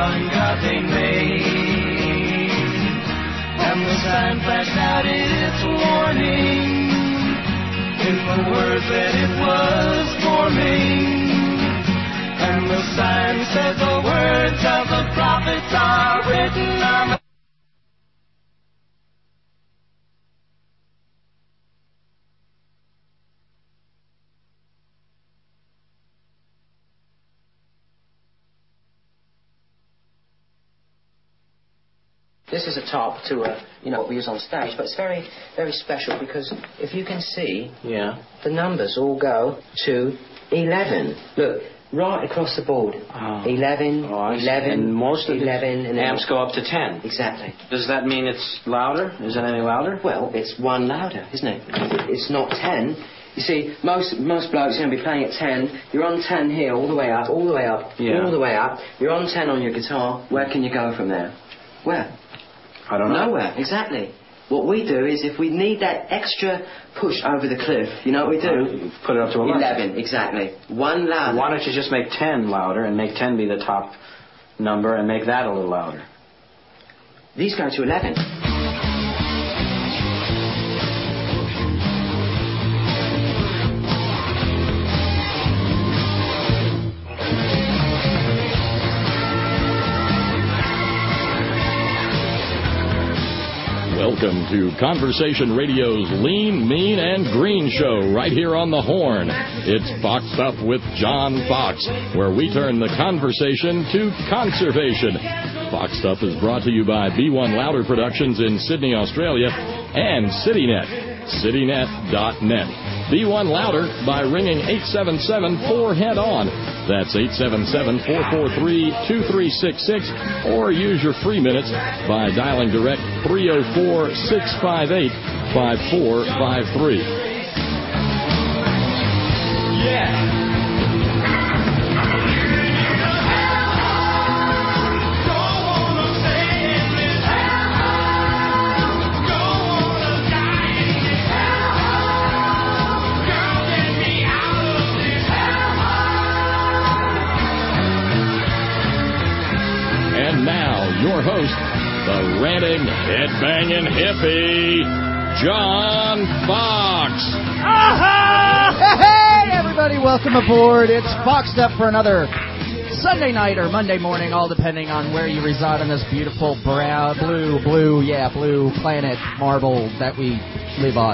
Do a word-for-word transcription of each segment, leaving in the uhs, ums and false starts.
one God they made. And the sign flashed out its warning in the words that it was forming. And the sign said the words of the prophets are written on the... This is a top to a, you know, what we use on stage, but it's very, very special because if you can see, yeah, the numbers all go to eleven. Look, right across the board, oh. eleven, oh, eleven, and most of eleven, the and amps go up to ten. Exactly. Does that mean it's louder? Is it any louder? Well, it's one louder, isn't it? It's not ten. You see, most most blokes are going to be playing at ten. You're on ten here, all the way up, all the way up, yeah. all the way up. You're on ten on your guitar. Where can you go from there? Where? I don't know. Nowhere, exactly. What we do is if we need that extra push over the cliff, you know what we do? Uh, put it up to eleven. eleven, exactly. One louder. Why don't you just make ten louder and make ten be the top number and make that a little louder? These go to eleven. Welcome to Conversation Radio's Lean, Mean, and Green show right here on the Horn. It's Foxed Up with John Fox, where we turn the conversation to conservation. Foxed Up is brought to you by B one Louder Productions in Sydney, Australia, and CityNet, citynet dot net. B one Louder by ringing eight seven seven four head on. That's eight seven seven, four four three, two three six six, or use your free minutes by dialing direct three oh four, six five eight, five four five three. Yeah. Your host, the ranting, headbanging hippie, John Fox. Aha! Hey, everybody, welcome aboard. It's Foxed Up for another Sunday night or Monday morning, all depending on where you reside on this beautiful brown, blue, blue, yeah, blue planet marble that we live on.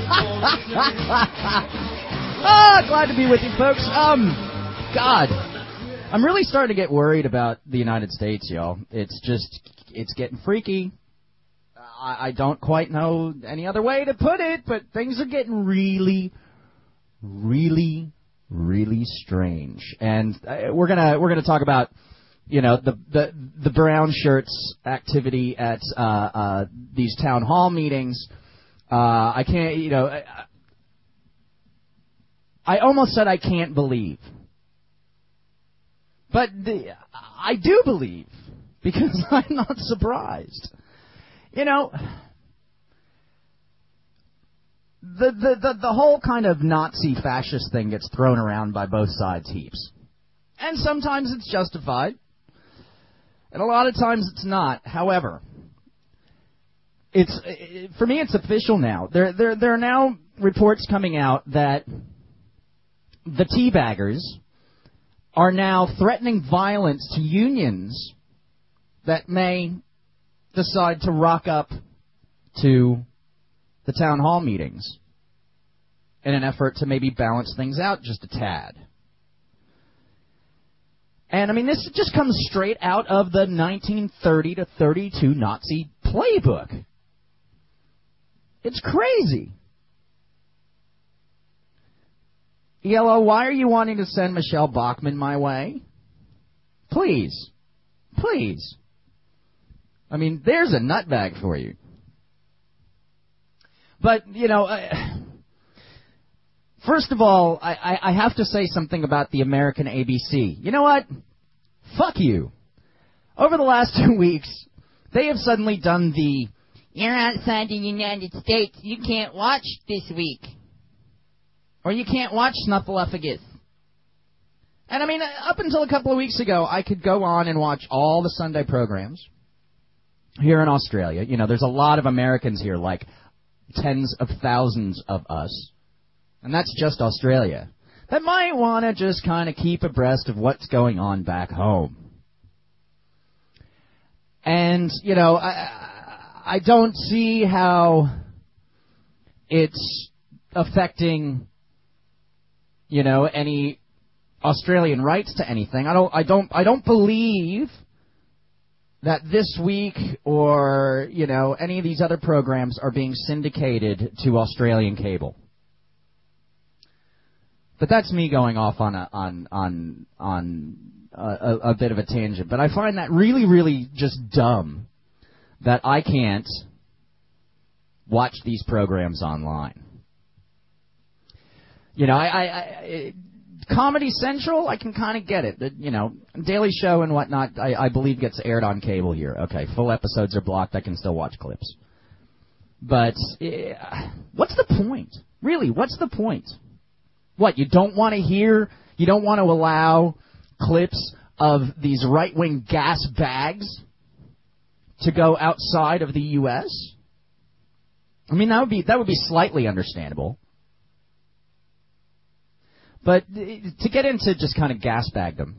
Ah, glad to be with you, folks. Um, God. I'm really starting to get worried about the United States, y'all. It's just, it's getting freaky. I, I don't quite know any other way to put it, but things are getting really, really, really strange. And uh, we're gonna we're gonna talk about, you know, the the the brown shirts activity at uh, uh, these town hall meetings. Uh, I can't, you know, I, I almost said I can't believe. But the, I do believe, because I'm not surprised. You know, the, the, the, the whole kind of Nazi fascist thing gets thrown around by both sides heaps. And sometimes it's justified, and a lot of times it's not. However, it's for me it's official now. There, there, there are now reports coming out that the teabaggers are now threatening violence to unions that may decide to rock up to the town hall meetings in an effort to maybe balance things out just a tad. And, I mean, this just comes straight out of the nineteen thirty to thirty-two Nazi playbook. It's crazy. Yellow, why are you wanting to send Michelle Bachmann my way? Please. Please. I mean, there's a nutbag for you. But, you know, uh, first of all, I, I, I have to say something about the American A B C. You know what? Fuck you. Over the last two weeks, they have suddenly done the, you're outside the United States, you can't watch this week. Or you can't watch Snuffleupagus. And I mean, up until a couple of weeks ago, I could go on and watch all the Sunday programs here in Australia. You know, there's a lot of Americans here, like tens of thousands of us. And that's just Australia. That might want to just kind of keep abreast of what's going on back home. And, you know, I, I don't see how it's affecting, you know, any Australian rights to anything. I don't I don't I don't believe that this week or, you know, any of these other programs are being syndicated to Australian cable. But that's me going off on a on on on a, a bit of a tangent. But I find that really really just dumb that I can't watch these programs online. You know, I, I, I Comedy Central, I can kind of get it. The, you know, Daily Show and whatnot, I, I believe gets aired on cable here. Okay, full episodes are blocked. I can still watch clips. But uh, what's the point? Really, what's the point? What, you don't want to hear, you don't want to allow clips of these right-wing gas bags to go outside of the U S? I mean, that would be that would be slightly understandable. But to get into just kind of gasbagdom,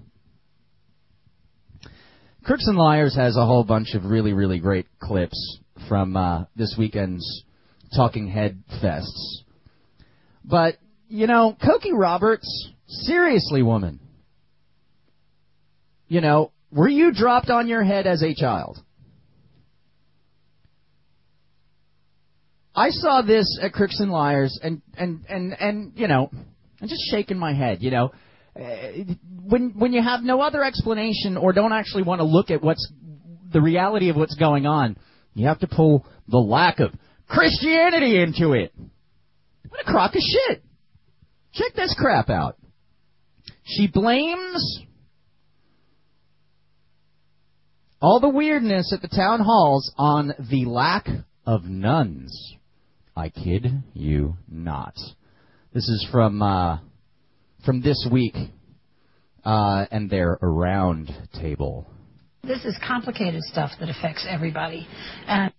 Crooks and Liars has a whole bunch of really, really great clips from uh, this weekend's Talking Head Fests. But, you know, Cokie Roberts, seriously, woman. You know, were you dropped on your head as a child? I saw this at Crooks and Liars, and, and, and, and you know... I'm just shaking my head, you know. Uh, when when you have no other explanation or don't actually want to look at what's the reality of what's going on, you have to pull the lack of Christianity into it. What a crock of shit. Check this crap out. She blames all the weirdness at the town halls on the lack of nuns. I kid you not. This is from uh, from this week uh, and their Around Table. This is complicated stuff that affects everybody. And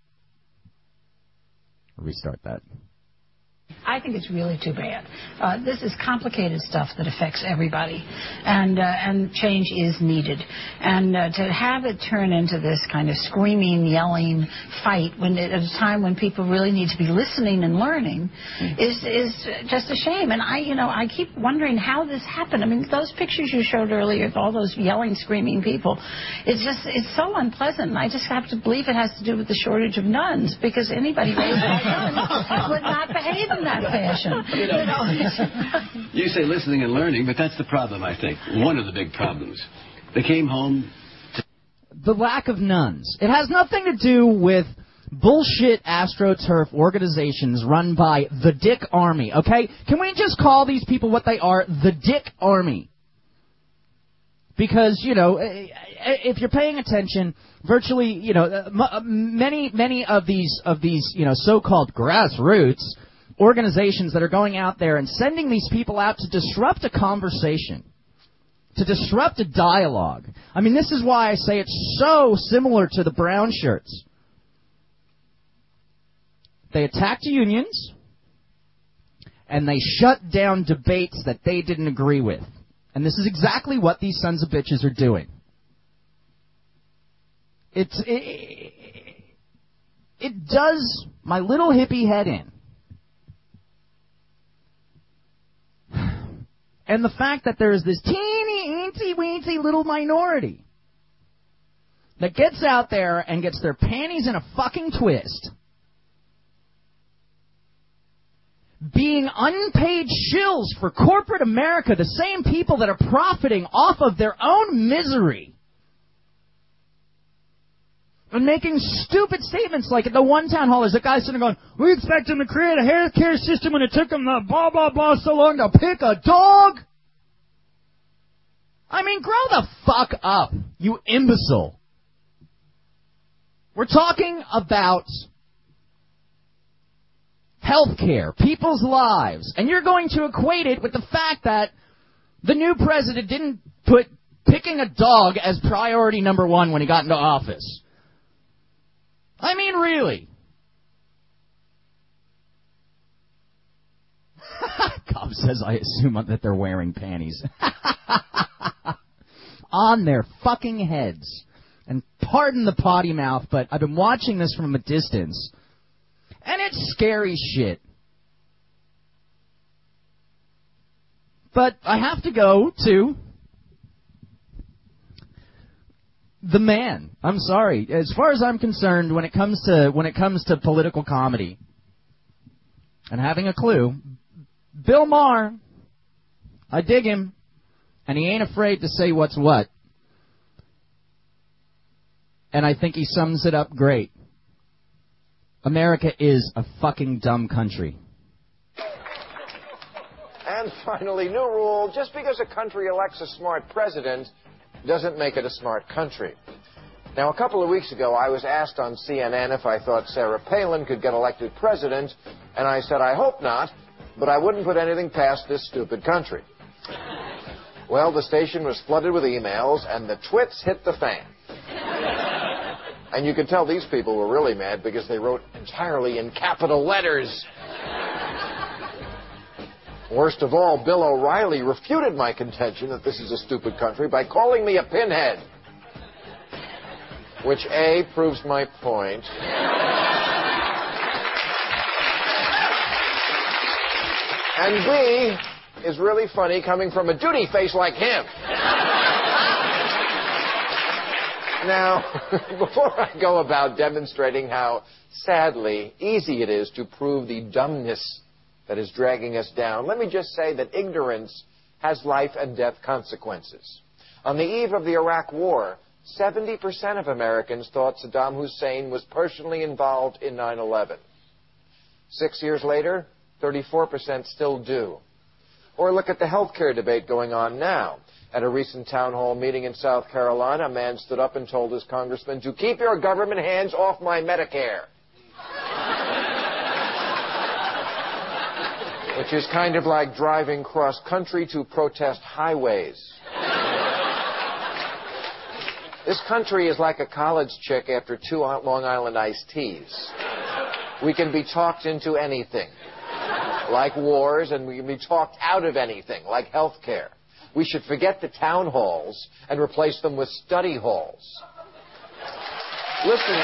restart that. I think it's really too bad. Uh, this is complicated stuff that affects everybody, and uh, and change is needed. And uh, to have it turn into this kind of screaming, yelling fight when it, at a time when people really need to be listening and learning is is just a shame. And I, you know, I keep wondering how this happened. I mean, those pictures you showed earlier of all those yelling, screaming people, it's just it's so unpleasant. And I just have to believe it has to do with the shortage of nuns, because anybody raised by nuns would not behave in that fashion. You know, you say listening and learning, but that's the problem, I think. One of the big problems. They came home to... The lack of nuns. It has nothing to do with bullshit AstroTurf organizations run by the Dick Army, okay? Can we just call these people what they are? The Dick Army. Because, you know, if you're paying attention, virtually, you know, many, many of these, of these, you know, so-called grassroots organizations that are going out there and sending these people out to disrupt a conversation, to disrupt a dialogue. I mean, this is why I say it's so similar to the brown shirts. They attacked unions, and they shut down debates that they didn't agree with. And this is exactly what these sons of bitches are doing. It's, it, it does my little hippie head in. And the fact that there is this teeny, eensy, weensy little minority that gets out there and gets their panties in a fucking twist, being unpaid shills for corporate America, the same people that are profiting off of their own misery, and making stupid statements like at the one town hall, there's a guy sitting there going, we expect him to create a health care system when it took him the blah, blah, blah so long to pick a dog. I mean, grow the fuck up, you imbecile. We're talking about health care, people's lives, and you're going to equate it with the fact that The new president didn't put picking a dog as priority number one when he got into office. I mean, really. Cobb says, I assume that they're wearing panties. On their fucking heads. And pardon the potty mouth, but I've been watching this from a distance. And it's scary shit. But I have to go to the man. I'm sorry. As far as I'm concerned, when it comes to when it comes to political comedy and having a clue, Bill Maher, I dig him, and he ain't afraid to say what's what. And I think he sums it up great. America is a fucking dumb country. And finally, new rule, just because a country elects a smart president doesn't make it a smart country. Now, a couple of weeks ago, I was asked on C N N if I thought Sarah Palin could get elected president, and I said, I hope not, but I wouldn't put anything past this stupid country. Well, the station was flooded with emails, and the twits hit the fan. And you could tell these people were really mad because they wrote entirely in capital letters. Worst of all, Bill O'Reilly refuted my contention that this is a stupid country by calling me a pinhead. Which, A, proves my point. And B, is really funny coming from a duty face like him. Now, before I go about demonstrating how, sadly, easy it is to prove the dumbness that is dragging us down, let me just say that ignorance has life and death consequences. On the eve of the Iraq War, seventy percent of Americans thought Saddam Hussein was personally involved in nine eleven. Six years later, thirty-four percent still do. Or look at the health care debate going on now. At a recent town hall meeting in South Carolina, a man stood up and told his congressman to keep your government hands off my Medicare. Which is kind of like driving cross-country to protest highways. This country is like a college chick after two Long Island iced teas. We can be talked into anything, like wars, and we can be talked out of anything, like health care. We should forget the town halls and replace them with study halls. Listen.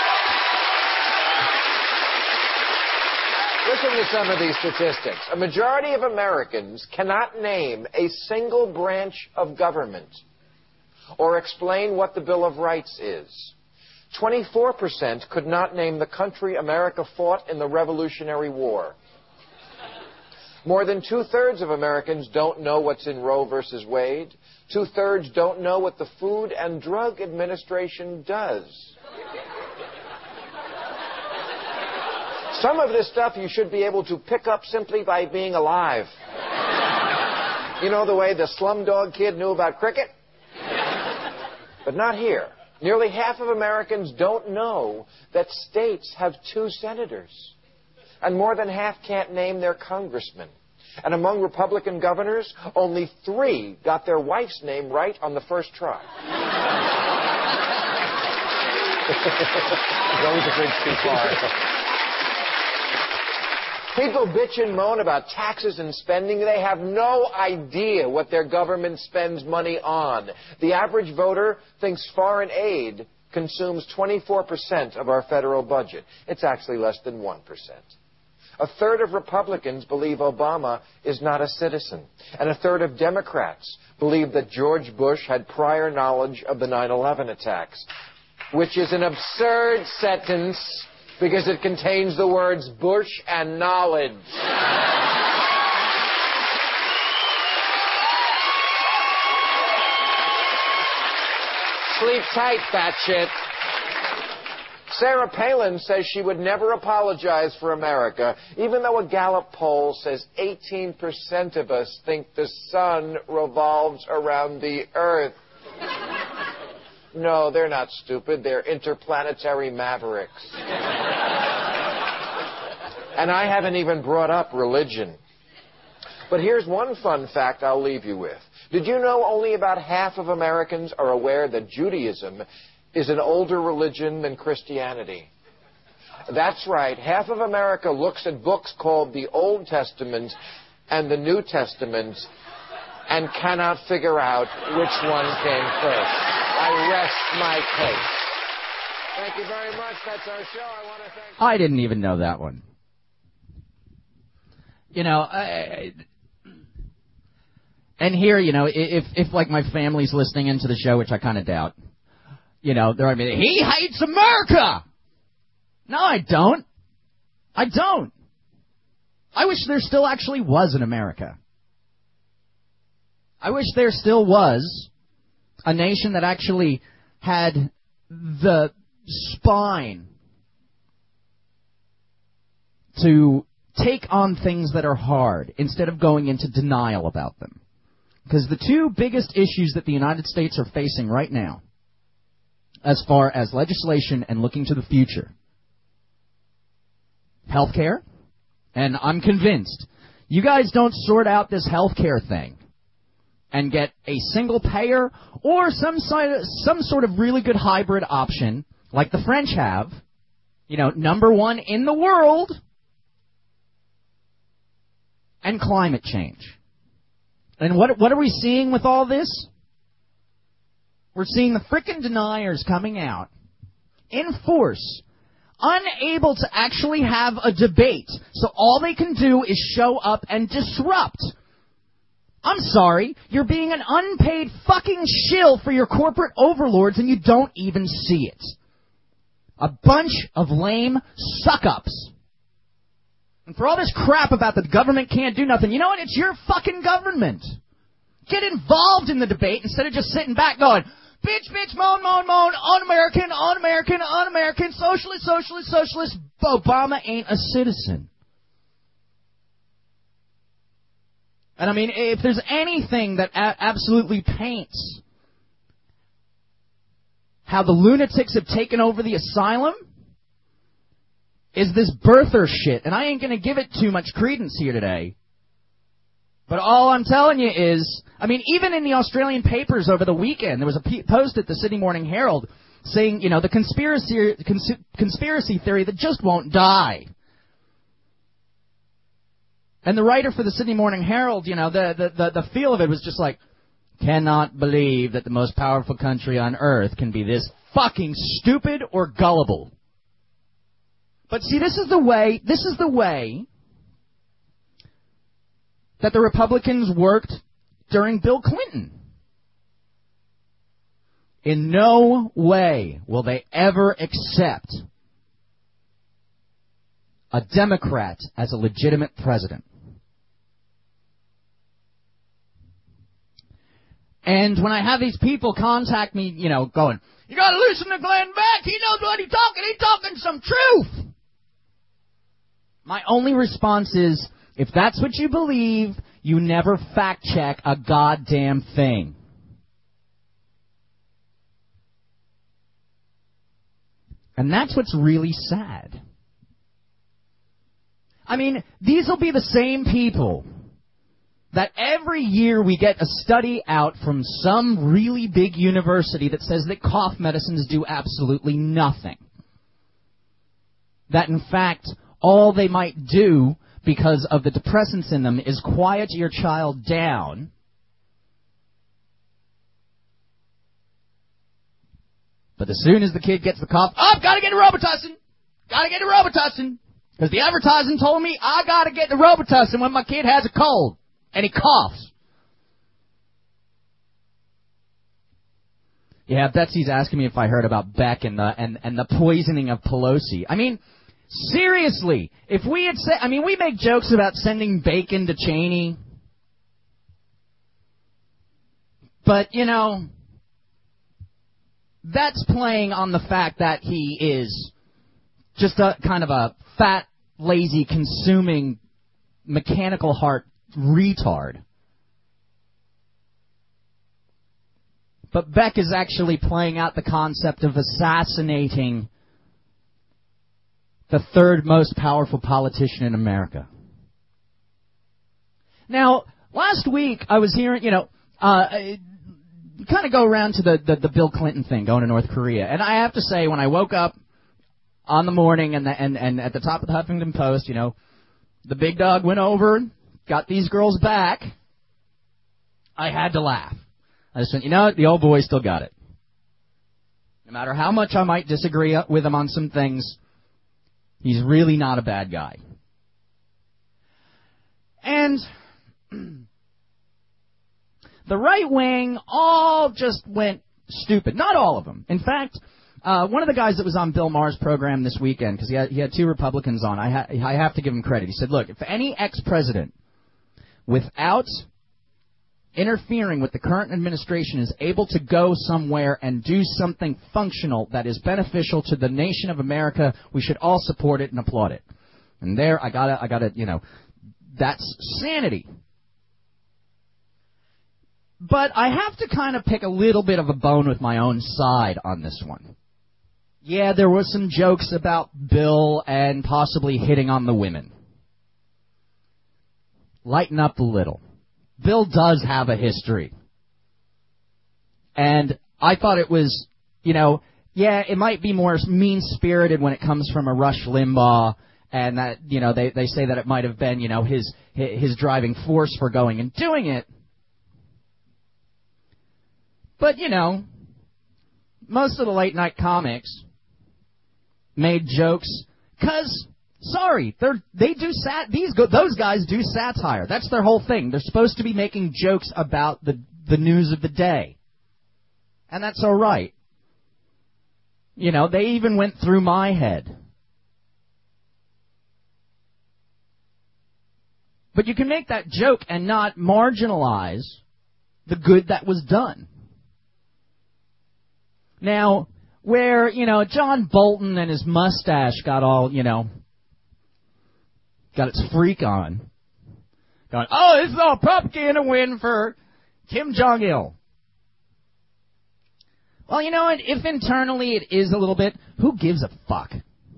Listen to some of these statistics. A majority of Americans cannot name a single branch of government or explain what the Bill of Rights is. twenty-four percent could not name the country America fought in the Revolutionary War. More than two-thirds of Americans don't know what's in Roe versus Wade. Two-thirds don't know what the Food and Drug Administration does. Some of this stuff you should be able to pick up simply by being alive. You know the way the Slumdog Kid knew about cricket? But not here. Nearly half of Americans don't know that states have two senators. And more than half can't name their congressman. And among Republican governors, only three got their wife's name right on the first try. Those are bridge too far. People bitch and moan about taxes and spending. They have no idea what their government spends money on. The average voter thinks foreign aid consumes twenty-four percent of our federal budget. It's actually less than one percent. A third of Republicans believe Obama is not a citizen. And a third of Democrats believe that George Bush had prior knowledge of the nine eleven attacks, which is an absurd sentence because it contains the words Bush and knowledge. Sleep tight, fat shit. Sarah Palin says she would never apologize for America, even though a Gallup poll says eighteen percent of us think the sun revolves around the earth. No, they're not stupid. They're interplanetary mavericks. And I haven't even brought up religion. But here's one fun fact I'll leave you with. Did you know only about half of Americans are aware that Judaism is an older religion than Christianity? That's right. Half of America looks at books called the Old Testament and the New Testament and cannot figure out which one came first. I rest my case. Thank you very much. That's our show. I want to thank... I didn't even know that one. You know, I... And here, you know, if, if like, my family's listening into the show, which I kind of doubt, you know, they're going to be, he hates America! No, I don't. I don't. I wish there still actually was an America. I wish there still was a nation that actually had the spine to take on things that are hard instead of going into denial about them. Because the two biggest issues that the United States are facing right now, as far as legislation and looking to the future, healthcare, and I'm convinced, you guys don't sort out this healthcare thing and get a single payer or some sort of, some sort of really good hybrid option like the French have, you know, number one in the world, and climate change. And what what are we seeing with all this? We're seeing the frickin' deniers coming out in force, unable to actually have a debate. So all they can do is show up and disrupt. I'm sorry, you're being an unpaid fucking shill for your corporate overlords and you don't even see it. A bunch of lame suck-ups. And for all this crap about the government can't do nothing, you know what? It's your fucking government. Get involved in the debate instead of just sitting back going, bitch, bitch, moan, moan, moan, un-American, un-American, un-American, socialist, socialist, socialist. Obama ain't a citizen. And I mean, if there's anything that a- absolutely paints how the lunatics have taken over the asylum, is this birther shit. And I ain't going to give it too much credence here today. But all I'm telling you is, I mean, even in the Australian papers over the weekend, there was a p- post at the Sydney Morning Herald saying, you know, the conspiracy cons- conspiracy theory that just won't die. And the writer for the Sydney Morning Herald, you know, the, the, the, the feel of it was just like, cannot believe that the most powerful country on earth can be this fucking stupid or gullible. But see, this is the way, this is the way that the Republicans worked during Bill Clinton. In no way will they ever accept a Democrat as a legitimate president. And when I have these people contact me, you know, going, you gotta listen to Glenn Beck, he knows what he's talking, he's talking some truth. My only response is, if that's what you believe, you never fact-check a goddamn thing. And that's what's really sad. I mean, these will be the same people that every year we get a study out from some really big university that says that cough medicines do absolutely nothing. That, in fact, all they might do because of the depressants in them is quiet your child down but as soon as the kid gets the cough, oh, I've got to get a Robitussin. Got to get a Robitussin. Because the advertising told me I got to get the Robitussin when my kid has a cold and he coughs. Yeah, Betsy's asking me if I heard about Beck and the and, and the poisoning of Pelosi. I mean, seriously, if we had said, I mean, we make jokes about sending bacon to Cheney. But, you know, that's playing on the fact that he is just a kind of a fat, lazy, consuming, mechanical heart retard. But Beck is actually playing out the concept of assassinating the third most powerful politician in America. Now, last week I was hearing, you know, uh, you kind of go around to the, the, the Bill Clinton thing going to North Korea. And I have to say, when I woke up on the morning and, the, and, and at the top of the Huffington Post, you know, the big dog went over, got these girls back, I had to laugh. I just went, you know what, the old boy still got it. No matter how much I might disagree with him on some things, he's really not a bad guy. And the right wing all just went stupid. Not all of them. In fact, uh, one of the guys that was on Bill Maher's program this weekend, because he had, he had two Republicans on, I, ha- I have to give him credit. He said, look, if any ex-president, without interfering with the current administration, is able to go somewhere and do something functional that is beneficial to the nation of America, we should all support it and applaud it. And there, I gotta, I gotta, you know, that's sanity. But I have to kind of pick a little bit of a bone with my own side on this one. Yeah, there were some jokes about Bill and possibly hitting on the women. Lighten up a little. Bill does have a history. And I thought it was, you know, yeah, it might be more mean-spirited when it comes from a Rush Limbaugh, and that, you know, they, they say that it might have been, you know, his his driving force for going and doing it. But, you know, most of the late-night comics made jokes because, sorry, they're, they do sat. These go, those guys do satire. That's their whole thing. They're supposed to be making jokes about the the news of the day, and that's all right. You know, they even went through my head. But you can make that joke and not marginalize the good that was done. Now, where, you know, John Bolton and his mustache got all, you know, got its freak on, going, oh, this is all propaganda win for Kim Jong-il. Well, you know what? If internally it is a little bit, who gives a fuck?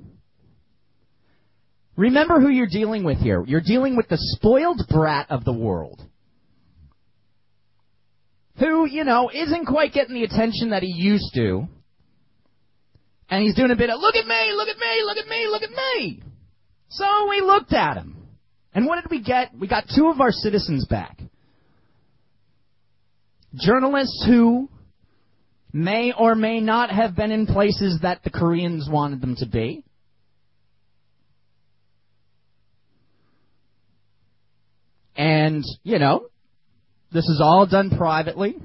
Remember who you're dealing with here. You're dealing with the spoiled brat of the world, who, you know, isn't quite getting the attention that he used to. And he's doing a bit of, look at me, look at me, look at me, look at me. So we looked at him. And what did we get? We got two of our citizens back. Journalists who may or may not have been in places that the Koreans wanted them to be. And, you know, this is all done privately.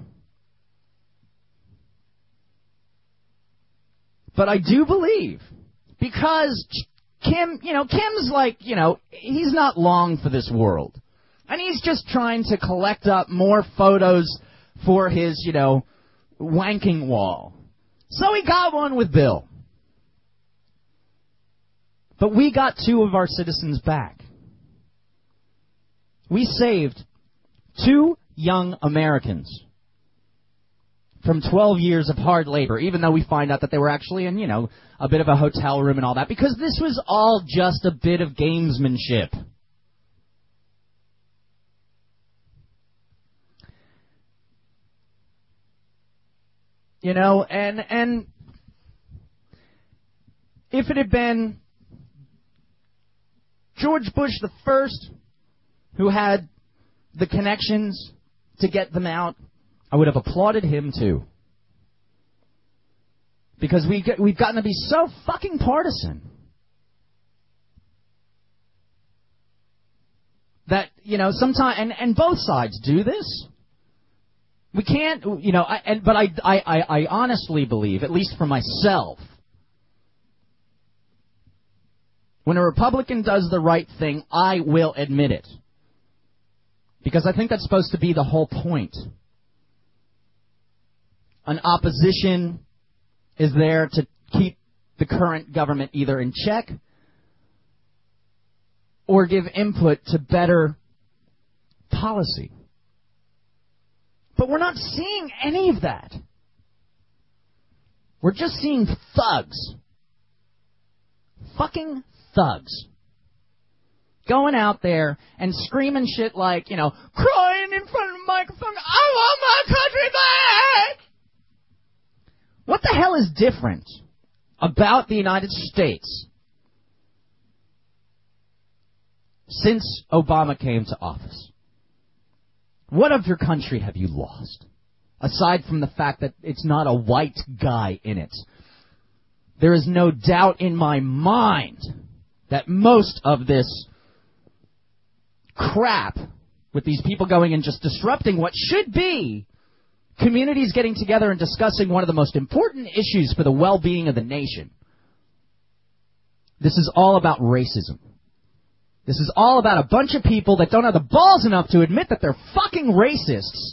But I do believe, because Kim, you know, Kim's like, you know, he's not long for this world. And he's just trying to collect up more photos for his, you know, wanking wall. So he got one with Bill. But we got two of our citizens back. We saved two young Americans from twelve years of hard labor, even though we find out that they were actually in, you know, a bit of a hotel room and all that, because this was all just a bit of gamesmanship. You know, and and if it had been George Bush the First who had the connections to get them out, I would have applauded him too. Because we get, we've gotten to be so fucking partisan that, you know, sometimes, and, and both sides do this. We can't, you know, I, and, but I, I, I honestly believe, at least for myself, when a Republican does the right thing, I will admit it. Because I think that's supposed to be the whole point. An opposition is there to keep the current government either in check or give input to better policy. But we're not seeing any of that. We're just seeing thugs. Fucking thugs. going out there and screaming shit like, you know, crying in front of the microphone, I want my country back! What the hell is different about the United States since Obama came to office? What of your country have you lost? Aside from the fact that it's not a white guy in it. There is no doubt in my mind that most of this crap with these people going and just disrupting what should be communities getting together and discussing one of the most important issues for the well-being of the nation. This is all about racism. This is all about a bunch of people that don't have the balls enough to admit that they're fucking racists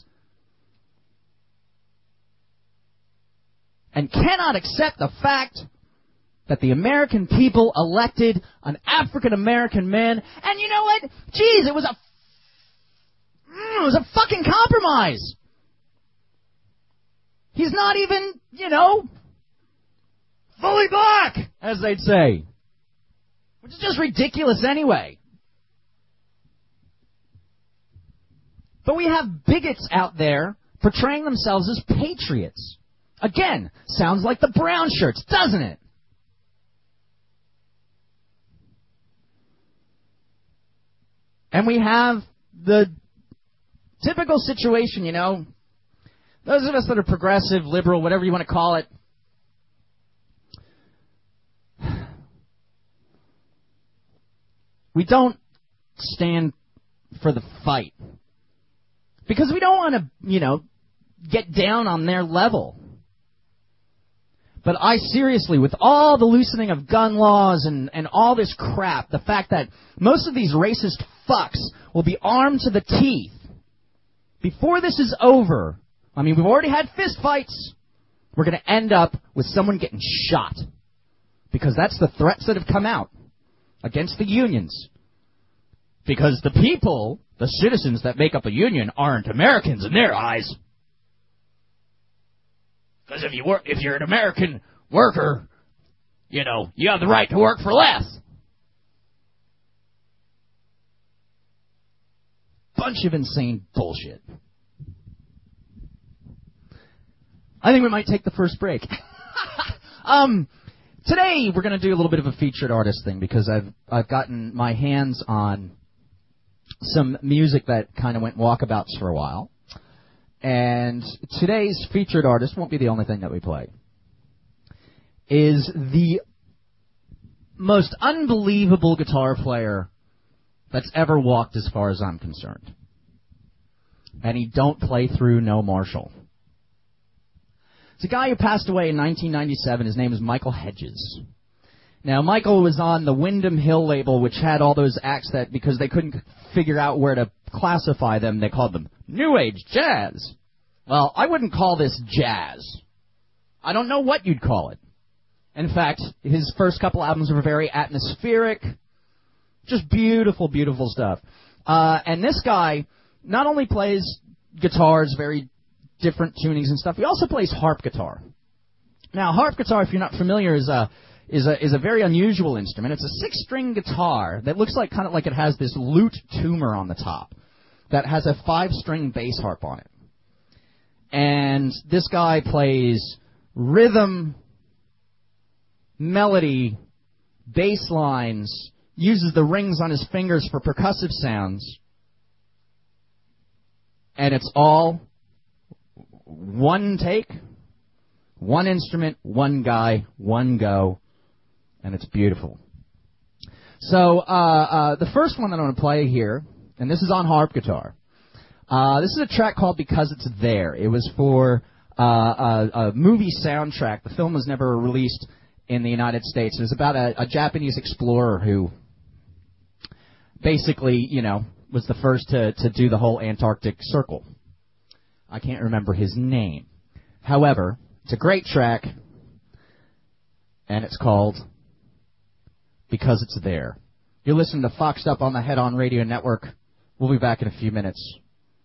and cannot accept the fact that the American people elected an African-American man, and you know what? Geez, it was a, it was a fucking compromise. He's not even, you know, fully black, as they'd say. Which is just ridiculous anyway. But we have bigots out there portraying themselves as patriots. Again, sounds like the brown shirts, doesn't it? And we have the typical situation, you know, those of us that are progressive, liberal, whatever you want to call it, we don't stand for the fight. Because we don't want to, you know, get down on their level. But I seriously, with all the loosening of gun laws and, and all this crap, the fact that most of these racist fucks will be armed to the teeth before this is over. I mean, we've already had fist fights. We're going to end up with someone getting shot. Because that's the threats that have come out against the unions. Because the people, the citizens that make up a union, aren't Americans in their eyes. Because if you work, if you're an American worker, you know, you have the right to work for less. Bunch of insane bullshit. I think we might take the first break. um, today we're going to do a little bit of a featured artist thing because I've I've gotten my hands on some music that kind of went walkabouts for a while. And today's featured artist won't be the only thing that we play. Is the most unbelievable guitar player that's ever walked as far as I'm concerned. And he don't play through no Marshall. It's a guy who passed away in nineteen ninety-seven. His name is Michael Hedges. Now, Michael was on the Windham Hill label, which had all those acts that, because they couldn't figure out where to classify them, they called them New Age Jazz. Well, I wouldn't call this jazz. I don't know what you'd call it. In fact, his first couple albums were very atmospheric, just beautiful, beautiful stuff. Uh, and this guy not only plays guitars, very different tunings and stuff, he also plays harp guitar. Now, harp guitar, if you're not familiar, is a is a is a very unusual instrument. It's a six-string guitar that looks like kind of like it has this lute tumor on the top that has a five-string bass harp on it. And this guy plays rhythm, melody, bass lines, uses the rings on his fingers for percussive sounds, and it's all one take, one instrument, one guy, one go, and it's beautiful. So uh, uh, the first one that I'm going to play here, and this is on harp guitar, uh, this is a track called Because It's There. It was for uh, a, a movie soundtrack. The film was never released in the United States. It was about a, a Japanese explorer who basically, you know, was the first to, to do the whole Antarctic Circle. I can't remember his name. However, it's a great track, and it's called Because It's There. You're listening to Foxed Up on the Head On Radio Network. We'll be back in a few minutes.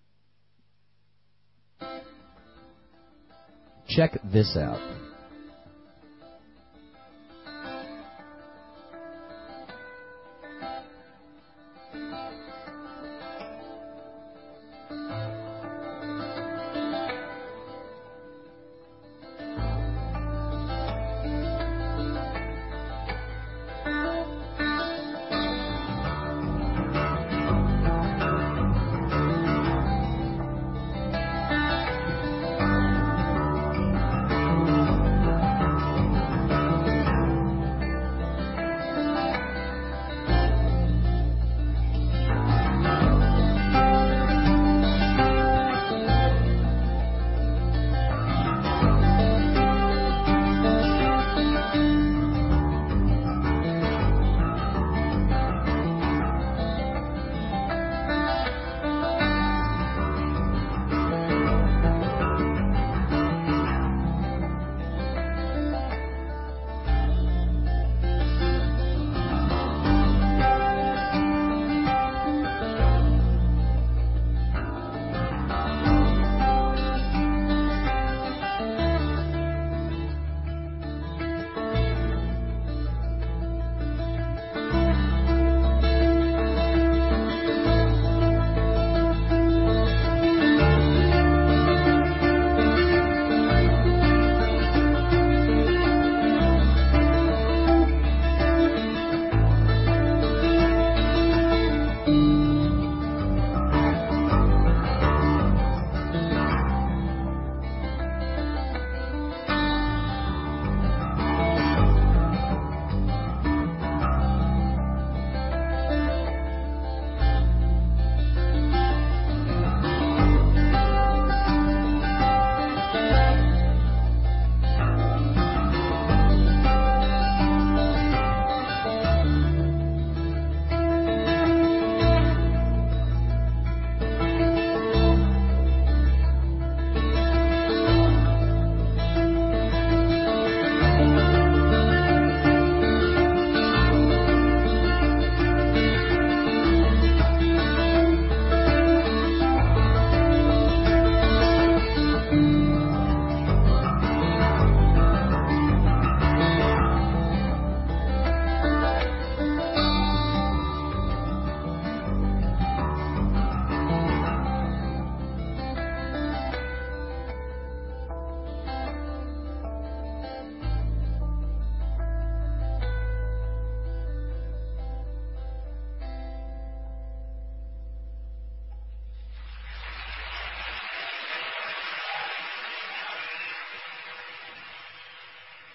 Check this out.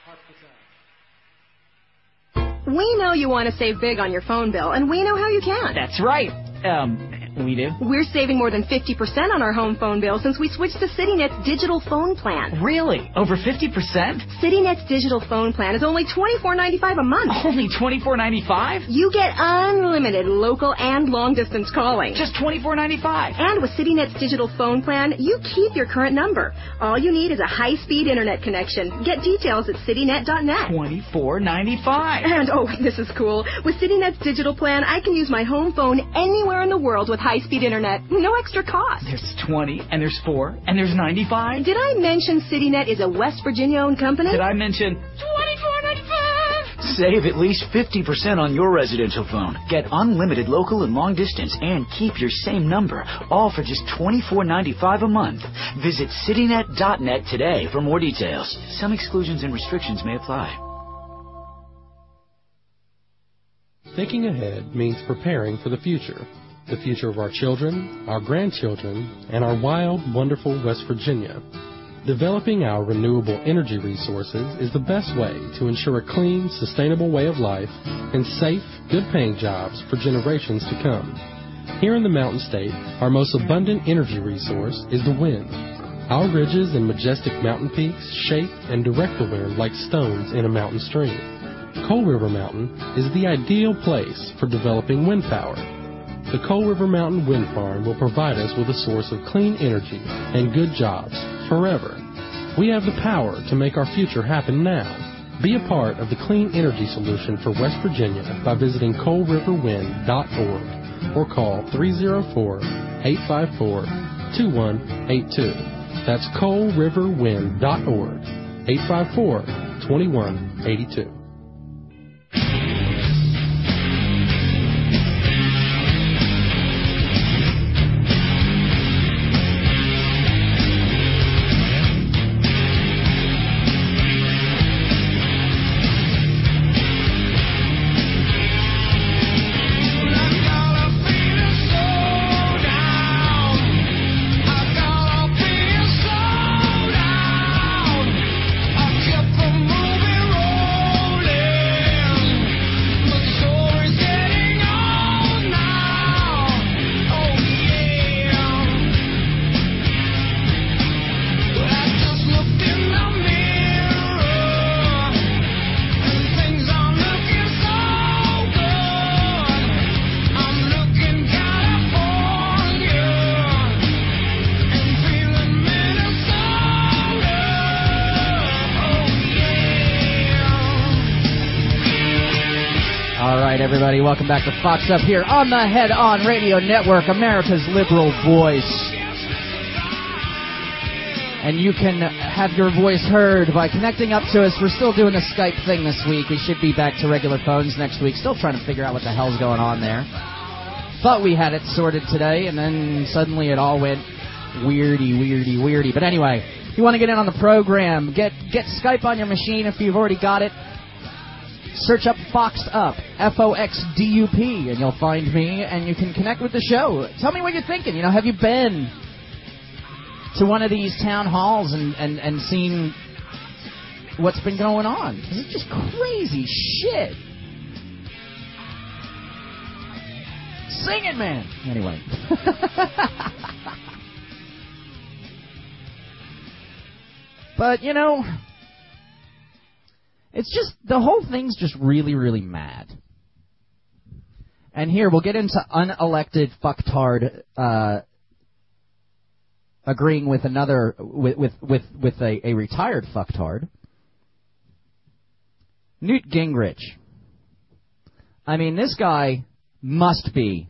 We know you want to save big on your phone bill, and we know how you can. That's right. Um, we do. We're saving more than fifty percent on our home phone bill since we switched to CityNet's digital phone plan. Really? Over fifty percent? CityNet's digital phone plan is only twenty-four ninety-five a month. Only twenty-four ninety-five? You get unlimited local and long-distance calling. Just twenty-four ninety-five. And with CityNet's digital phone plan, you keep your current number. All you need is a high-speed internet connection. Get details at citynet dot net. twenty-four ninety-five. And, oh, this is cool. With CityNet's digital plan, I can use my home phone anywhere in the world with high-speed internet. No extra cost. There's twenty, and there's four, and there's ninety-five. Did I mention CityNet is a West Virginia-owned company? Did I mention twenty-four ninety-five? Save at least fifty percent on your residential phone. Get unlimited local and long distance and keep your same number, all for just twenty-four ninety-five a month. Visit citynet dot net today for more details. Some exclusions and restrictions may apply. Thinking ahead means preparing for the future. The future of our children, our grandchildren, and our wild, wonderful West Virginia. Developing our renewable energy resources is the best way to ensure a clean, sustainable way of life and safe, good-paying jobs for generations to come. Here in the Mountain State, our most abundant energy resource is the wind. Our ridges and majestic mountain peaks shape and direct the wind like stones in a mountain stream. Coal River Mountain is the ideal place for developing wind power. The Coal River Mountain Wind Farm will provide us with a source of clean energy and good jobs forever. We have the power to make our future happen now. Be a part of the clean energy solution for West Virginia by visiting coal river wind dot org or call three oh four, eight five four, two one eight two. That's coal river wind dot org, eight five four, two one eight two. Everybody, welcome back to Fox Up here on the Head On Radio Network, America's liberal voice. And you can have your voice heard by connecting up to us. We're still doing the Skype thing this week. We should be back to regular phones next week. Still trying to figure out what the hell's going on there. Thought we had it sorted today, and then suddenly it all went weirdy, weirdy, weirdy. But anyway, if you want to get in on the program, get get Skype on your machine if you've already got it. Search up Foxed Up, F O X D U P, and you'll find me, and you can connect with the show. Tell me what you're thinking. You know, have you been to one of these town halls and, and, and seen what's been going on? Because it's just crazy shit. Sing it, man. Anyway. But, you know, it's just, the whole thing's just really, really mad. And here, we'll get into unelected fucktard uh, agreeing with another, with with, with, with a, a retired fucktard. Newt Gingrich. I mean, this guy must be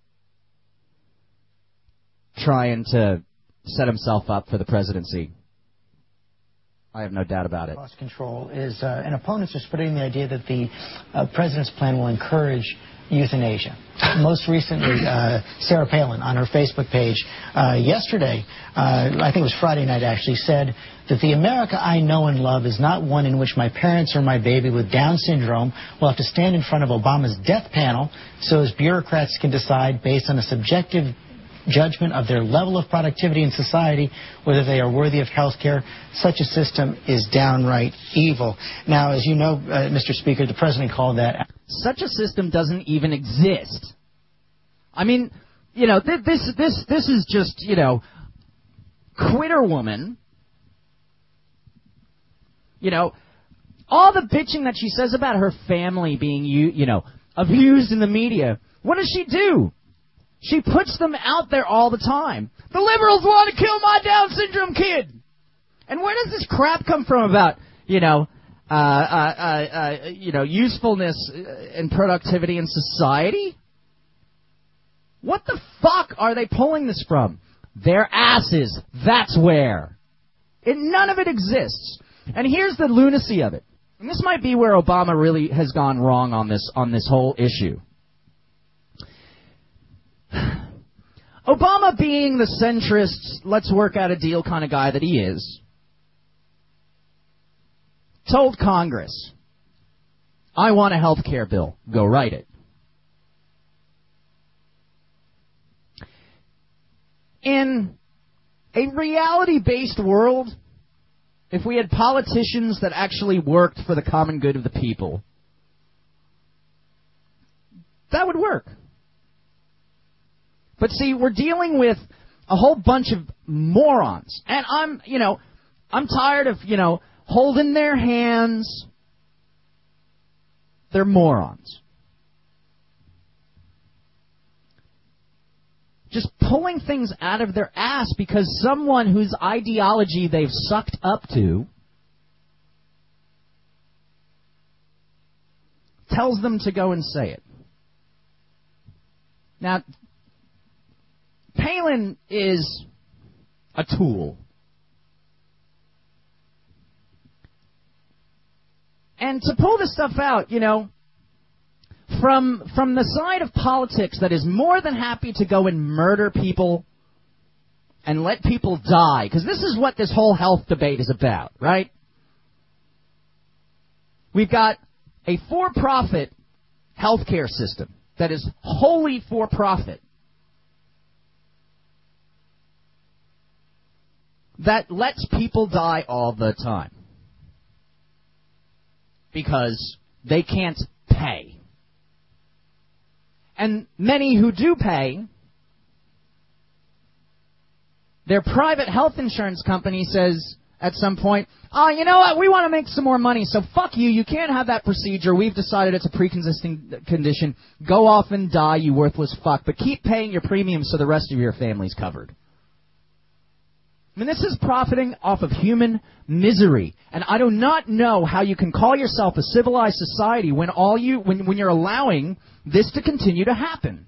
trying to set himself up for the presidency. I have no doubt about it. Cost control is, uh, and opponents are spreading the idea that the uh, president's plan will encourage euthanasia. Most recently, uh, Sarah Palin on her Facebook page uh, yesterday, uh, I think it was Friday night actually, said that the America I know and love is not one in which my parents or my baby with Down syndrome will have to stand in front of Obama's death panel so as bureaucrats can decide based on a subjective judgment of their level of productivity in society, whether they are worthy of health care. Such a system is downright evil. Now, as you know, uh, Mister Speaker, the President called that... Such a system doesn't even exist. I mean, you know, th- this this this is just, you know, quitter woman. You know, all the bitching that she says about her family being, you, you know, abused in the media. What does she do? She puts them out there all the time. The liberals want to kill my Down syndrome kid. And where does this crap come from about, you know, uh, uh, uh, uh, you know, usefulness and productivity in society? What the fuck are they pulling this from? Their asses. That's where. It, none of it exists. And here's the lunacy of it. And this might be where Obama really has gone wrong on this on this whole issue. Obama, being the centrist, let's work out a deal kind of guy that he is, told Congress, I want a health care bill. Go write it. In a reality-based world, if we had politicians that actually worked for the common good of the people, that would work. But see, we're dealing with a whole bunch of morons. And I'm, you know, I'm tired of, you know, holding their hands. They're morons. Just pulling things out of their ass because someone whose ideology they've sucked up to tells them to go and say it. Now, Palin is a tool. And to pull this stuff out, you know, from from the side of politics that is more than happy to go and murder people and let people die, because this is what this whole health debate is about, right? We've got a for-profit healthcare system that is wholly for-profit, that lets people die all the time because they can't pay. And many who do pay, their private health insurance company says at some point, oh, you know what, we want to make some more money, so fuck you, you can't have that procedure, we've decided it's a pre-existing condition, go off and die, you worthless fuck, but keep paying your premiums so the rest of your family's covered. I mean, this is profiting off of human misery. And I do not know how you can call yourself a civilized society when all you when, when you're allowing this to continue to happen.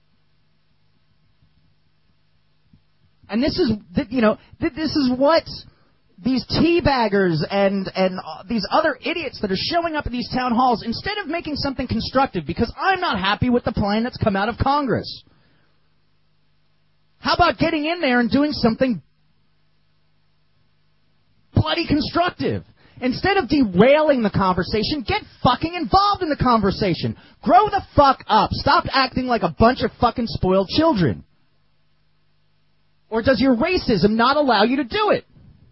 And this is, you know, this is what these teabaggers and and these other idiots that are showing up at these town halls, instead of making something constructive, because I'm not happy with the plan that's come out of Congress. How about getting in there and doing something bloody constructive? Instead of derailing the conversation, get fucking involved in the conversation. Grow the fuck up. Stop acting like a bunch of fucking spoiled children. Or does your racism not allow you to do it?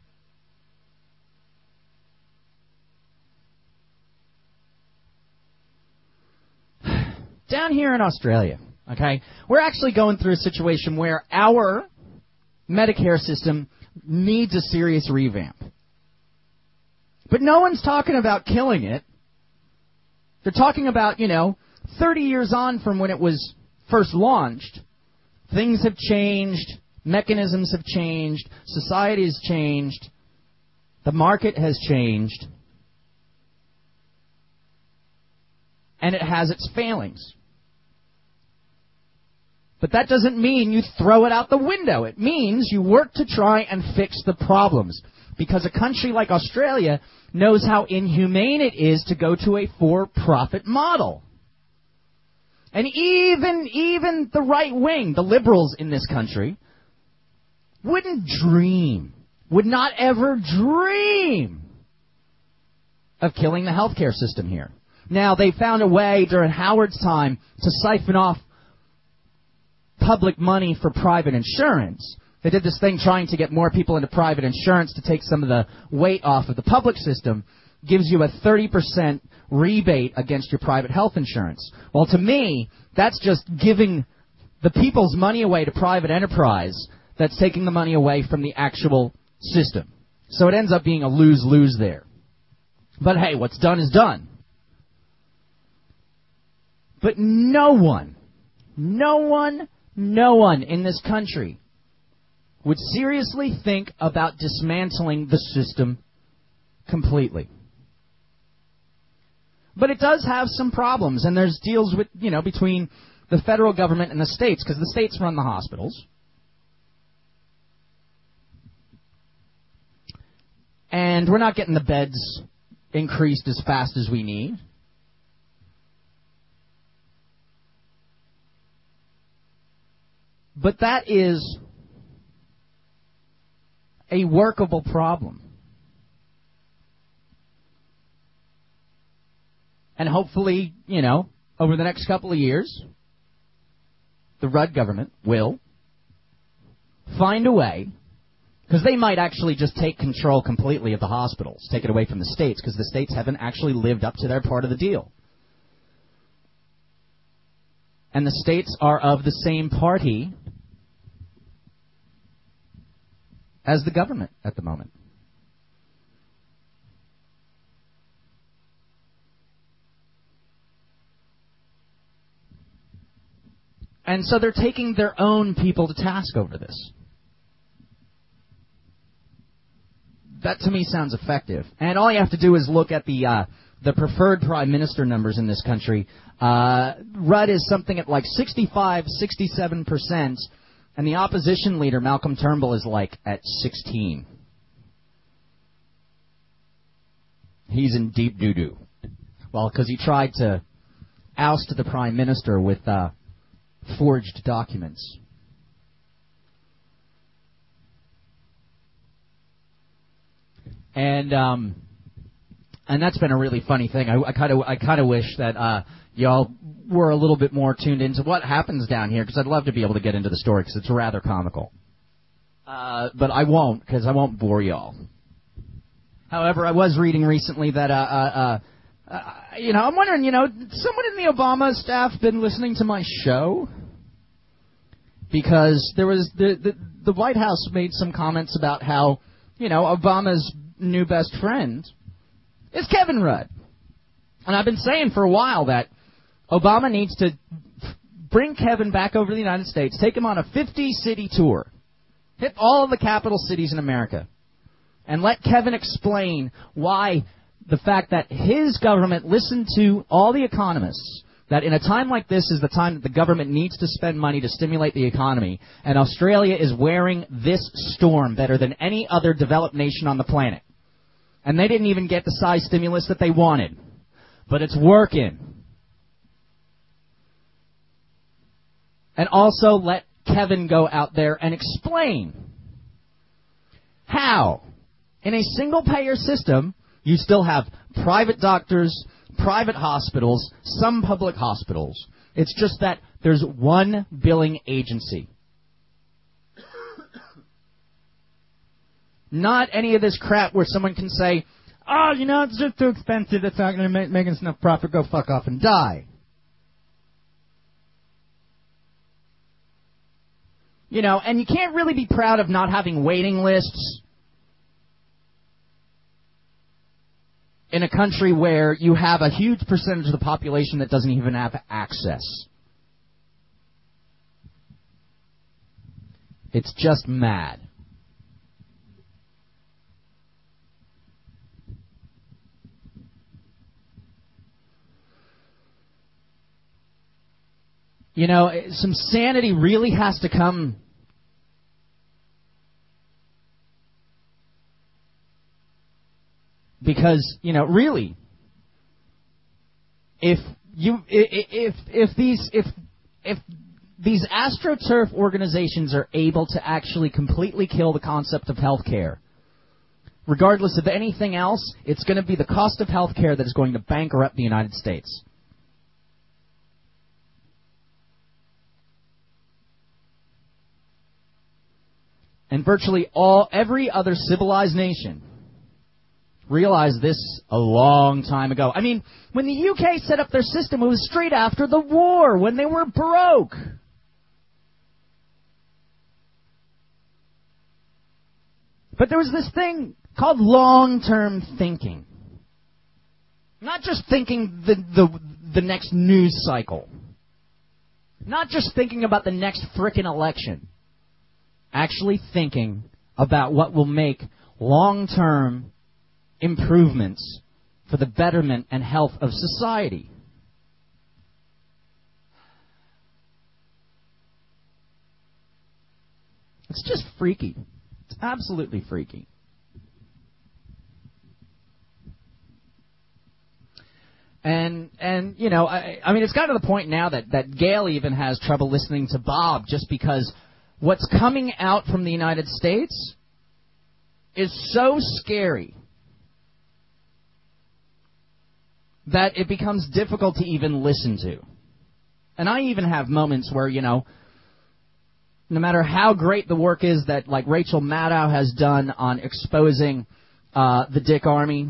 Down here in Australia, okay, we're actually going through a situation where our Medicare system needs a serious revamp. But no one's talking about killing it. They're talking about, you know, thirty years on from when it was first launched, things have changed, mechanisms have changed, society has changed, the market has changed, and it has its failings. But that doesn't mean you throw it out the window. It means you work to try and fix the problems. Because a country like Australia knows how inhumane it is to go to a for-profit model. And even, even the right wing, the liberals in this country, wouldn't dream, would not ever dream of killing the healthcare system here. Now, they found a way during Howard's time to siphon off public money for private insurance. They did this thing trying to get more people into private insurance to take some of the weight off of the public system. Gives you a thirty percent rebate against your private health insurance. Well, to me, that's just giving the people's money away to private enterprise that's taking the money away from the actual system. So it ends up being a lose-lose there. But hey, what's done is done. But no one, no one, no one in this country would seriously think about dismantling the system completely. But it does have some problems, and there's deals with, you know, between the federal government and the states, because the states run the hospitals. And we're not getting the beds increased as fast as we need. But that is a workable problem. And hopefully, you know, over the next couple of years, the Rudd government will find a way, because they might actually just take control completely of the hospitals, take it away from the states, because the states haven't actually lived up to their part of the deal. And the states are of the same party as the government at the moment. And so they're taking their own people to task over this. That, to me, sounds effective. And all you have to do is look at the uh, the preferred prime minister numbers in this country. Uh, Rudd is something at like sixty-five, sixty-seven percent, and the opposition leader, Malcolm Turnbull, is like at sixteen. He's in deep doo-doo. Well, because he tried to oust the prime minister with uh, forged documents. And um, and that's been a really funny thing. I kind of I kind of wish that uh, y'all were a little bit more tuned into what happens down here, because I'd love to be able to get into the story, because it's rather comical. Uh, but I won't, because I won't bore y'all. However, I was reading recently that uh, uh, uh, uh, you know I'm wondering, you know, someone in the Obama staff been listening to my show, because there was the the, the White House made some comments about how, you know, Obama's new best friend is Kevin Rudd. And I've been saying for a while that Obama needs to bring Kevin back over to the United States, take him on a fifty-city tour, hit all of the capital cities in America, and let Kevin explain why the fact that his government listened to all the economists, that in a time like this is the time that the government needs to spend money to stimulate the economy, and Australia is wearing this storm better than any other developed nation on the planet. And they didn't even get the size stimulus that they wanted. But it's working. And also let Kevin go out there and explain how, in a single-payer system, you still have private doctors, private hospitals, some public hospitals. It's just that there's one billing agency. Not any of this crap where someone can say, oh, you know, it's just too expensive, it's not going to make, make us enough profit, go fuck off and die. You know, and you can't really be proud of not having waiting lists in a country where you have a huge percentage of the population that doesn't even have access. It's just mad. You know, some sanity really has to come because, you know, really, if you if if these if if these AstroTurf organizations are able to actually completely kill the concept of healthcare, regardless of anything else, it's going to be the cost of healthcare that is going to bankrupt the United States. and virtually all every other civilized nation realized this a long time ago. I mean, when the U K set up their system, it was straight after the war, when they were broke. But there was this thing called long-term thinking. Not just thinking the, the, the next news cycle. Not just thinking about the next frickin' election. Actually thinking about what will make long-term improvements for the betterment and health of society. It's just freaky. It's absolutely freaky. And, and you know, I, I mean, it's gotten to the point now that, that Gail even has trouble listening to Bob just because what's coming out from the United States is so scary that it becomes difficult to even listen to. And I even have moments where, you know, no matter how great the work is that, like, Rachel Maddow has done on exposing uh, the Dick Army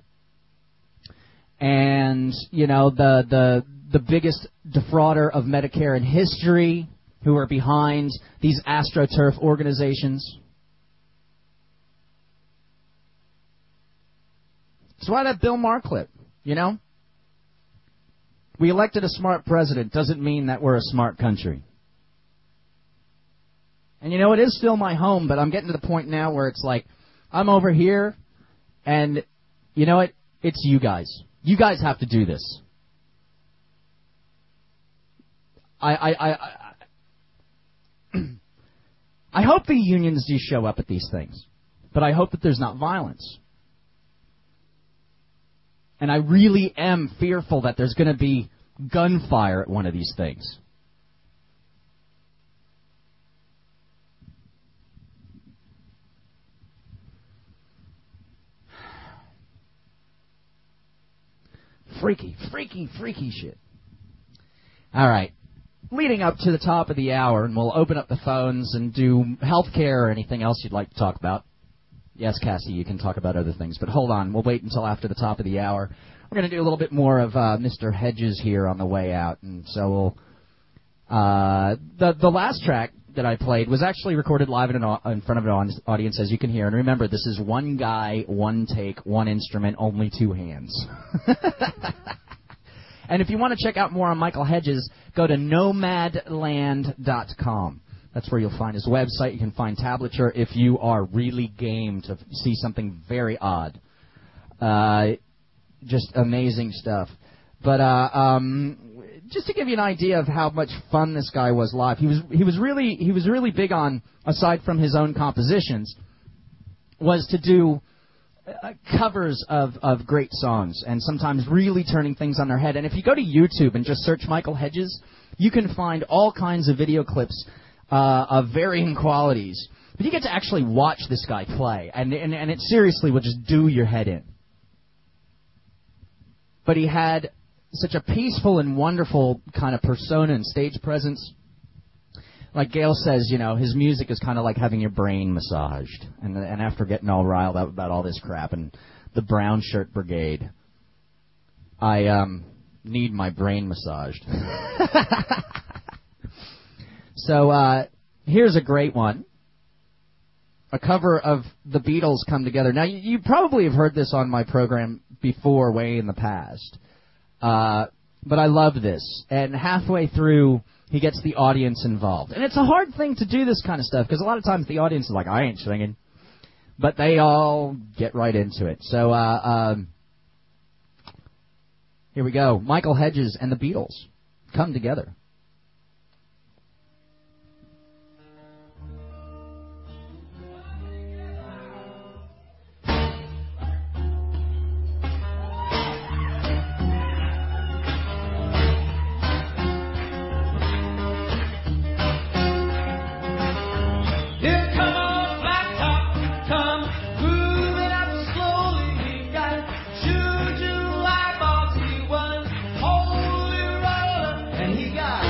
and, you know, the, the, the biggest defrauder of Medicare in history who are behind these AstroTurf organizations. That's why that Bill Maher clip, you know? We elected a smart president doesn't mean that we're a smart country. And, you know, it is still my home, but I'm getting to the point now where it's like, I'm over here, and, you know what? It's you guys. You guys have to do this. I, I, I, I, I hope the unions do show up at these things, but I hope that there's not violence. And I really am fearful that there's going to be gunfire at one of these things. Freaky, freaky, freaky shit. All right. Leading up to the top of the hour, and we'll open up the phones and do healthcare or anything else you'd like to talk about. Yes, Cassie, you can talk about other things, but hold on. We'll wait until after the top of the hour. We're going to do a little bit more of uh, Mister Hedges here on the way out, and so we'll... Uh, the, the last track that I played was actually recorded live in, an, in front of an audience, as you can hear. And remember, this is one guy, one take, one instrument, only two hands. And if you want to check out more on Michael Hedges, go to nomad land dot com. That's where you'll find his website. You can find tablature if you are really game to see something very odd. Uh, just amazing stuff. But uh, um, just to give you an idea of how much fun this guy was live, he was he was really he was really big on, aside from his own compositions, was to do uh, covers of, of great songs, and sometimes really turning things on their head. And if you go to YouTube and just search Michael Hedges, you can find all kinds of video clips uh, of varying qualities. But you get to actually watch this guy play, and, and, and it seriously will just do your head in. But he had such a peaceful and wonderful kind of persona and stage presence. Like Gail says, you know, his music is kind of like having your brain massaged. And and after getting all riled up about all this crap and the brown shirt brigade, I um, need my brain massaged. So uh, here's a great one. A cover of the Beatles Come Together. Now, you, you probably have heard this on my program before, way in the past. Uh, but I love this. And halfway through, he gets the audience involved. And it's a hard thing to do this kind of stuff, because a lot of times the audience is like, I ain't singing. But they all get right into it. So uh, um, here we go. Michael Hedges and the Beatles Come Together. He got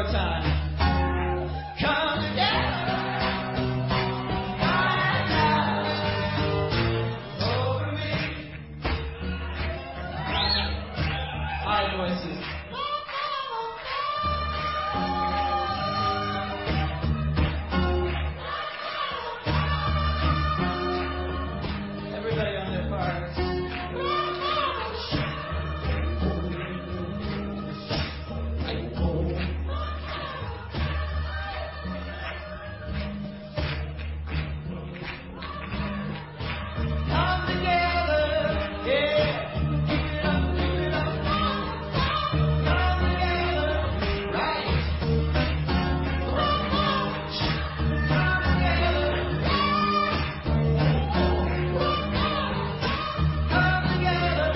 more time. Come together. Over me. High voices. Everybody on their parts. Come together, yeah. Keep it up, keep it up. Come together, right. Come together. Come together.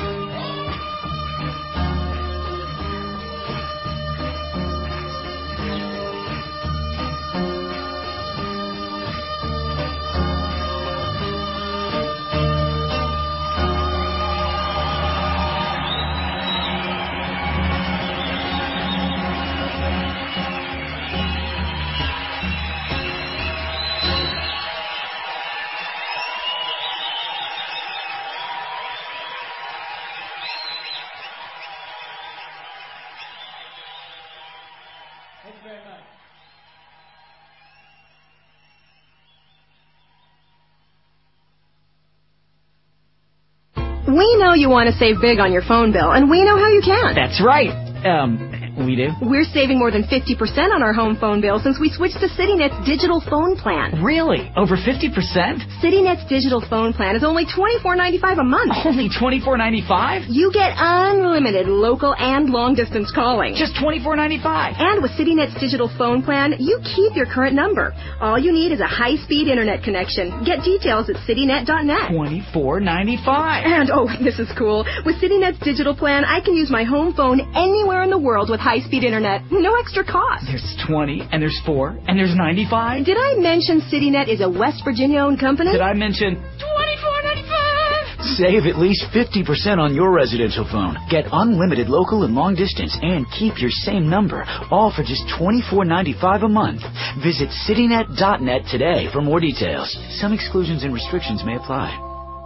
Thank you very much. We know you want to save big on your phone bill, and we know how you can. That's right. Um, we do. We're saving more than fifty percent on our home phone bill since we switched to CityNet's digital phone plan. Really? Over fifty percent? CityNet's digital phone plan is only twenty-four ninety-five a month. Only twenty-four ninety-five? You get unlimited local and long-distance calling. Just twenty-four ninety-five. And with CityNet's digital phone plan, you keep your current number. All you need is a high-speed internet connection. Get details at citynet dot net. twenty-four ninety-five. And, oh, this is cool. With CityNet's digital plan, I can use my home phone anywhere in the world with high-speed internet. No extra cost. There's twenty, and there's four, and there's ninety-five. Did I mention CityNet is a West Virginia-owned company? Did I mention twenty-four ninety-five? Save at least fifty percent on your residential phone. Get unlimited local and long distance and keep your same number, all for just twenty-four ninety-five a month. Visit citynet dot net today for more details. Some exclusions and restrictions may apply.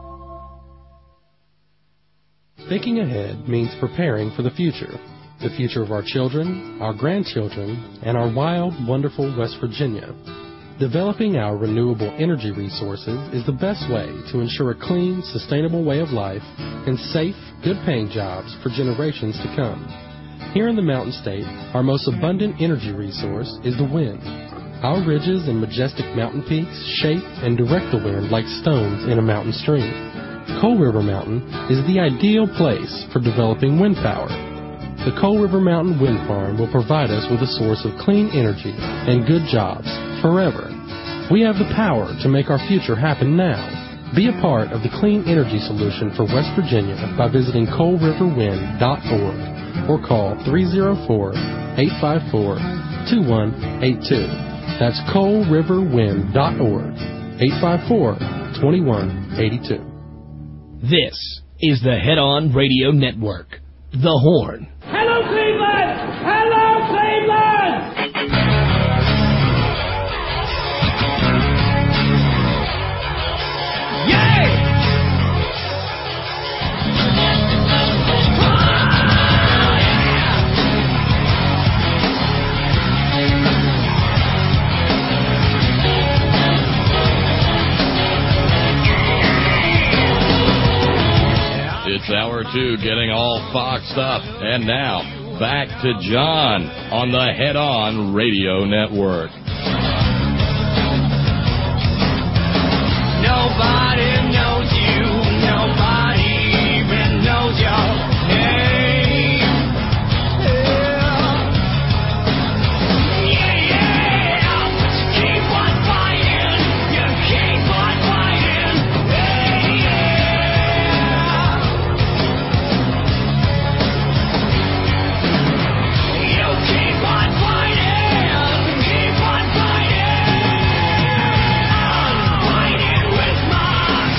Thinking ahead means preparing for the future. The future of our children, our grandchildren, and our wild, wonderful West Virginia. Developing our renewable energy resources is the best way to ensure a clean, sustainable way of life and safe, good-paying jobs for generations to come. Here in the Mountain State, our most abundant energy resource is the wind. Our ridges and majestic mountain peaks shape and direct the wind like stones in a mountain stream. Coal River Mountain is the ideal place for developing wind power. The Coal River Mountain Wind Farm will provide us with a source of clean energy and good jobs forever. We have the power to make our future happen now. Be a part of the clean energy solution for West Virginia by visiting coal river wind dot org or call three oh four, eight five four, two one eight two. That's coal river wind dot org, eight five four, two one eight two. This is the Head On Radio Network, The Horn. Hello, Cleveland! Hello, Cleveland! Yay! It's hour two, getting all foxed up. And now, back to John on the Head On Radio Network. Nobody knows you. Nobody even knows your name. Yeah, yeah. But you keep on fighting. You keep on fighting. Yeah, yeah. You keep on fighting. Keep on fighting. Fighting with my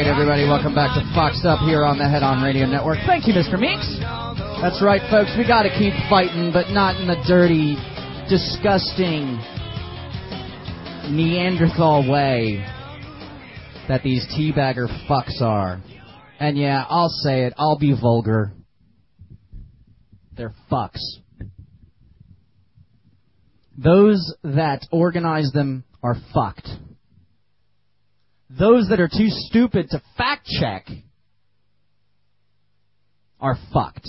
right, everybody, welcome back to Foxed Up here on the Head On Radio Network. Thank you, Mister Meeks. That's right, folks, we got to keep fighting, but not in the dirty, disgusting Neanderthal way that these teabagger fucks are. And yeah, I'll say it, I'll be vulgar. They're fucks. Those that organize them are fucked. Those that are too stupid to fact check are fucked.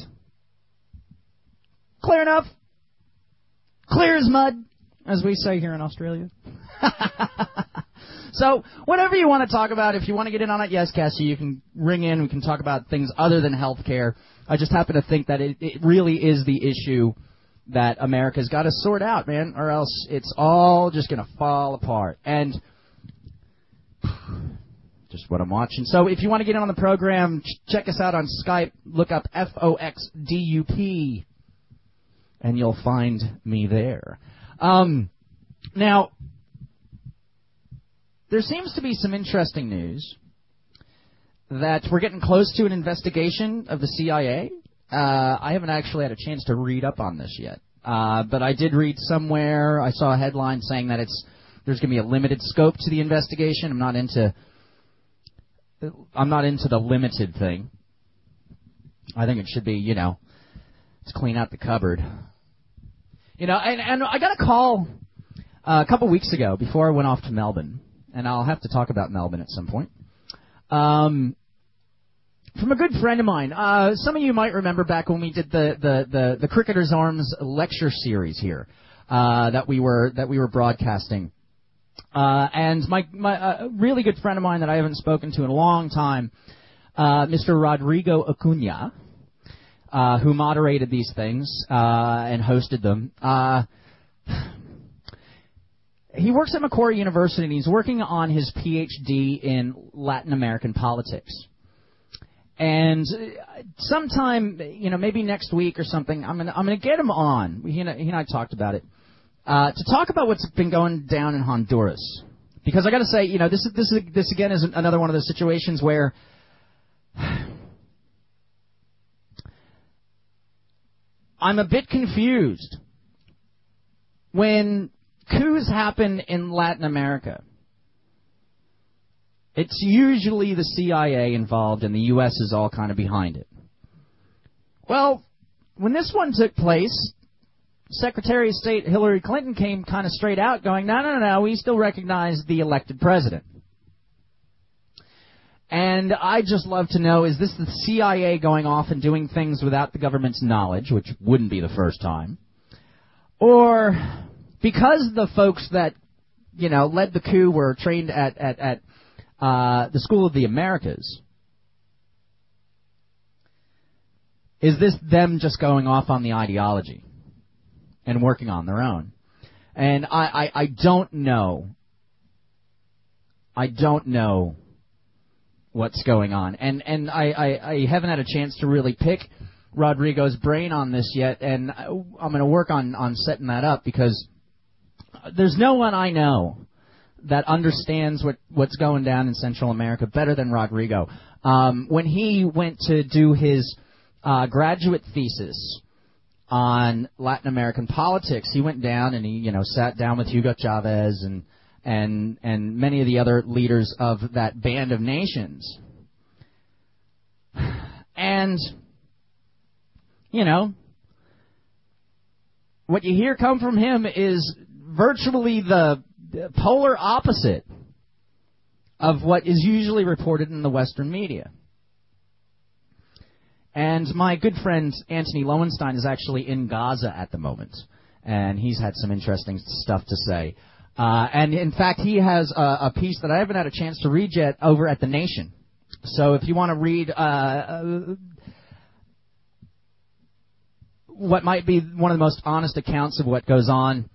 Clear enough? Clear as mud, as we say here in Australia. So, whatever you want to talk about, if you want to get in on it, yes, Cassie, you can ring in. We can talk about things other than health care. I just happen to think that it, it really is the issue that America's got to sort out, man, or else it's all just going to fall apart. And just what I'm watching. So if you want to get in on the program, ch- check us out on Skype. Look up F O X D U P, and you'll find me there. Um, now, there seems to be some interesting news that we're getting close to an investigation of the C I A. Uh, I haven't actually had a chance to read up on this yet, uh, but I did read somewhere, I saw a headline saying that it's there's going to be a limited scope to the investigation. I'm not into I'm not into the limited thing. I think it should be, you know, let's clean out the cupboard. You know, and, and I got a call uh, a couple weeks ago before I went off to Melbourne, and I'll have to talk about Melbourne at some point. Um, from a good friend of mine. Uh, some of you might remember back when we did the the the, the Cricketer's Arms lecture series here uh, that we were that we were broadcasting. Uh, and my my uh, really good friend of mine that I haven't spoken to in a long time, uh, Mister Rodrigo Acuna, uh, who moderated these things uh, and hosted them. Uh, he works at Macquarie University, and he's working on his P H D in Latin American politics. And sometime, you know, maybe next week or something, I'm gonna I'm gonna get him on. He and, he and I talked about it uh, to talk about what's been going down in Honduras. Because I got to say, you know, this is this is this again is another one of those situations where I'm a bit confused when coups happen in Latin America. It's usually the C I A involved, and the U S is all kind of behind it. Well, when this one took place, Secretary of State Hillary Clinton came kind of straight out going, no, no, no, we still recognize the elected president. And I'd just love to know, is this the C I A going off and doing things without the government's knowledge, which wouldn't be the first time? Or because the folks that, you know, led the coup were trained at, at, at Uh, the School of the Americas, is this them just going off on the ideology and working on their own? And I, I, I don't know. I don't know what's going on. And, and I, I, I haven't had a chance to really pick Rodrigo's brain on this yet, and I'm going to work on, on setting that up because there's no one I know that understands what, what's going down in Central America better than Rodrigo. Um, when he went to do his uh, graduate thesis on Latin American politics, he went down and he, you know, sat down with Hugo Chavez and and and many of the other leaders of that band of nations. And, you know, what you hear come from him is virtually the polar opposite of what is usually reported in the Western media. And my good friend Anthony Lowenstein is actually in Gaza at the moment, and he's had some interesting stuff to say. Uh, and in fact, he has a, a piece that I haven't had a chance to read yet over at The Nation. So if you want to read uh, uh, what might be one of the most honest accounts of what goes on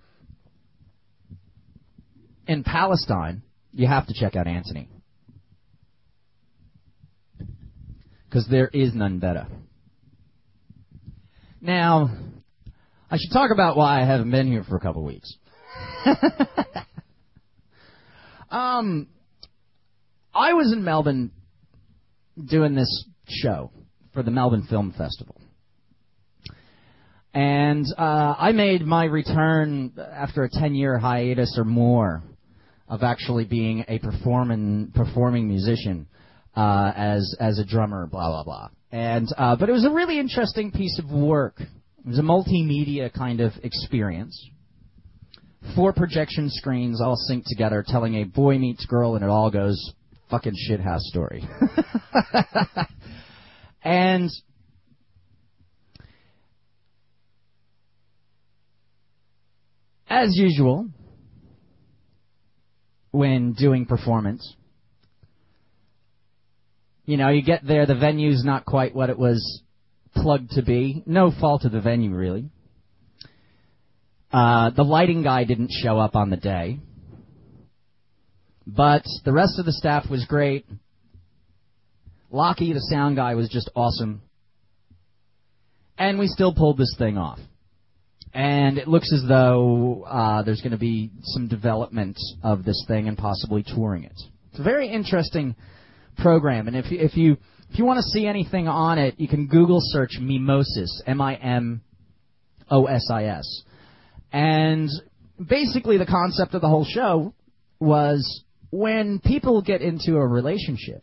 in Palestine, you have to check out Anthony. Because there is none better. Now, I should talk about why I haven't been here for a couple weeks. um, I was in Melbourne doing this show for the Melbourne Film Festival. And uh, I made my return after a ten-year hiatus or more of actually being a performing performing musician uh, as as a drummer, blah blah blah. And uh, but it was a really interesting piece of work. It was a multimedia kind of experience. Four projection screens all synced together, telling a boy meets girl, and it all goes fucking shithouse story. And as usual, when doing performance, you know, you get there, the venue's not quite what it was plugged to be. No fault of the venue, really. Uh, the lighting guy didn't show up on the day. But the rest of the staff was great. Lockie, the sound guy, was just awesome. And we still pulled this thing off. And it looks as though uh, there's going to be some development of this thing and possibly touring it. It's a very interesting program. And if you, if you, if you want to see anything on it, you can Google search Mimosis, M I M O S I S. And basically the concept of the whole show was when people get into a relationship,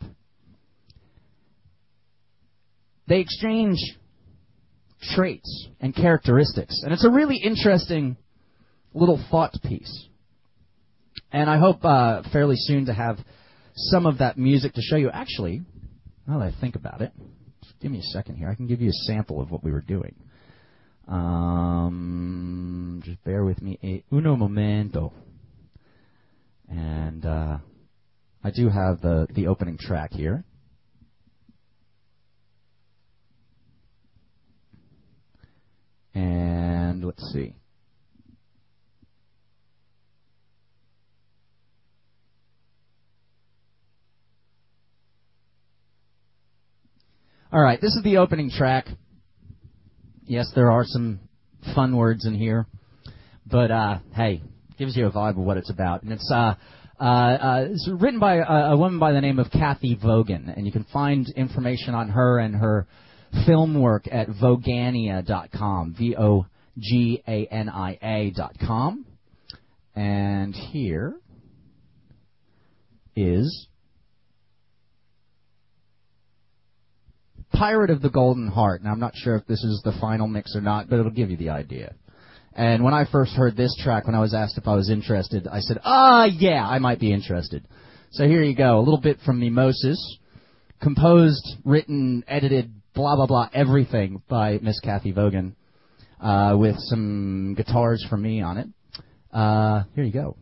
they exchange traits and characteristics. And it's a really interesting little thought piece. And I hope uh, fairly soon to have some of that music to show you. Actually, now that I think about it, just give me a second here. I can give you a sample of what we were doing. Um, just bear with me a uno momento. And uh, I do have the, the opening track here. And let's see. All right, this is the opening track. Yes, there are some fun words in here, but uh, hey, gives you a vibe of what it's about. And it's uh, uh, uh, it's written by a, a woman by the name of Kathy Vogan, and you can find information on her and her film work at Vogania dot com, V O G A N I A dot com. And here is Pirate of the Golden Heart. Now, I'm not sure if this is the final mix or not, but it'll give you the idea. And when I first heard this track, when I was asked if I was interested, I said, ah, yeah, I might be interested. So here you go, a little bit from Mimosis, composed, written, edited, blah, blah, blah, everything by Miss Kathy Vogan, uh, with some guitars from me on it. Uh, here you go.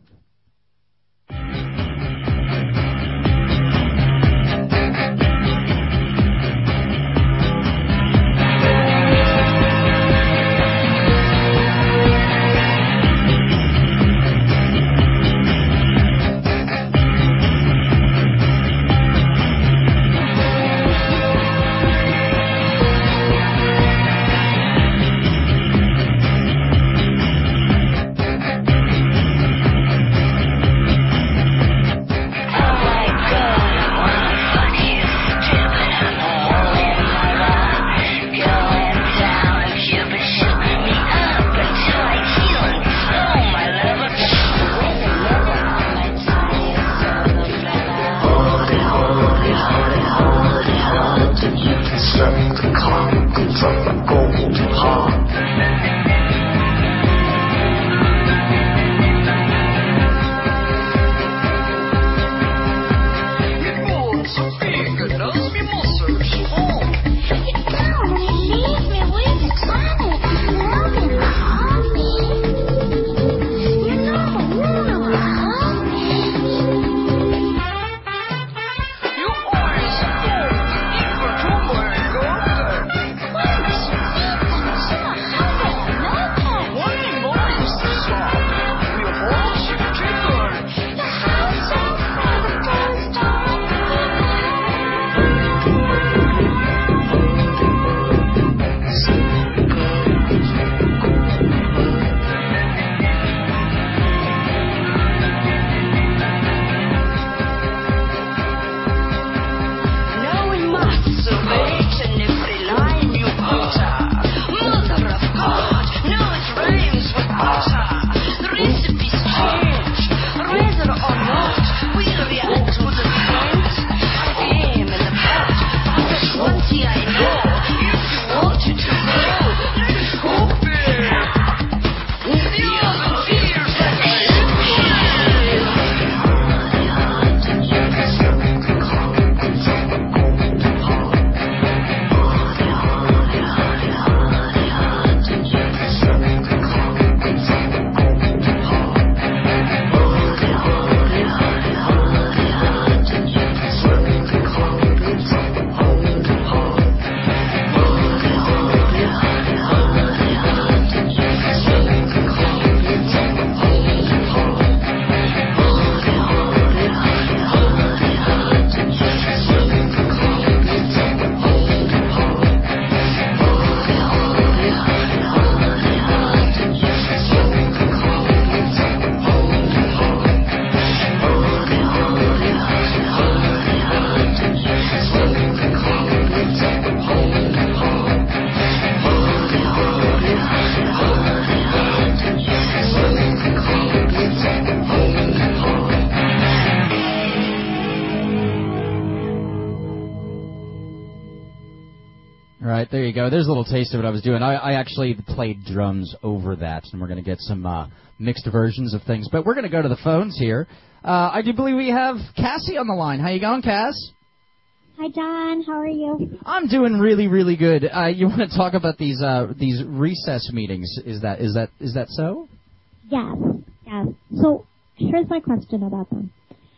Right, there you go. There's a little taste of what I was doing. I, I actually played drums over that, and we're going to get some uh, mixed versions of things. But we're going to go to the phones here. Uh, I do believe we have Cassie on the line. How you going, Cass? Hi, John. How are you? I'm doing really, really good. Uh, you want to talk about these uh, these recess meetings? Is that is that is that so? Yes, yes. So here's my question about them.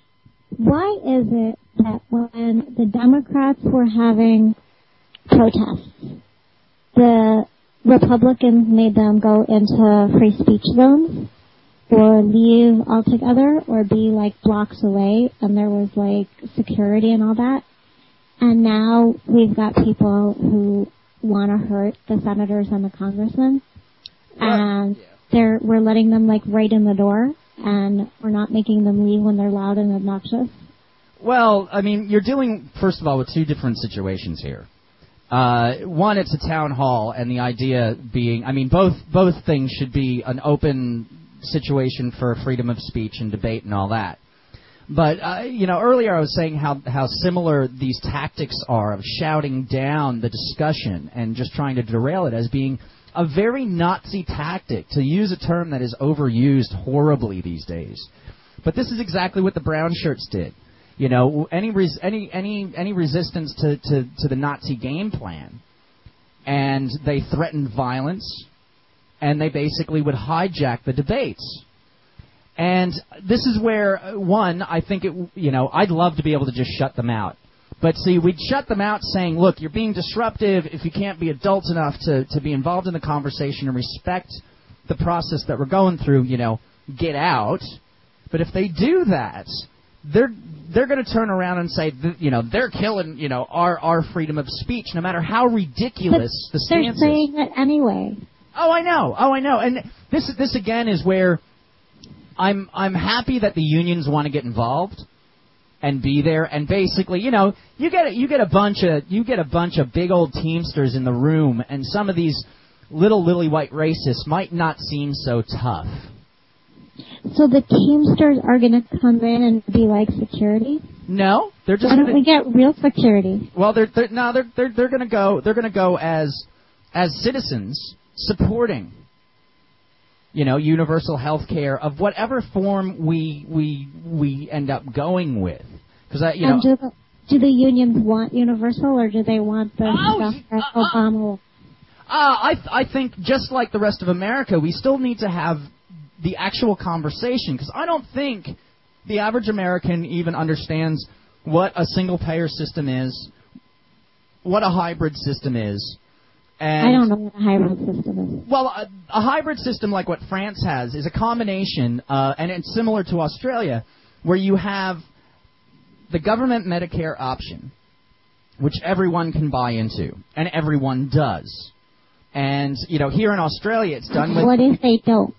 Why is it that when the Democrats were having protests, the Republicans made them go into free speech zones or leave altogether or be like blocks away, and there was like security and all that? And now we've got people who want to hurt the senators and the congressmen, and they're we're letting them like right in the door, and we're not making them leave when they're loud and obnoxious. Well, I mean, you're dealing, first of all, with two different situations here. Uh, one, it's a town hall, and the idea being, I mean, both both things should be an open situation for freedom of speech and debate and all that. But, uh, you know, earlier I was saying how, how similar these tactics are of shouting down the discussion and just trying to derail it as being a very Nazi tactic, to use a term that is overused horribly these days. But this is exactly what the brown shirts did. You know, any res- any any any resistance to, to, to the Nazi game plan, and they threatened violence, and they basically would hijack the debates. And this is where, one, I think, it, you know, I'd love to be able to just shut them out. But, see, we'd shut them out saying, look, you're being disruptive. If you can't be adults enough to, to be involved in the conversation and respect the process that we're going through, you know, get out. But if they do that, they're they're going to turn around and say, you know, they're killing, you know, our, our freedom of speech, no matter how ridiculous but the stance is. They're saying it anyway. Oh, I know. Oh, I know. And this this, again, is where I'm I'm happy that the unions want to get involved and be there, and basically, you know, you get you get a bunch of you get a bunch of big old Teamsters in the room, and some of these little lily white racists might not seem so tough. So the Teamsters are going to come in and be like security? No, they're just. Why don't gonna, we get real security? Well, they're, they're no, they're they're they're going to go. They're going to go as as citizens supporting, you know, universal health care of whatever form we we we end up going with. Because I, you and know, do the, do the unions want universal, or do they want the oh, stuff that uh, Obama? Uh, I th- I think just like the rest of America, we still need to have the actual conversation, because I don't think the average American even understands what a single-payer system is, what a hybrid system is. And I don't know what a hybrid system is. Well, a, a hybrid system like what France has is a combination, uh, and it's similar to Australia, where you have the government Medicare option, which everyone can buy into, and everyone does. And, you know, here in Australia it's done with... What if they don't?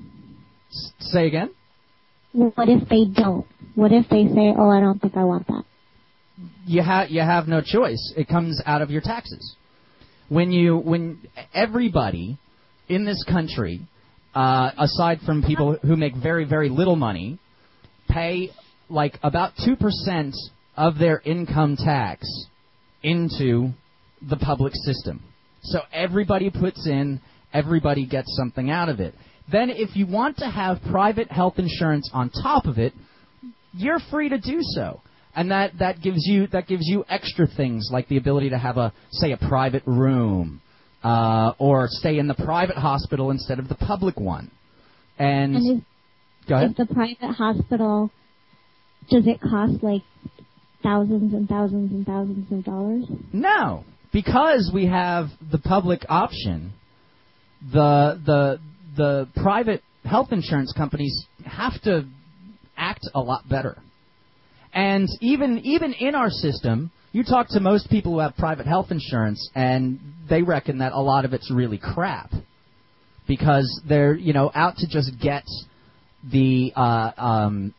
S- say again? What if they don't? What if they say, oh, I don't think I want that? You, ha- you have no choice. It comes out of your taxes. When you, when everybody in this country, uh, aside from people who make very, very little money, pay like about two percent of their income tax into the public system. So everybody puts in, everybody gets something out of it. Then if you want to have private health insurance on top of it, you're free to do so. And that, that gives you that gives you extra things like the ability to have a, say, a private room, uh, or stay in the private hospital instead of the public one. And, and if, go ahead. If the private hospital, does it cost like thousands and thousands and thousands of dollars? No, because we have the public option. The the the private health insurance companies have to act a lot better. And even even in our system, you talk to most people who have private health insurance, and they reckon that a lot of it's really crap, because they're, you know, out to just get the uh, um,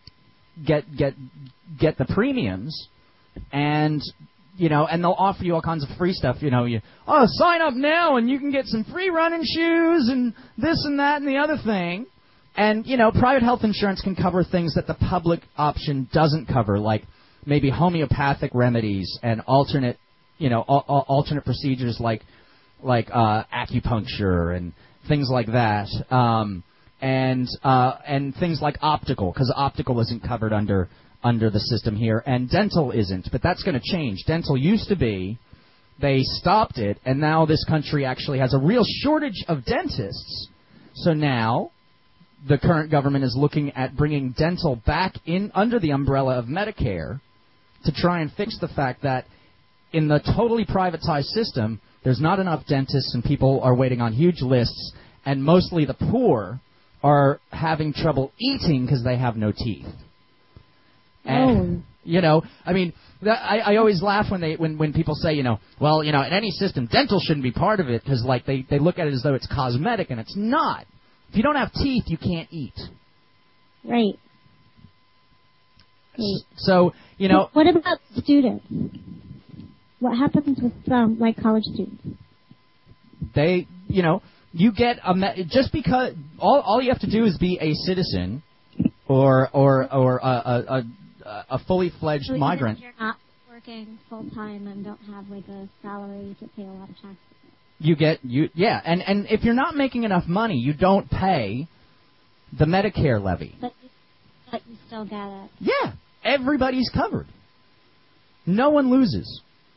get get get the premiums, and you know, and they'll offer you all kinds of free stuff. You know, you oh sign up now and you can get some free running shoes and this and that and the other thing. And, you know, private health insurance can cover things that the public option doesn't cover, like maybe homeopathic remedies and alternate you know, al- al- alternate procedures like like uh, acupuncture and things like that, um, and uh, and things like optical, because optical isn't covered under under the system here, and dental isn't. But that's going to change. Dental used to be. They stopped it, and now this country actually has a real shortage of dentists. So now the current government is looking at bringing dental back in under the umbrella of Medicare to try and fix the fact that in the totally privatized system, there's not enough dentists and people are waiting on huge lists, and mostly the poor are having trouble eating because they have no teeth. And, oh. You know, I mean, that, I, I always laugh when they when, when people say, you know, well, you know, in any system, dental shouldn't be part of it because, like, they, they look at it as though it's cosmetic, and it's not. If you don't have teeth, you can't eat. Right. Right. So, you know... What about students? What happens with, um, like, college students? They, you know, you get a... Me- just because... All, all you have to do is be a citizen or or, or a... a, a a fully fledged so migrant. Even if you're not working full time and don't have like a salary to pay a lot of taxes. You get you yeah, and and if you're not making enough money, you don't pay the Medicare levy. But you, but you still get it. Yeah, everybody's covered. No one loses.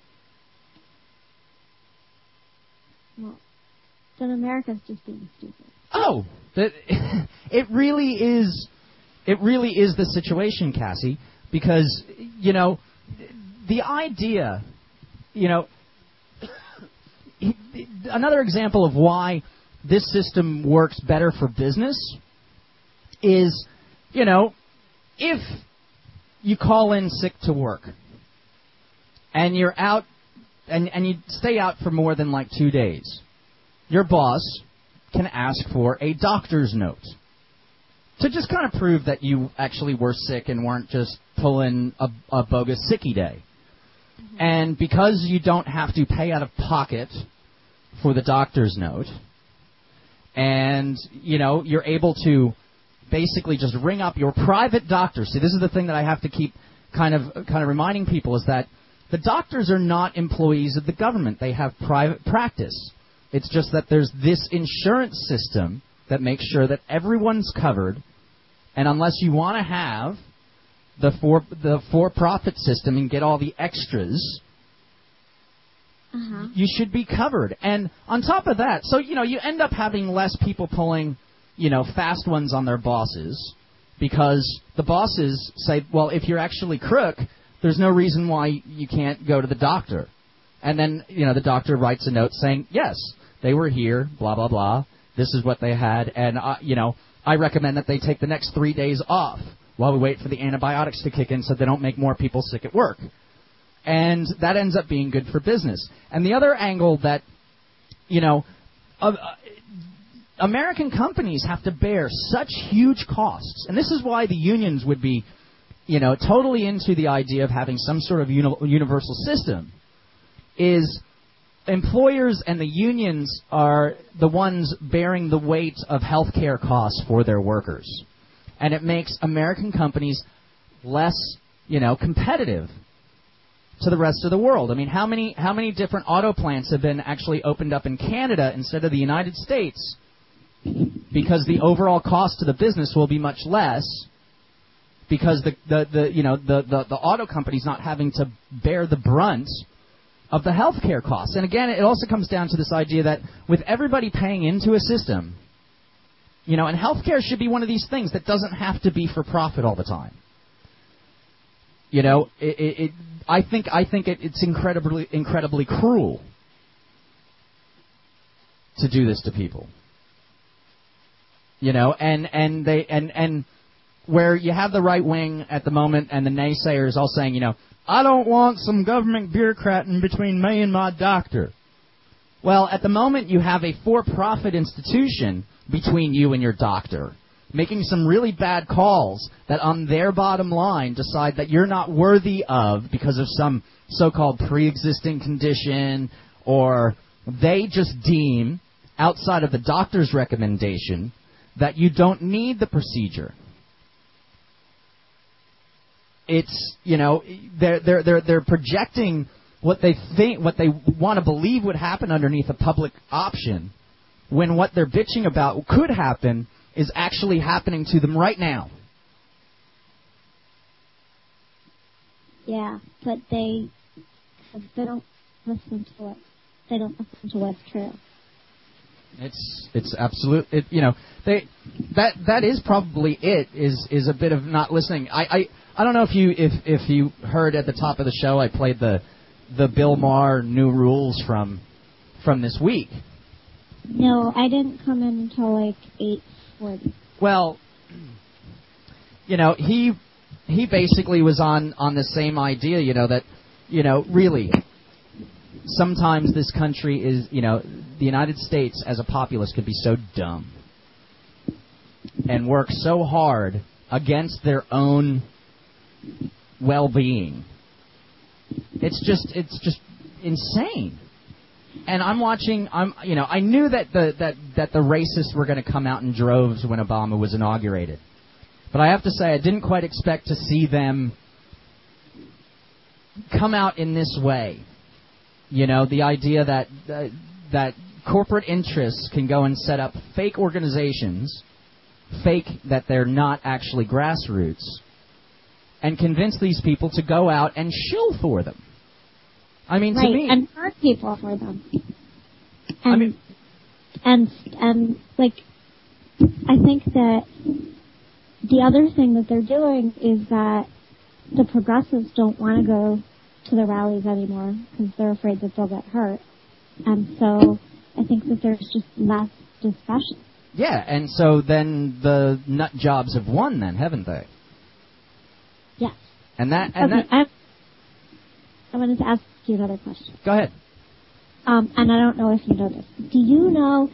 Well, then America's just being stupid. Oh, that it really is. It really is the situation, Cassie. Because, you know, the idea, you know, another example of why this system works better for business is, you know, if you call in sick to work and you're out and, and you stay out for more than like two days, your boss can ask for a doctor's note. To just kind of prove that you actually were sick and weren't just pulling a, a bogus sicky day. Mm-hmm. And because you don't have to pay out of pocket for the doctor's note, and, you know, you're able to basically just ring up your private doctor. See, this is the thing that I have to keep kind of kind of reminding people is that the doctors are not employees of the government. They have private practice. It's just that there's this insurance system that makes sure that everyone's covered, and unless you want to have the for the for-profit system and get all the extras, uh-huh. you should be covered. And on top of that, so you know, you end up having less people pulling, you know, fast ones on their bosses because the bosses say, well, if you're actually crook, there's no reason why you can't go to the doctor. And then, you know, the doctor writes a note saying, yes, they were here, blah blah blah. This is what they had, and, uh, you know, I recommend that they take the next three days off while we wait for the antibiotics to kick in so they don't make more people sick at work. And that ends up being good for business. And the other angle that, you know, uh, American companies have to bear such huge costs, and this is why the unions would be, you know, totally into the idea of having some sort of uni- universal system, is... employers and the unions are the ones bearing the weight of health care costs for their workers. And it makes American companies less, you know, competitive to the rest of the world. I mean, how many how many different auto plants have been actually opened up in Canada instead of the United States? Because the overall cost to the business will be much less because the, the, the you know, the, the, the auto company's not having to bear the brunt of the health care costs. And again, it also comes down to this idea that with everybody paying into a system, you know, and health care should be one of these things that doesn't have to be for profit all the time. You know, it, it, it, I think I think it, it's incredibly incredibly cruel to do this to people. You know, and and they and and where you have the right wing at the moment and the naysayers all saying, you know, I don't want some government bureaucrat in between me and my doctor. Well, at the moment you have a for-profit institution between you and your doctor, making some really bad calls that on their bottom line decide that you're not worthy of because of some so-called pre-existing condition, or they just deem, outside of the doctor's recommendation, that you don't need the procedure. It's, you know, they're they're they're they're projecting what they think, what they want to believe would happen underneath a public option, when what they're bitching about could happen is actually happening to them right now. Yeah, but they they don't listen to it. They don't listen to what's true. It's it's absolute. It, you know, they that that is probably it. Is is a bit of not listening. I, I, I don't know if you if if you heard at the top of the show, I played the the Bill Maher new rules from from this week. No, I didn't come in until like eight forty. Well, you know, he he basically was on on the same idea. You know that you know really. Sometimes this country is, you know, the United States as a populace could be so dumb and work so hard against their own well-being. It's just, it's just insane. And I'm watching, I'm, you know, I knew that the that that the racists were going to come out in droves when Obama was inaugurated, but I have to say I didn't quite expect to see them come out in this way. You know, the idea that uh, that corporate interests can go and set up fake organizations, fake that they're not actually grassroots, and convince these people to go out and shill for them. I mean, right, to me, and hurt people for them. And, I mean, and and like, I think that the other thing that they're doing is that the progressives don't want to go to the rallies anymore because they're afraid that they'll get hurt, and so I think that there's just less discussion. Yeah, and so then the nut jobs have won, then, haven't they? Yes. And that, and okay, that. I, I wanted to ask you another question. Go ahead. Um, and I don't know if you know this. Do you know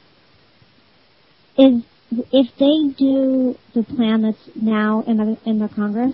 is if they do the plan that's now in the in the Congress?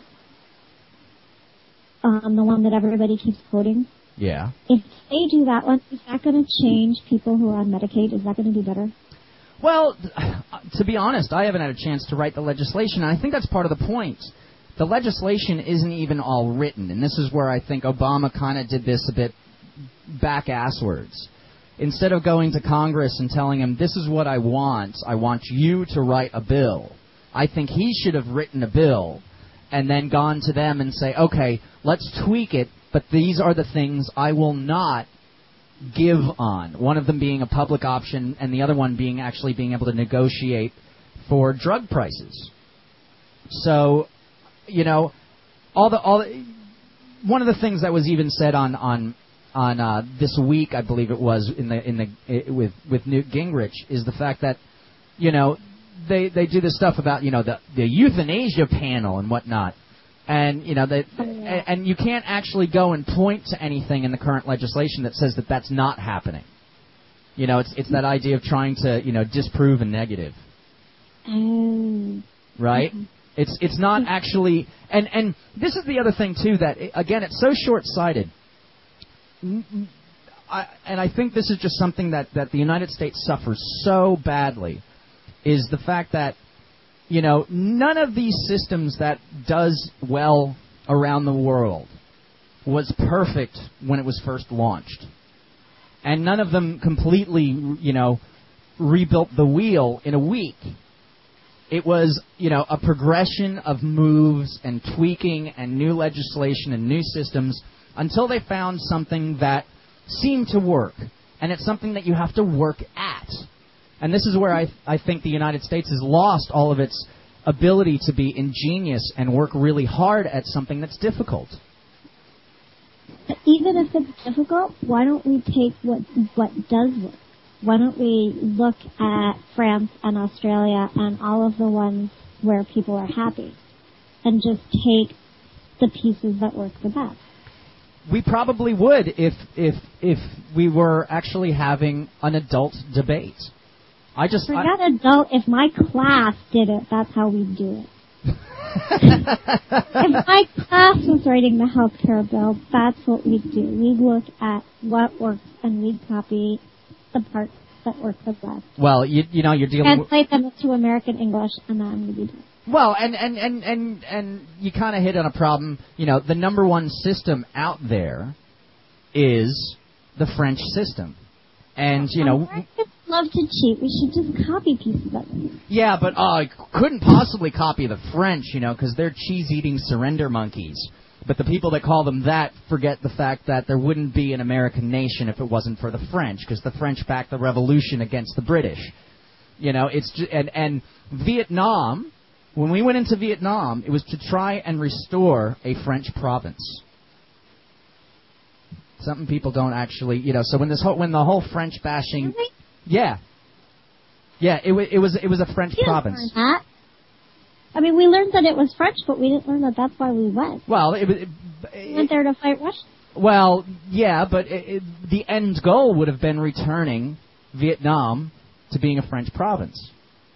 Um, the one that everybody keeps quoting. Yeah. If they do that one, is that going to change people who are on Medicaid? Is that going to be better? Well, to be honest, I haven't had a chance to write the legislation, and I think that's part of the point. The legislation isn't even all written, and this is where I think Obama kind of did this a bit back-asswards. Instead of going to Congress and telling him, this is what I want, I want you to write a bill, I think he should have written a bill and then gone to them and say, okay, let's tweak it, but these are the things I will not give on. One of them being a public option and the other one being actually being able to negotiate for drug prices. So, you know, all the all the, one of the things that was even said on on on uh, This Week, I believe it was in the in the with with Newt Gingrich, is the fact that, you know, They they do this stuff about, you know, the the euthanasia panel and whatnot, and you know they and, and you can't actually go and point to anything in the current legislation that says that that's not happening. You know, it's it's that idea of trying to, you know, disprove a negative. Um, right? Mm-hmm. It's it's not actually, and and this is the other thing too, that again it's so short-sighted. I, and I think this is just something that that the United States suffers so badly. Is the fact that, you know, none of these systems that does well around the world was perfect when it was first launched. And none of them completely, you know, rebuilt the wheel in a week. It was, you know, a progression of moves and tweaking and new legislation and new systems until they found something that seemed to work. And it's something that you have to work at. And this is where I, I think the United States has lost all of its ability to be ingenious and work really hard at something that's difficult. But even if it's difficult, why don't we take what what does work? Why don't we look at France and Australia and all of the ones where people are happy and just take the pieces that work the best? We probably would if if if we were actually having an adult debate. I just forget I, adult. If my class did it, that's how we do it. If my class was writing the health care bill, that's what we'd do. We'd look at what works and we'd copy the parts that work the best. Well, you you know you're dealing with translate them to American English, and then we'd be done. Well, and and and and, and you kind of hit on a problem. You know, the number one system out there is the French system. And, you know... Americans love to cheat. We should just copy pieces of it. Yeah, but uh, I couldn't possibly copy the French, you know, because they're cheese-eating surrender monkeys. But the people that call them that forget the fact that there wouldn't be an American nation if it wasn't for the French, because the French backed the revolution against the British. You know, it's just, and, and Vietnam, when we went into Vietnam, it was to try and restore a French province. Something people don't actually, you know. So when this whole, when the whole French bashing, really? yeah, yeah, it, w- it was it was a French we province. Didn't learn that. I mean, we learned that it was French, but we didn't learn that that's why we went. Well, it, it, it, we went there to fight Russia. Well, yeah, but it, it, the end goal would have been returning Vietnam to being a French province.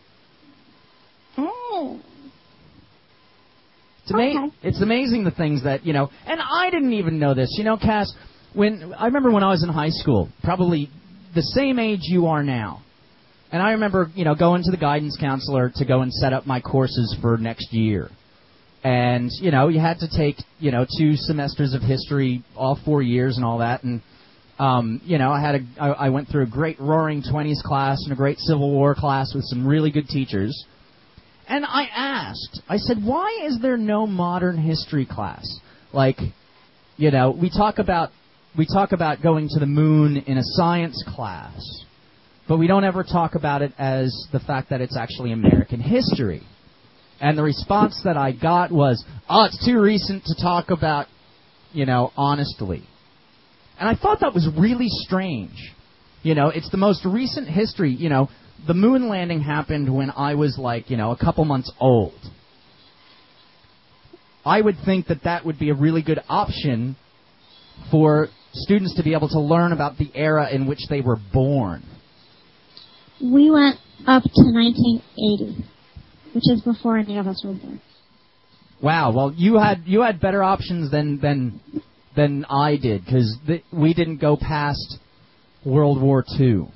Oh. It's, ama- okay. it's amazing the things that, you know, and I didn't even know this. You know, Cass, when I remember when I was in high school, probably the same age you are now, and I remember, you know, going to the guidance counselor to go and set up my courses for next year. And, you know, you had to take, you know, two semesters of history, all four years and all that. And, um, you know, I had a, I, I went through a great Roaring Twenties class and a great Civil War class with some really good teachers. And I asked, I said, why is there no modern history class? Like, you know, we talk about we talk about going to the moon in a science class, but we don't ever talk about it as the fact that it's actually American history. And the response that I got was, oh, it's too recent to talk about, you know, honestly. And I thought that was really strange. You know, it's the most recent history, you know. The moon landing happened when I was, like, you know, a couple months old. I would think that that would be a really good option for students to be able to learn about the era in which they were born. We went up to nineteen eighty, which is before any of us were born. Wow. Well, you had you had better options than than than I did, because th- we didn't go past World War Two.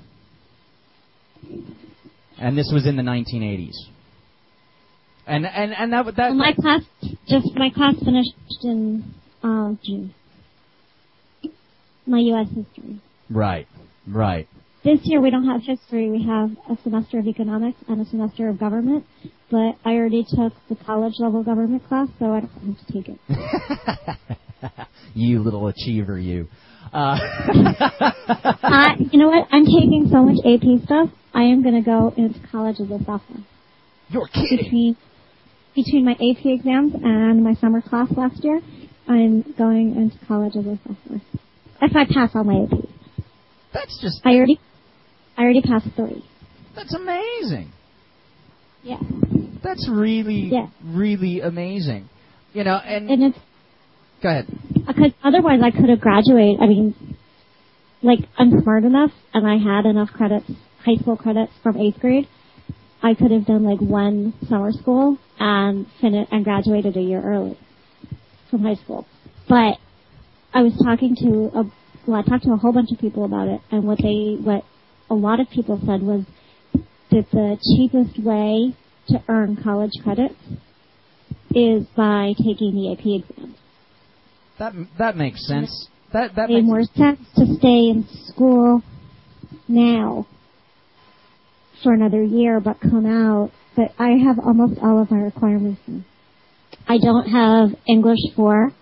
And this was in the nineteen eighties. And and and that that well, my class just my class finished in uh, June. My U S history. Right, right. This year we don't have history. We have a semester of economics and a semester of government. But I already took the college level government class, so I don't have to take it. You little achiever, you. Uh. uh, you know what? I'm taking so much A P stuff. I am going to go into college as a sophomore. You're kidding. Between, between my A P exams and my summer class last year, I'm going into college as a sophomore. If I pass all my A Ps. That's just... I already, I already passed three. That's amazing. Yeah. That's really, yeah. really amazing. You know, and... and it's, go ahead. Because otherwise I could have graduated. I mean, like, I'm smart enough, and I had enough credits, high school credits from eighth grade. I could have done, like, one summer school and fin- and graduated a year early from high school. But I was talking to a, well, I talked to a whole bunch of people about it, and what they, what a lot of people said was that the cheapest way to earn college credits is by taking the A P exams. That that makes sense. That that it makes more sense to stay in school now for another year, but come out. But I have almost all of my requirements now. I don't have English four,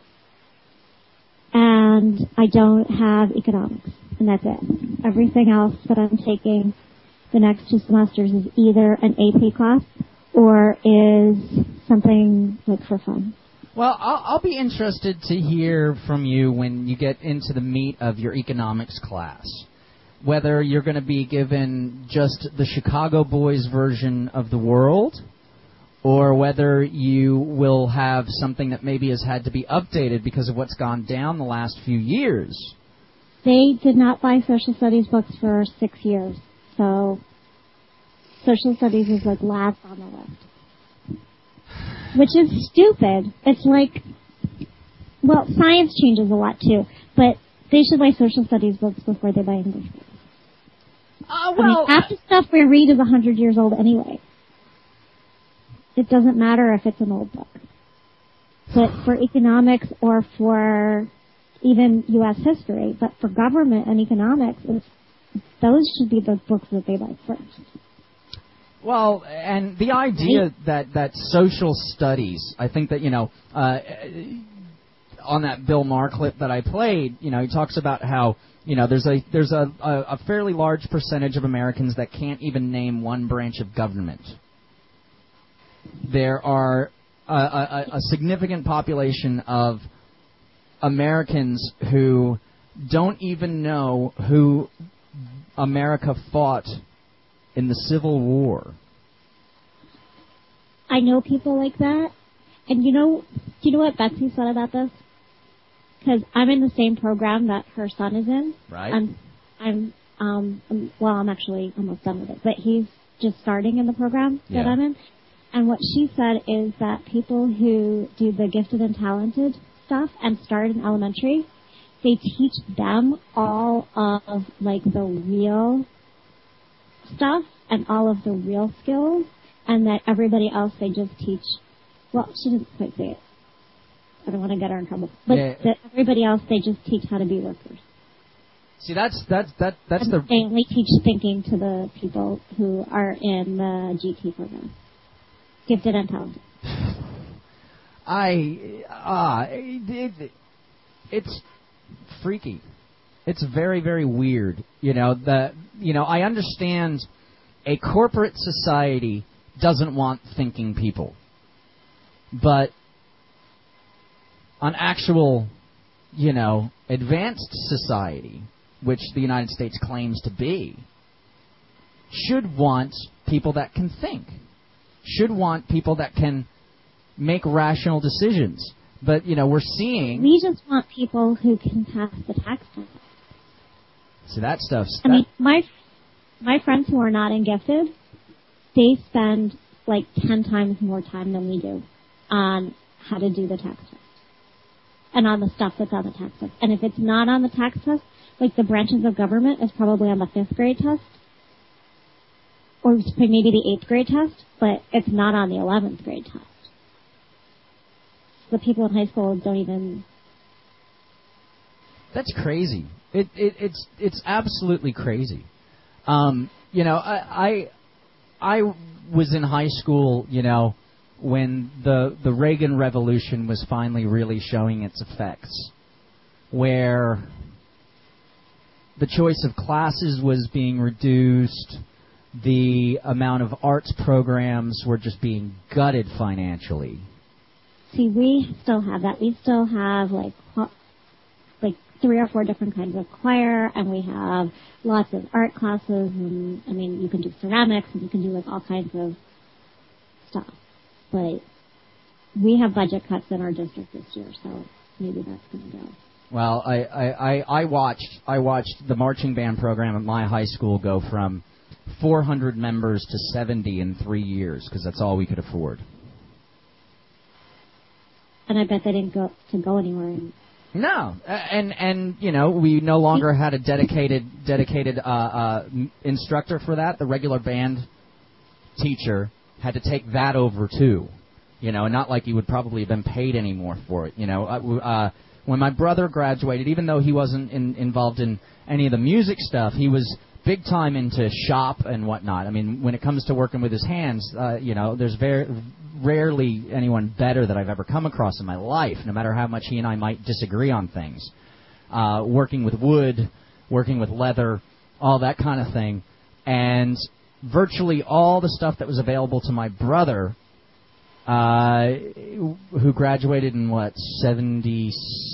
and I don't have economics, and that's it. Everything else that I'm taking the next two semesters is either an A P class or is something like for fun. Well, I'll, I'll be interested to hear from you when you get into the meat of your economics class. Whether you're going to be given just the Chicago Boys version of the world, or whether you will have something that maybe has had to be updated because of what's gone down the last few years. They did not buy social studies books for six years, so social studies is like last on the list. Which is stupid. It's like, well, science changes a lot too, but they should buy social studies books before they buy English books. Uh, well, I mean, half the stuff we read is a hundred years old anyway. It doesn't matter if it's an old book. But for economics or for even U S history. But for government and economics, it's, those should be the books that they like first. Well, and the idea that, that social studies, I think that, you know, uh, on that Bill Maher clip that I played, you know, he talks about how, you know, there's a there's a, a, a fairly large percentage of Americans that can't even name one branch of government. There are a, a, a significant population of Americans who don't even know who America fought in the Civil War. I know people like that. And you know, do you know what Betsy said about this? Because I'm in the same program that her son is in. Right. I'm, I'm, um, I'm, well, I'm actually almost done with it. But he's just starting in the program that Yeah. I'm in. And what she said is that people who do the gifted and talented stuff and start in elementary, they teach them all of, like, the real stuff and all of the real skills, and that everybody else they just teach, well, she didn't quite say it. I don't want to get her in trouble. But Yeah. that everybody else they just teach how to be workers. See, that's that's that that's and the they only teach thinking to the people who are in the G T program. Gifted and talented. I ah, it, it, it's freaky. It's very, very weird. You know, the you know, I understand a corporate society doesn't want thinking people. But an actual, you know, advanced society, which the United States claims to be, should want people that can think. Should want people that can make rational decisions. But, you know, we're seeing... We just want people who can pass the tax test. See, that stuff's... I mean, my my friends who are not in gifted, they spend like ten times more time than we do on how to do the tax test and on the stuff that's on the tax test. And if it's not on the tax test, like the branches of government is probably on the fifth grade test or maybe the eighth grade test, but it's not on the eleventh grade test. The people in high school don't even... That's crazy. It, it it's it's absolutely crazy. Um, you know, I, I I was in high school, you know, when the the Reagan Revolution was finally really showing its effects, where the choice of classes was being reduced, the amount of arts programs were just being gutted financially. See, we still have that. We still have like like three or four different kinds of choir, and we have lots of art classes, and I mean, you can do ceramics, and you can do like all kinds of stuff. But we have budget cuts in our district this year, so maybe that's going to go. Well, I, I, I, I watched I watched the marching band program at my high school go from four hundred members to seventy in three years because that's all we could afford. And I bet they didn't go to go anywhere. No, and and you know we no longer had a dedicated dedicated uh, uh, instructor for that. The regular band teacher had to take that over too, you know, and not like he would probably have been paid anymore for it. You know, uh, when my brother graduated, even though he wasn't in, involved in any of the music stuff, he was big time into shop and whatnot. I mean, when it comes to working with his hands, uh, you know, there's very rarely anyone better that I've ever come across in my life, no matter how much he and I might disagree on things. Uh, working with wood, working with leather, all that kind of thing. And virtually all the stuff that was available to my brother, uh, who graduated in, what, seventy,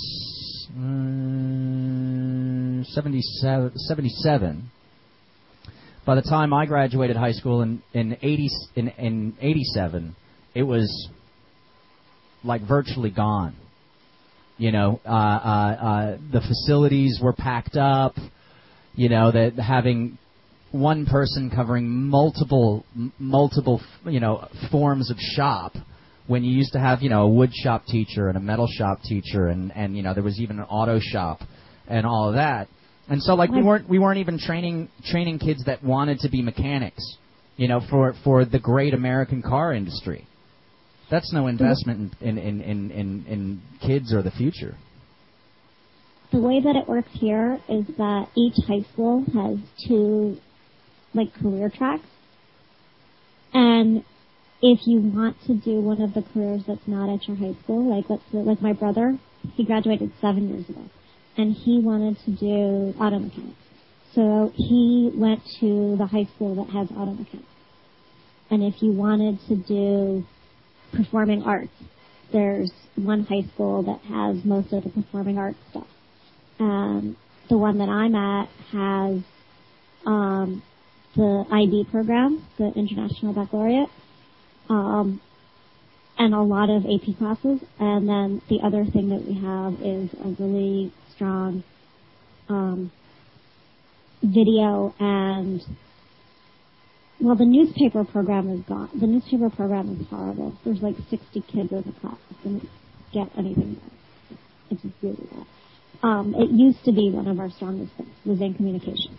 um, seventy-seven, seventy-seven. By the time I graduated high school in in eighty in, in eighty-seven, it was like virtually gone. You know, uh, uh, uh, the facilities were packed up. You know, that having one person covering multiple m- multiple you know forms of shop, when you used to have you know a wood shop teacher and a metal shop teacher, and and you know there was even an auto shop and all of that. And so, like, we weren't we weren't even training training kids that wanted to be mechanics, you know, for, for the great American car industry. That's no investment in in, in, in, in kids or the future. the way that it works here is that each high school has two, like, career tracks. And if you want to do one of the careers that's not at your high school, like let's like my brother, he graduated seven years ago, and he wanted to do auto mechanics. So he went to the high school that has auto mechanics. And if you wanted to do performing arts, there's one high school that has most of the performing arts stuff. Um, the one that I'm at has um, the I B program, the International Baccalaureate, um, and a lot of A P classes. And then the other thing that we have is a really strong um, video and, well, the newspaper program is gone. The newspaper program is horrible. There's like sixty kids in the class. Didn't get anything done. It's really bad. Um, it used to be one of our strongest things, was in communication.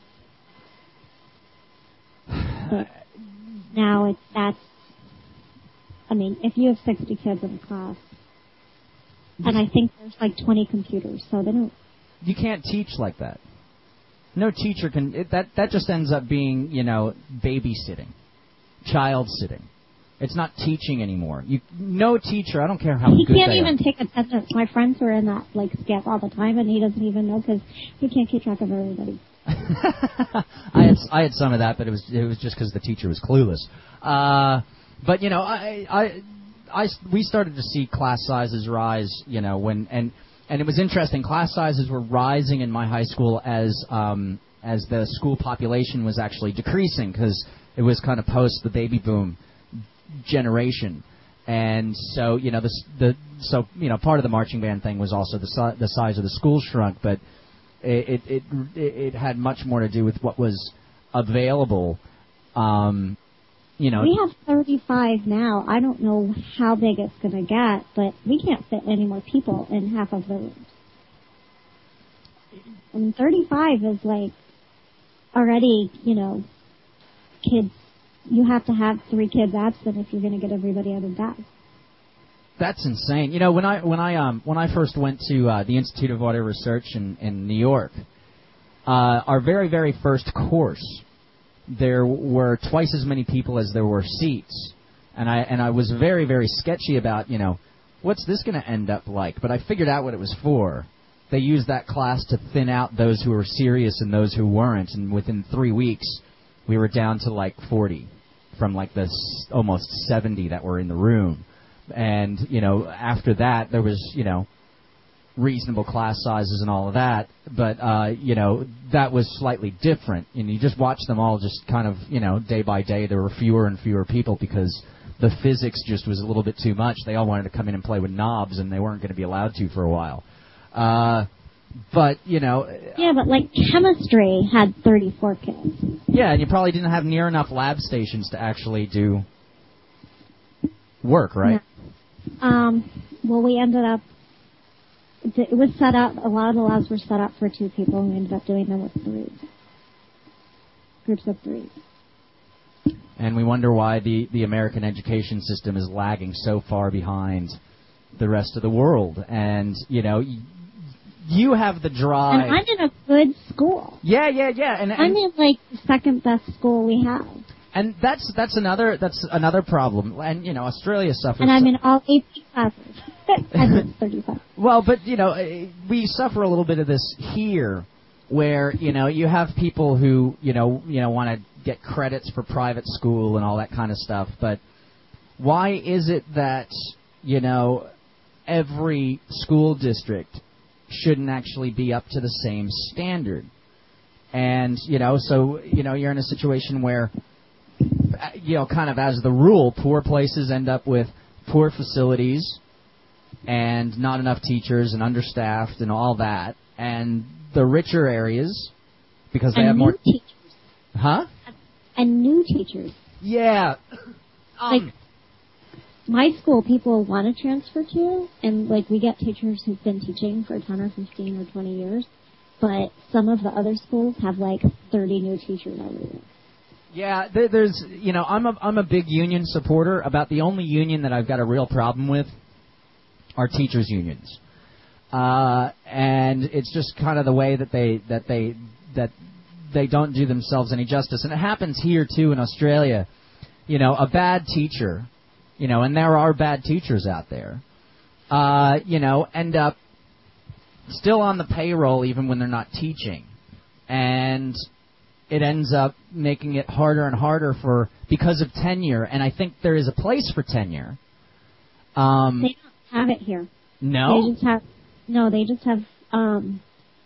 But now it's, that's, I mean, if you have sixty kids in a class, and I think there's like twenty computers, so they don't. You can't teach like that. No teacher can. It, that that just ends up being, you know, babysitting, child sitting. It's not teaching anymore. You no teacher. I don't care how he good can't they even are. take attendance. My friends are in that like skip all the time, and he doesn't even know because he can't keep track of everybody. I had I had some of that, but it was it was just because the teacher was clueless. Uh, but you know, I, I I we started to see class sizes rise. You know, when and. And it was interesting. Class sizes were rising in my high school as um, as the school population was actually decreasing because it was kind of post the baby boom generation. And so you know the the so you know part of the marching band thing was also the si- the size of the school shrunk, but it it it, it had much more to do with what was available. Um, You know, we have thirty-five now. I don't know how big it's going to get, but we can't fit any more people in half of the rooms. I mean, thirty-five is like already, you know, kids. You have to have three kids absent if you're going to get everybody out of that. That's insane. You know, when I when I um when I first went to uh, the Institute of Audio Research in in New York, uh, our very very first course, there were twice as many people as there were seats, and I and I was very very sketchy about, you know, what's this going to end up like? But I figured out what it was for. They used that class to thin out those who were serious and those who weren't, and within three weeks, we were down to like forty from like the s- almost seventy that were in the room. And, you know, after that, there was, you know, reasonable class sizes and all of that. But, uh, you know, that was slightly different. And you just watch them all just kind of, you know, day by day, there were fewer and fewer people because the physics just was a little bit too much. They all wanted to come in and play with knobs, and they weren't going to be allowed to for a while. Uh, but, you know... Yeah, but, like, chemistry had thirty-four kids. Yeah, and you probably didn't have near enough lab stations to actually do work, right? No. Um, well, we ended up... It was set up... A lot of the labs were set up for two people, and we ended up doing them with three. Groups of three. And we wonder why the, the American education system is lagging so far behind the rest of the world. And, you know... Y- You have the drive. And I'm in a good school. Yeah, yeah, yeah. And, and I'm in like the second best school we have. And that's that's another that's another problem. And you know, Australia suffers. And I'm in all eight classes. I'm thirty-five. Well, but you know, we suffer a little bit of this here, where you know you have people who you know you know want to get credits for private school and all that kind of stuff. But why is it that you know every school district shouldn't actually be up to the same standard? And, you know, so, you know, you're in a situation where, you know, kind of as the rule, poor places end up with poor facilities and not enough teachers and understaffed and all that. And the richer areas, because they and have new more... teachers. Huh? And new teachers. Yeah. Um, like, my school, people want to transfer to, and, like, we get teachers who've been teaching for ten or fifteen or twenty years, but some of the other schools have, like, thirty new teachers every year. Yeah, there, there's, you know, I'm a, I'm a big union supporter. About the only union that I've got a real problem with are teachers' unions. uh, and it's just kind of the way that they that they that they don't do themselves any justice. And it happens here too in Australia. You know, a bad teacher, you know, and there are bad teachers out there. Uh, you know, end up still on the payroll even when they're not teaching, and it ends up making it harder and harder for because of tenure. And I think there is a place for tenure. Um, they don't have it here. No, they just have no. They just have. Um,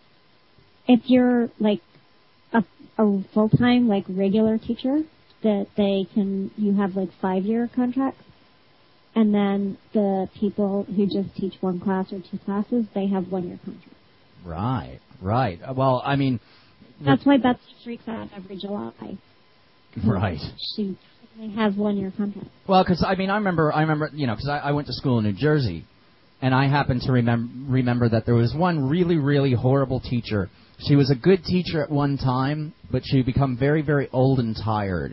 if you're like a, a full time like regular teacher, that they can you have like five year contracts, and then the people who just teach one class or two classes, they have one year contracts. Right, right. Well, I mean. That's why Betsy freaks out every July. Right. She has one year contract. Well, because I mean, I remember, I remember, you know, because I, I went to school in New Jersey, and I happen to remember remember that there was one really, really horrible teacher. She was a good teacher at one time, but she had become very, very old and tired.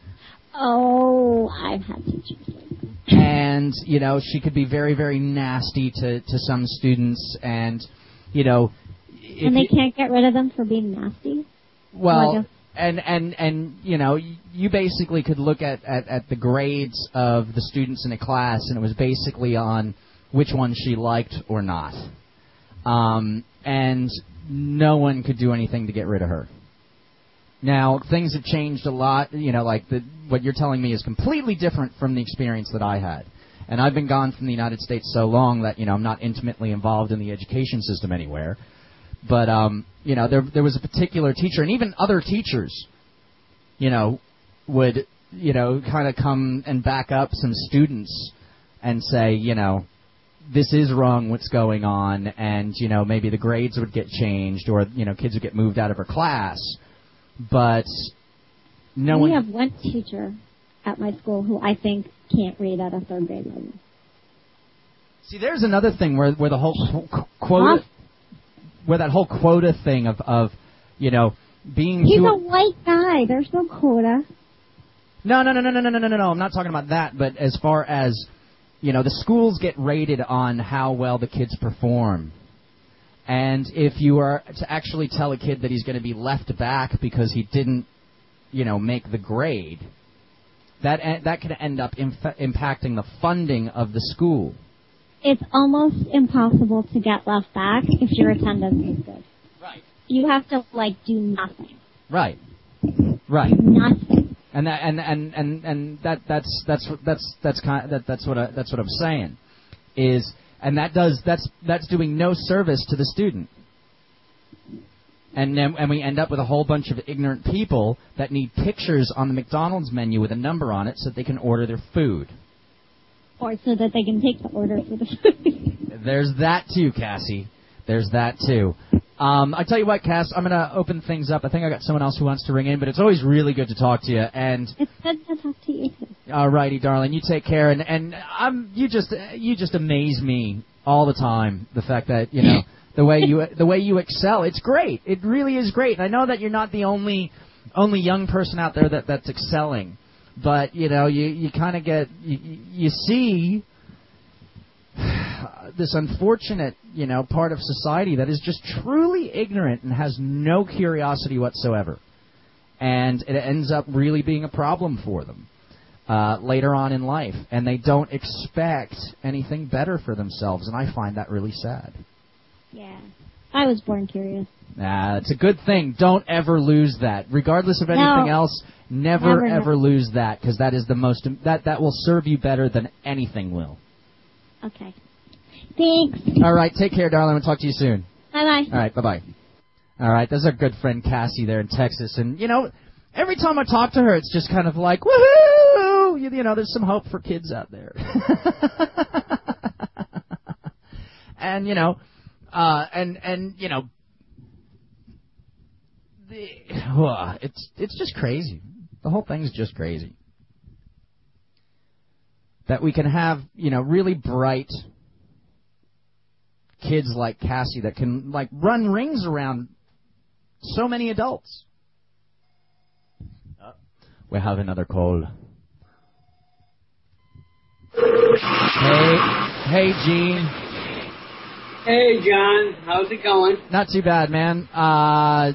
Oh, I've had teachers like that. And you know, she could be very, very nasty to to some students, and you know. And they can't get rid of them for being nasty? Well, and, and, and you know, you basically could look at, at, at the grades of the students in a class, and it was basically on which one she liked or not. Um, and no one could do anything to get rid of her. Now, things have changed a lot. You know, like the, what you're telling me is completely different from the experience that I had. And I've been gone from the United States so long that, you know, I'm not intimately involved in the education system anywhere. But, um, you know, there there was a particular teacher, and even other teachers, you know, would, you know, kind of come and back up some students and say, you know, this is wrong, what's going on, and, you know, maybe the grades would get changed, or, you know, kids would get moved out of her class. But no we one... We have one teacher at my school who I think can't read at a third grade level. See, there's another thing where, where the whole qu- quota... Where that whole quota thing of, of you know, being... He's too a white guy. There's no quota. No, no, no, no, no, no, no, no, no. I'm not talking about that. But as far as, you know, the schools get rated on how well the kids perform. And if you are to actually tell a kid that he's going to be left back because he didn't, you know, make the grade, that that could end up inf- impacting the funding of the school. It's almost impossible to get left back if your attendance is good. Right. You have to, like, do nothing. Right. Right. Nothing. And that, and, and, and, and that that's that's that's that's kind of, that that's what I, that's what I'm saying is, and that does that's that's doing no service to the student. And then and we end up with a whole bunch of ignorant people that need pictures on the McDonald's menu with a number on it so that they can order their food. Or so that they can take the order for the food. There's that too, Cassie. There's that too. Um, I tell you what, Cass, I'm going to open things up. I think I got someone else who wants to ring in, but it's always really good to talk to you. And it's good to talk to you too. All righty, darling. You take care. And and I'm you just you just amaze me all the time. The fact that you know the way you the way you excel. It's great. It really is great. And I know that you're not the only only young person out there that that's excelling. But, you know, you, you kind of get, you, you see this unfortunate, you know, part of society that is just truly ignorant and has no curiosity whatsoever. And it ends up really being a problem for them uh, later on in life. And they don't expect anything better for themselves. And I find that really sad. Yeah. I was born curious. Nah, it's a good thing. Don't ever lose that. Regardless of anything no. else, never, never ever never. lose that, because that is the most, that, that will serve you better than anything will. Okay. Thanks. All right, take care, darling. We'll talk to you soon. Bye-bye. All right, bye-bye. All right, that's our good friend Cassie there in Texas. And, you know, every time I talk to her, it's just kind of like, woohoo! You, you know, there's some hope for kids out there. And, you know, uh, and, and, you know, the, uh, it's, it's just crazy. The whole thing's just crazy. That we can have, you know, really bright kids like Cassie that can, like, run rings around so many adults. Uh, we have another call. Hey, hey, Gene. Hey, John. How's it going? Not too bad, man. Uh,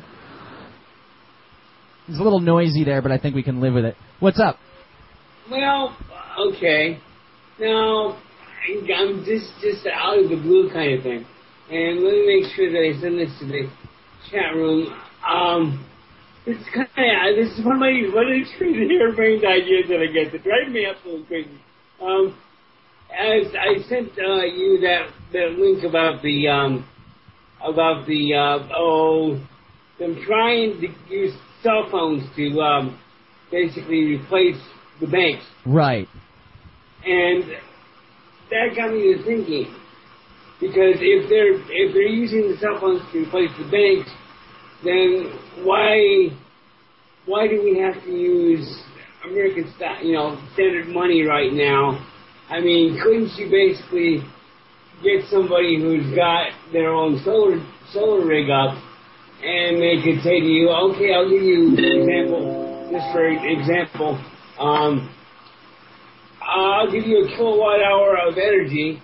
it's a little noisy there, but I think we can live with it. What's up? Well, okay. Now, I'm just just out of the blue kind of thing. And let me make sure that I send this to the chat room. Um, it's kind of, this is one of my one of the crazy harebrained ideas that I get that drive me absolutely crazy. Um, as I sent uh, you that that link about the um about the uh, oh them trying to use cell phones to um basically replace the banks. Right. And that got me to thinking, because if they're if they're using the cell phones to replace the banks, then why why do we have to use American st- you know standard money right now? I mean, couldn't you basically get somebody who's got their own solar solar rig up, and they could say to you, okay, I'll give you an example, just for example, um, I'll give you a kilowatt hour of energy,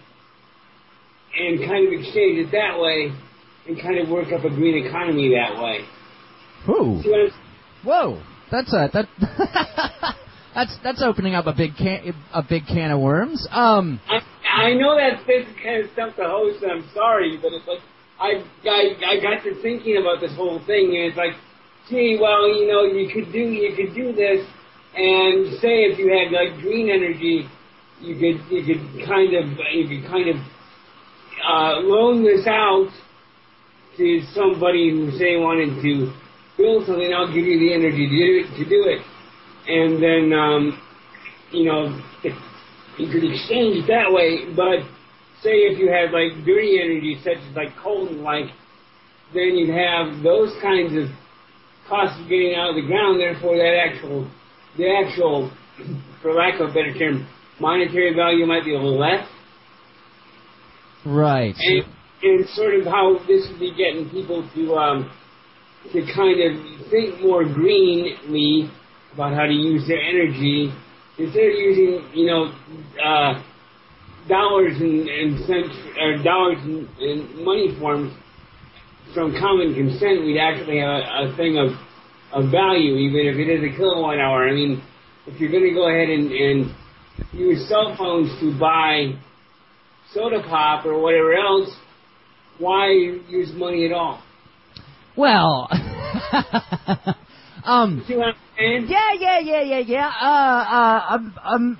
and kind of exchange it that way, and kind of work up a green economy that way. Ooh. Whoa, that's a that. That's that's opening up a big can a big can of worms. Um, I I know that's this kind of stuff to host. And I'm sorry, but it's like I I I got to thinking about this whole thing, and it's like, gee, well, you know, you could do you could do this, and say if you had like green energy, you could you could kind of you could kind of uh, loan this out to somebody who say wanted to build something. I'll give you the energy to do, to do it. And then, um, you know, you could exchange it that way. But say if you had, like, dirty energy, such as, like, coal and like, then you'd have those kinds of costs of getting out of the ground. Therefore, that actual, the actual, for lack of a better term, monetary value might be a little less. Right. And, and sort of how this would be getting people to, um, to kind of think more greenly about how to use their energy instead of using, you know, uh, dollars and, and cents or dollars and, and money forms from common consent. We'd actually have a, a thing of of value, even if it is a kilowatt hour. I mean, if you're going to go ahead and, and use cell phones to buy soda pop or whatever else, why use money at all? Well. Um, See what I'm saying? Yeah, yeah, yeah, yeah, yeah. Uh, uh, I'm, I'm,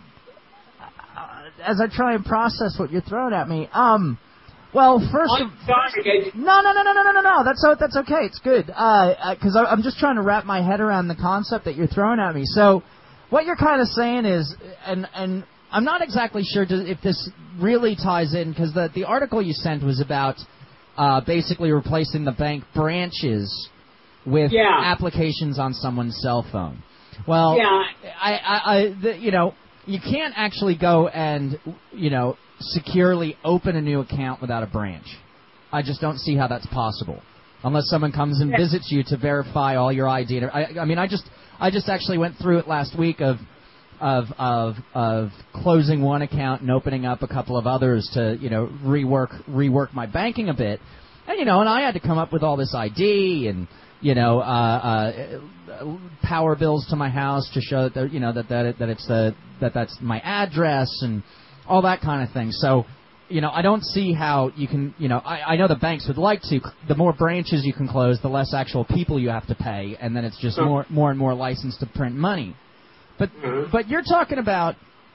uh, as I try and process what you're throwing at me. Um, well, first, I'm sorry. no, no, no, no, no, no, no, no. That's that's okay. It's good. Uh, because I'm just trying to wrap my head around the concept that you're throwing at me. So, what you're kind of saying is, and and I'm not exactly sure if this really ties in, because the the article you sent was about uh, basically replacing the bank branches with yeah. applications on someone's cell phone. Well, yeah. I, I, I the, you know, you can't actually go and, you know, securely open a new account without a branch. I just don't see how that's possible, unless someone comes and yeah. visits you to verify all your I D. I, I mean, I just, I just actually went through it last week of, of, of, of closing one account and opening up a couple of others to, you know, rework, rework my banking a bit, and you know, and I had to come up with all this I D and. You know, uh, uh, power bills to my house to show that you know that that, it, that it's the that that's my address and all that kind of thing. So, you know, I don't see how you can. You know, I, I know the banks would like to. The more branches you can close, the less actual people you have to pay, and then it's just sure. more more and more license to print money. But mm-hmm. but you're talking about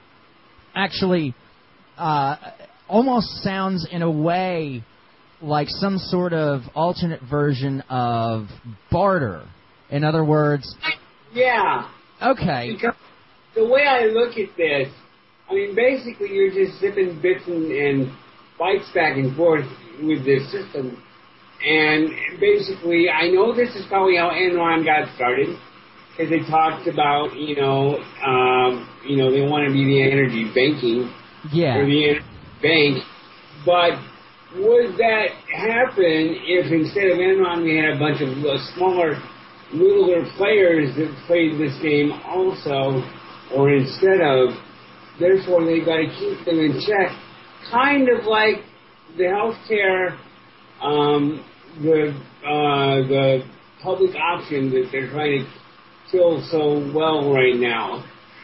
actually uh, almost sounds in a way. Like some sort of alternate version of barter. In other words... Yeah. Okay. Because the way I look at this, I mean, basically you're just zipping bits and, and bytes back and forth with this system. And basically, I know this is probably how Enron got started, because they talked about, you know, um, you know, they want to be the energy banking. Yeah. Or the energy bank. But... would that happen if instead of Enron we had a bunch of uh, smaller, littler players that played this game also, or instead of, therefore they've got to keep them in check, kind of like the healthcare, um, the uh, the public option that they're trying to kill so well right now?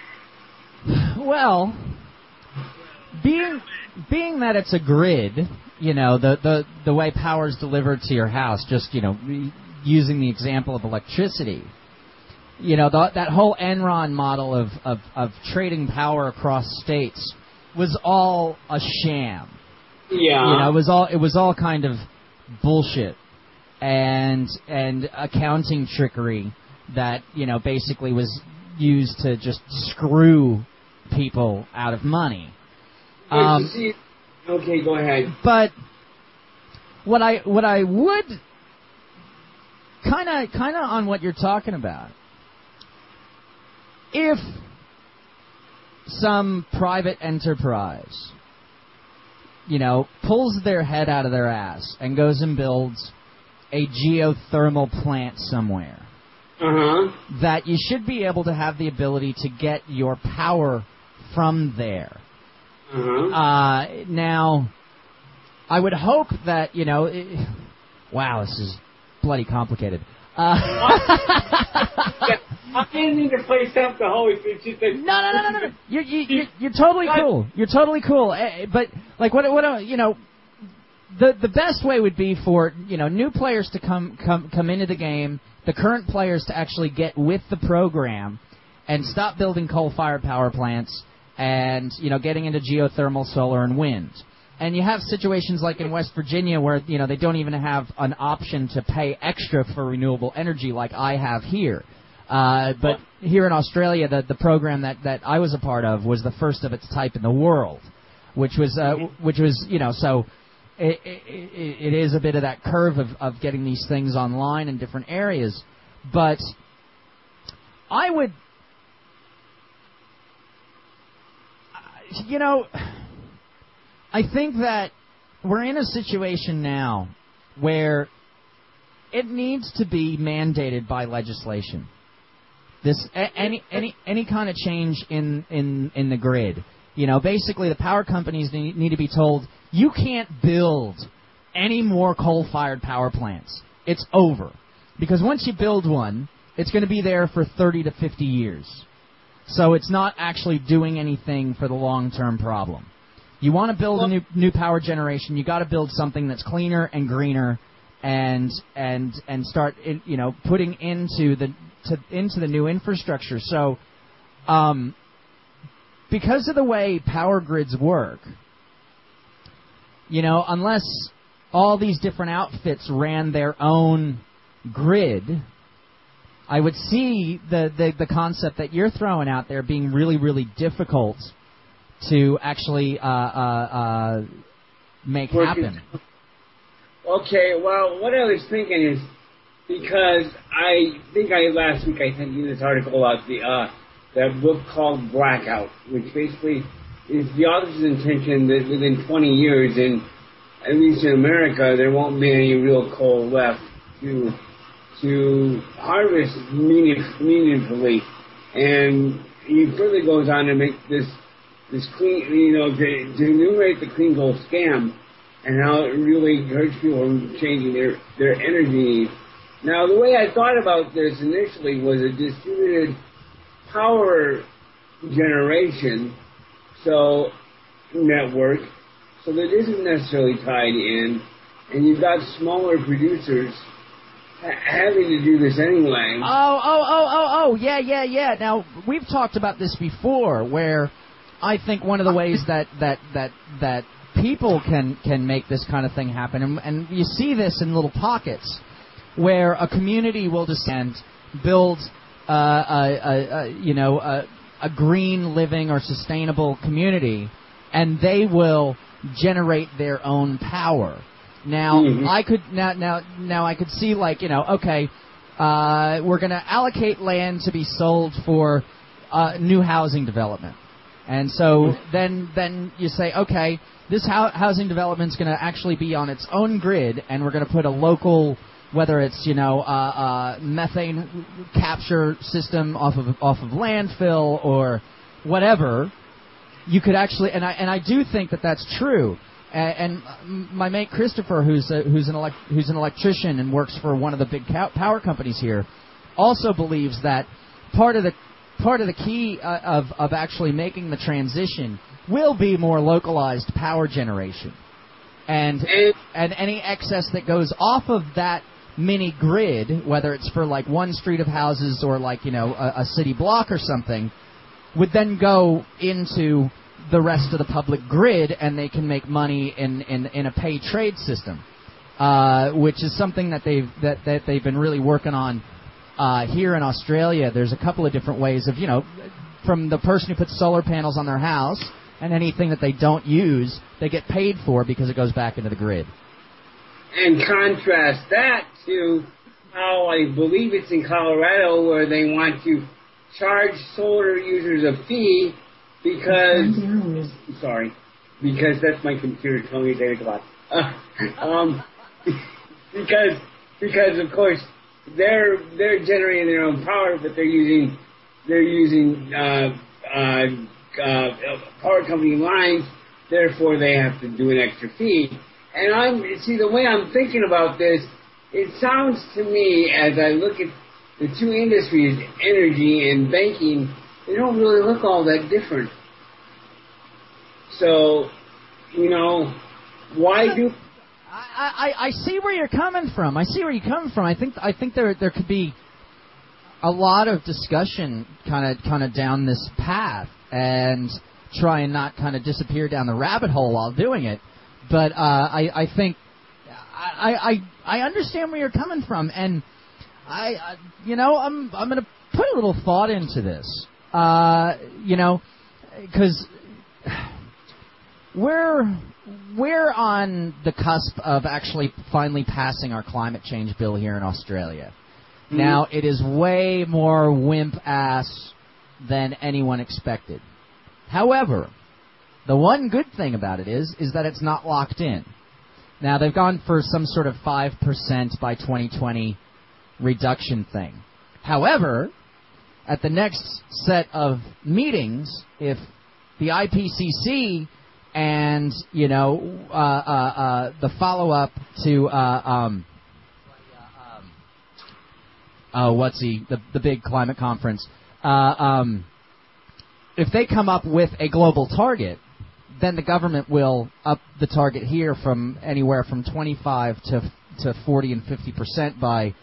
Well, being being that it's a grid, you know, the the the way power is delivered to your house, just, you know, using the example of electricity, you know, the, that whole Enron model of, of of trading power across states was all a sham. Yeah. You know, it was all it was all kind of bullshit and and accounting trickery that, you know, basically was used to just screw people out of money. Um, okay, go ahead. But what I what I would kind of kind of on what you're talking about, if some private enterprise, you know, pulls their head out of their ass and goes and builds a geothermal plant somewhere, uh-huh. that you should be able to have the ability to get your power from there. Uh-huh. Uh, now, I would hope that, you know, it, wow, this is bloody complicated. Uh, I didn't need to play something the whole. It's just like, no, no, no, no, no. You're, you're, you're totally cool. You're totally cool. But like, what, what, you know, the the best way would be for, you know, new players to come come come into the game, the current players to actually get with the program and stop building coal-fired power plants and, you know, getting into geothermal, solar, and wind. And you have situations like in West Virginia where, you know, they don't even have an option to pay extra for renewable energy like I have here. Uh, but here in Australia, the, the program that, that I was a part of was the first of its type in the world, which was, uh, which was, you know, so it, it, it is a bit of that curve of, of getting these things online in different areas. But I would, you know, I think that we're in a situation now where it needs to be mandated by legislation. This a, any any any kind of change in, in, in the grid. You know, basically the power companies need, need to be told, you can't build any more coal-fired power plants. It's over. Because once you build one, it's going to be there for thirty to fifty years. So it's not actually doing anything for the long-term problem. You want to build a new new power generation, you got to build something that's cleaner and greener, and and and start in, you know, putting into the to, into the new infrastructure. So, um, because of the way power grids work, you know, unless all these different outfits ran their own grid, I would see the, the, the concept that you're throwing out there being really, really difficult to actually uh, uh, uh, make happen. Okay, well, what I was thinking is, because I think I last week I sent you this article about the uh, that book called Blackout, which basically is the author's intention that within twenty years, in at least in America, there won't be any real coal left to to harvest meaning, meaningfully. And he further goes on to make this this clean, you know, to, to enumerate the clean coal scam and how it really hurts people from changing their, their energy needs. Now, the way I thought about this initially was a distributed power generation, so network, so that isn't necessarily tied in, and you've got smaller producers ha- having to do this anyway. Oh, oh, oh, oh, oh, yeah, yeah, yeah. Now, we've talked about this before, where I think one of the ways that that that that people can can make this kind of thing happen, and, and you see this in little pockets, where a community will descend, build, uh, a, a, a, you know, a, a green living or sustainable community, and they will generate their own power. Now, mm-hmm. I could now now now I could see, like, you know, okay, uh, we're going to allocate land to be sold for uh, new housing development, and so then then you say, okay, this ho- housing development is going to actually be on its own grid, and we're going to put a local, whether it's, you know, uh, uh, methane capture system off of off of landfill or whatever. You could actually, and I and I do think that that's true. And, and my mate Christopher, who's a, who's an elect, who's an electrician and works for one of the big power companies here, also believes that part of the part of the key uh, of of actually making the transition will be more localized power generation, and and any excess that goes off of that mini grid, whether it's for like one street of houses or like, you know, a, a city block or something, would then go into the rest of the public grid, and they can make money in, in, in a pay trade system, uh, which is something that they've that, that they've been really working on uh, here in Australia. There's a couple of different ways of, you know, from the person who puts solar panels on their house, and anything that they don't use, they get paid for because it goes back into the grid. And contrast that to how I believe it's in Colorado, where they want to charge solar users a fee because, sorry, because that's my computer telling me eight o'clock. Uh, um, because, because of course they're they're generating their own power, but they're using they're using uh, uh, uh, power company lines. Therefore, they have to do an extra fee. And I'm see the way I'm thinking about this, it sounds to me, as I look at the two industries, energy and banking, they don't really look all that different. So, you know, why do... I, I, I see where you're coming from. I see where you're coming from. I think I think there there could be a lot of discussion kind of kind of down this path and try and not kind of disappear down the rabbit hole while doing it. But uh, I, I think I, I I understand where you're coming from, and I, I you know I'm I'm going to put a little thought into this, uh, you know, because we're we're on the cusp of actually finally passing our climate change bill here in Australia. Mm-hmm. Now it is way more wimp ass than anyone expected. However, the one good thing about it is is that it's not locked in. Now, they've gone for some sort of five percent by twenty twenty reduction thing. However, at the next set of meetings, if the I P C C and, you know, uh, uh, uh, the follow-up to, uh, um, oh, what's he, the, the big climate conference, uh, um, if they come up with a global target, then the government will up the target here from anywhere from twenty-five to to forty and fifty percent by,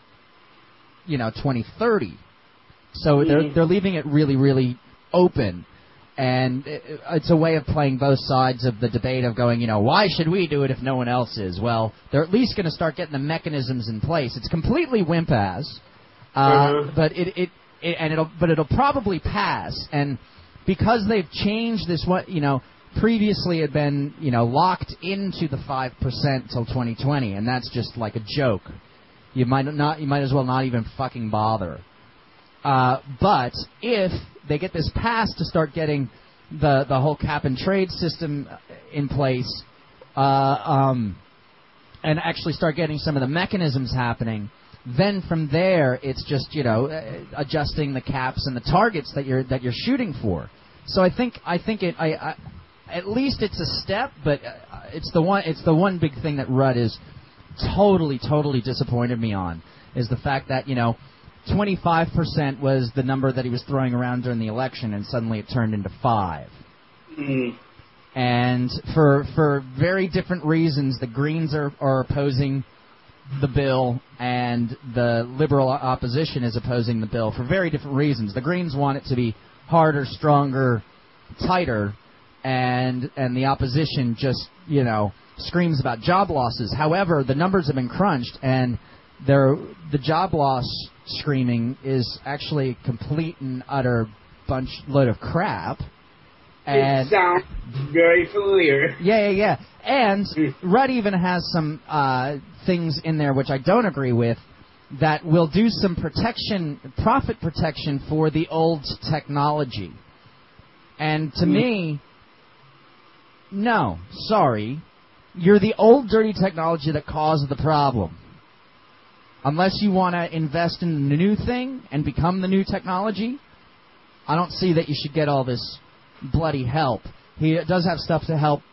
you know, twenty thirty. So mm-hmm. they're they're leaving it really really open, and it, it's a way of playing both sides of the debate of going, you know, why should we do it if no one else is? Well, they're at least going to start getting the mechanisms in place. It's completely wimp-ass, uh, mm-hmm. but it, it it and it'll but it'll probably pass, and because they've changed this, what you know. Previously had been, you know, locked into the five percent till twenty twenty, and that's just like a joke. You might not, you might as well not even fucking bother. Uh, but if they get this passed to start getting the the whole cap and trade system in place, uh, um, and actually start getting some of the mechanisms happening, then from there it's just, you know, adjusting the caps and the targets that you're that you're shooting for. So I think I think it I. I At least it's a step, but it's the one. It's the one big thing that Rudd is totally, totally disappointed me on is the fact that, you know, twenty-five percent was the number that he was throwing around during the election, and suddenly it turned into five. Mm-hmm. And for for very different reasons, the Greens are, are opposing the bill, and the Liberal opposition is opposing the bill for very different reasons. The Greens want it to be harder, stronger, tighter. And and the opposition just, you know, screams about job losses. However, the numbers have been crunched, and they're, the job loss screaming is actually a complete and utter bunch load of crap. And it sounds very familiar. Yeah, yeah, yeah. And Rudd even has some uh, things in there which I don't agree with that will do some protection, profit protection for the old technology. And to mm. me... No, sorry. You're the old dirty technology that caused the problem. Unless you want to invest in the new thing and become the new technology, I don't see that you should get all this bloody help. He does have stuff to help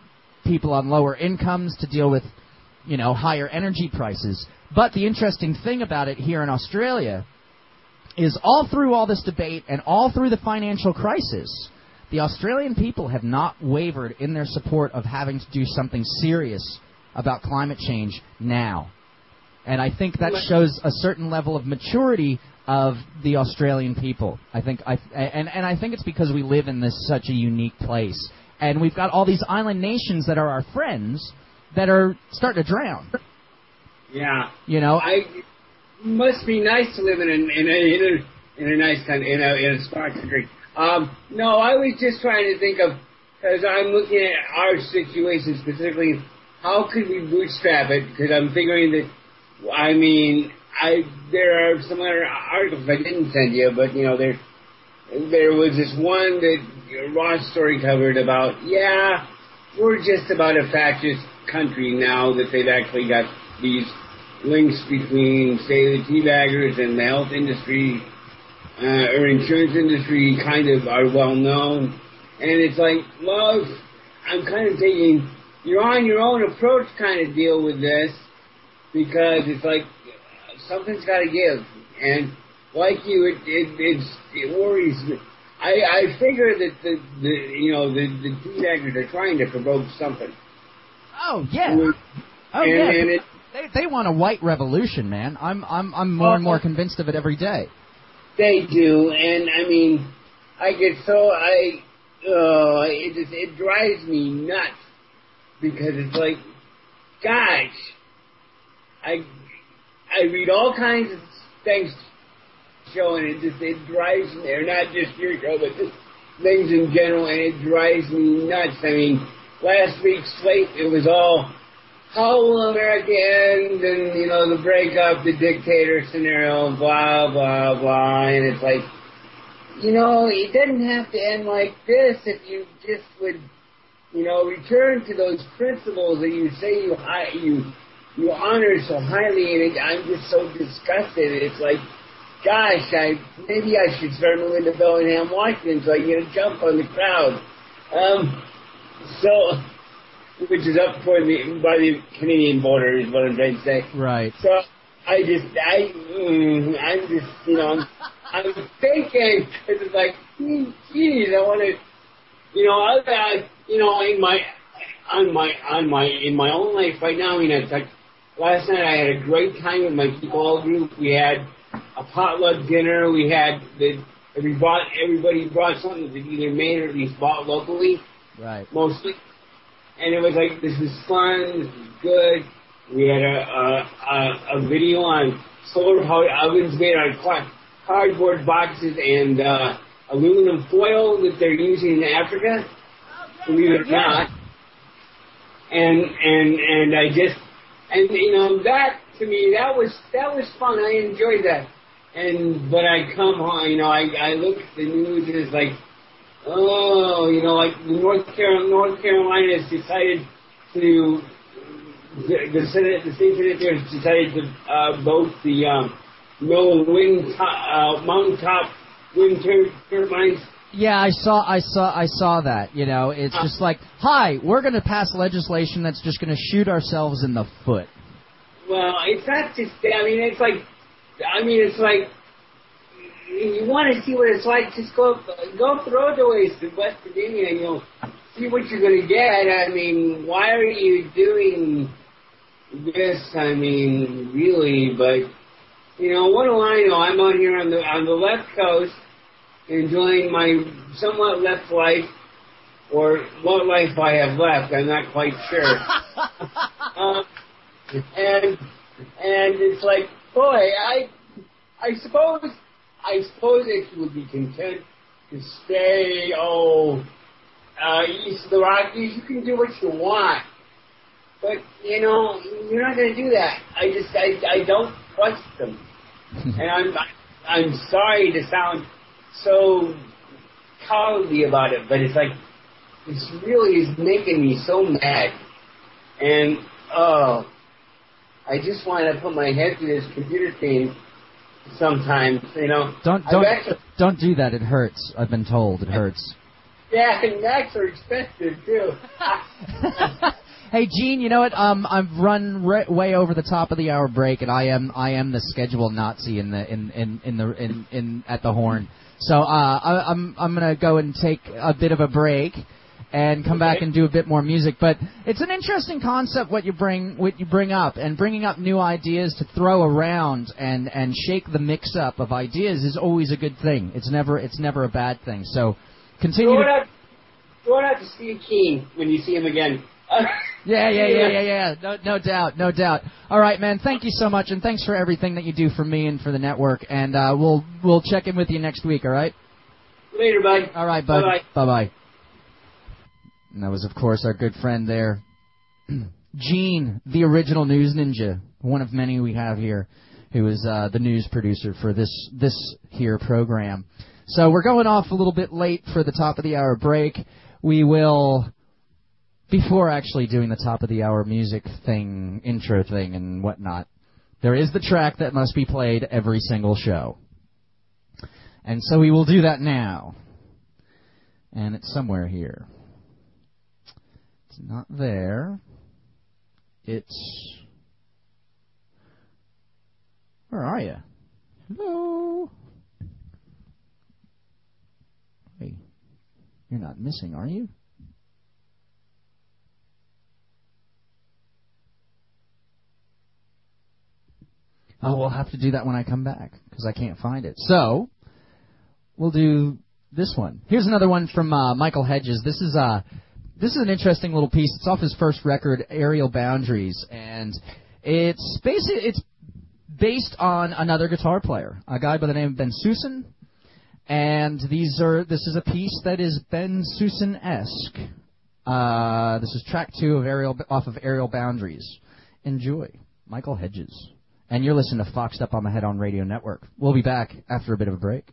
people on lower incomes to deal with, you know, higher energy prices. But the interesting thing about it here in Australia is all through all this debate and all through the financial crisis, the Australian people have not wavered in their support of having to do something serious about climate change now. And I think that shows a certain level of maturity of the Australian people. I think, I, and, and I think it's because we live in this such a unique place. And we've got all these island nations that are our friends that are starting to drown. Yeah. You know? I, it must be nice to live in a, in a, in a, in a nice country, in a, in a smart country. Um, no, I was just trying to think of, as I'm looking at our situation specifically, how could we bootstrap it? Because I'm figuring that, I mean, I there are some other articles I didn't send you, but, you know, there there was this one that Ross Story covered about, yeah, we're just about a fascist country now that they've actually got these links between, say, the teabaggers and the health industry uh, or insurance industry kind of are well known. And it's like, well, I'm kind of taking, you're on your own approach kind of deal with this, because it's like something's got to give. And like you, it it it's, it worries me. I, I figure that the, the you know the the teabaggers are trying to provoke something. Oh yeah. With, oh and, yeah. And it, they they want a white revolution, man. I'm I'm I'm more and more convinced of it every day. They do, and I mean, I get so I uh, it just, it drives me nuts, because it's like, gosh, I I read all kinds of things showing it just it drives me, or not just your show, but just things in general, and it drives me nuts. I mean, last week's slate, it was all how will America end, and you know the breakup, the dictator scenario, blah blah blah, and it's like, you know, it doesn't have to end like this if you just would, you know, return to those principles that you say you you you honor so highly, and it, I'm just so disgusted. It's like, gosh, I maybe I should start moving to Bellingham, Washington, so I can get a jump on the crowd. Um, so, which is up toward the by the Canadian border, is what I'm trying to say. Right. So I just I mm, I'm just you know I'm, I'm thinking, because it's like, geez, I want to, you know, I, you know, in my on my on my in my own life right now. I mean, it's like last night I had a great time with my people group. We had a potluck dinner. We had the we brought everybody brought something that either made or at least bought locally. Right. Mostly. And it was like, this is fun, this is good. We had a a, a, a video on solar powered ovens made out of cardboard boxes and uh, aluminum foil that they're using in Africa. Believe it or not. And and and I just and you know that to me that was that was fun. I enjoyed that. And but I come home, you know, I I look at the news and it's like, oh, you know, like North Carolina, North Carolina has decided to the, the Senate, the state Senate there has decided to uh, vote the um, no wind top, uh, mountaintop wind tur- turbines. Yeah, I saw, I saw, I saw that. You know, it's just like, hi, we're going to pass legislation that's just going to shoot ourselves in the foot. Well, it's not just that. I mean, it's like, I mean, it's like, you want to see what it's like, just go go throw the ways to West Virginia and you'll see what you're going to get. I mean, why are you doing this? I mean, really, but, you know, what do I know? I'm out here on the on the left coast enjoying my somewhat left life, or what life I have left, I'm not quite sure. um, and and it's like, boy, I I suppose I suppose if you would be content to stay, oh, uh, east of the Rockies, you can do what you want. But, you know, you're not going to do that. I just, I, I don't trust them. And I'm, I'm sorry to sound so cowardly about it, but it's like, this really is making me so mad. And, oh, I just want to put my head through this computer screen sometimes, you know. Don't don't actually, don't do that. It hurts. I've been told it hurts. Yeah, and Macs are expensive too. Hey, Gene, you know what? Um, I've run re- way over the top of the hour break, and I am I am the schedule Nazi in the in in in the in, in at the Horn. So uh, I, I'm I'm gonna go and take a bit of a break and come Okay. back and do a bit more music. But it's an interesting concept what you bring what you bring up, and bringing up new ideas to throw around and and shake the mix up of ideas is always a good thing. It's never it's never a bad thing. So continue. Throw it To, out, throw it out to Steve Keen when you see him again. Yeah, yeah, yeah, yeah, yeah. No, no doubt, no doubt. All right, man. Thank you so much, and thanks for everything that you do for me and for the network. And uh, we'll we'll check in with you next week. All right. Later, bud. All right, bud. Bye-bye. Bye bye. And that was, of course, our good friend there, Gene, the original news ninja, one of many we have here, who is uh, the news producer for this this here program. So we're going off a little bit late for the top of the hour break. We will. Before actually doing the top of the hour music thing, intro thing, and whatnot, there is the track that must be played every single show. And so we will do that now. And it's somewhere here. It's not there. It's... Where are you? Hello? Hey, you're not missing, are you? Oh, we'll have to do that when I come back, because I can't find it. So, we'll do this one. Here's another one from uh, Michael Hedges. This is uh, this is an interesting little piece. It's off his first record, Aerial Boundaries, and it's basically it's based on another guitar player, a guy by the name of Ben Susan. And these are this is a piece that is Ben Susan-esque. Uh, this is track two of Aerial off of Aerial Boundaries. Enjoy, Michael Hedges. And you're listening to Foxed Up on the Head On Radio Network. We'll be back after a bit of a break.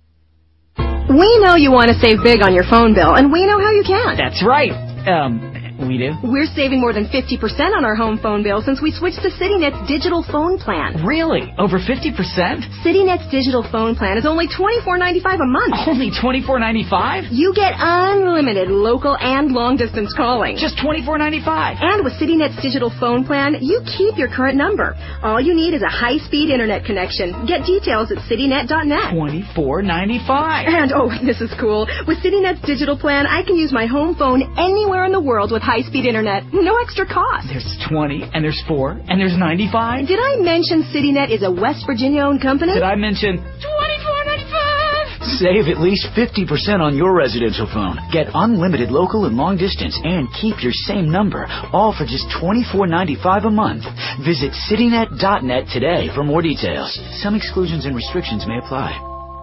We know you want to save big on your phone bill, and we know how you can. That's right. Um, We do? We're saving more than fifty percent on our home phone bill since we switched to CityNet's digital phone plan. Really? Over fifty percent? CityNet's digital phone plan is only twenty-four ninety-five a month. Only twenty-four ninety-five? You get unlimited local and long-distance calling. Just twenty-four ninety-five. And with CityNet's digital phone plan, you keep your current number. All you need is a high-speed internet connection. Get details at citynet dot net. twenty-four ninety-five. And, oh, this is cool. With CityNet's digital plan, I can use my home phone anywhere in the world with high-speed internet. No extra cost. There's twenty, and there's four, and there's ninety-five. Did I mention CityNet is a West Virginia-owned company? Did I mention twenty-four ninety-five? Save at least fifty percent on your residential phone. Get unlimited local and long distance and keep your same number, all for just twenty-four ninety-five a month. Visit citynet dot net today for more details. Some exclusions and restrictions may apply.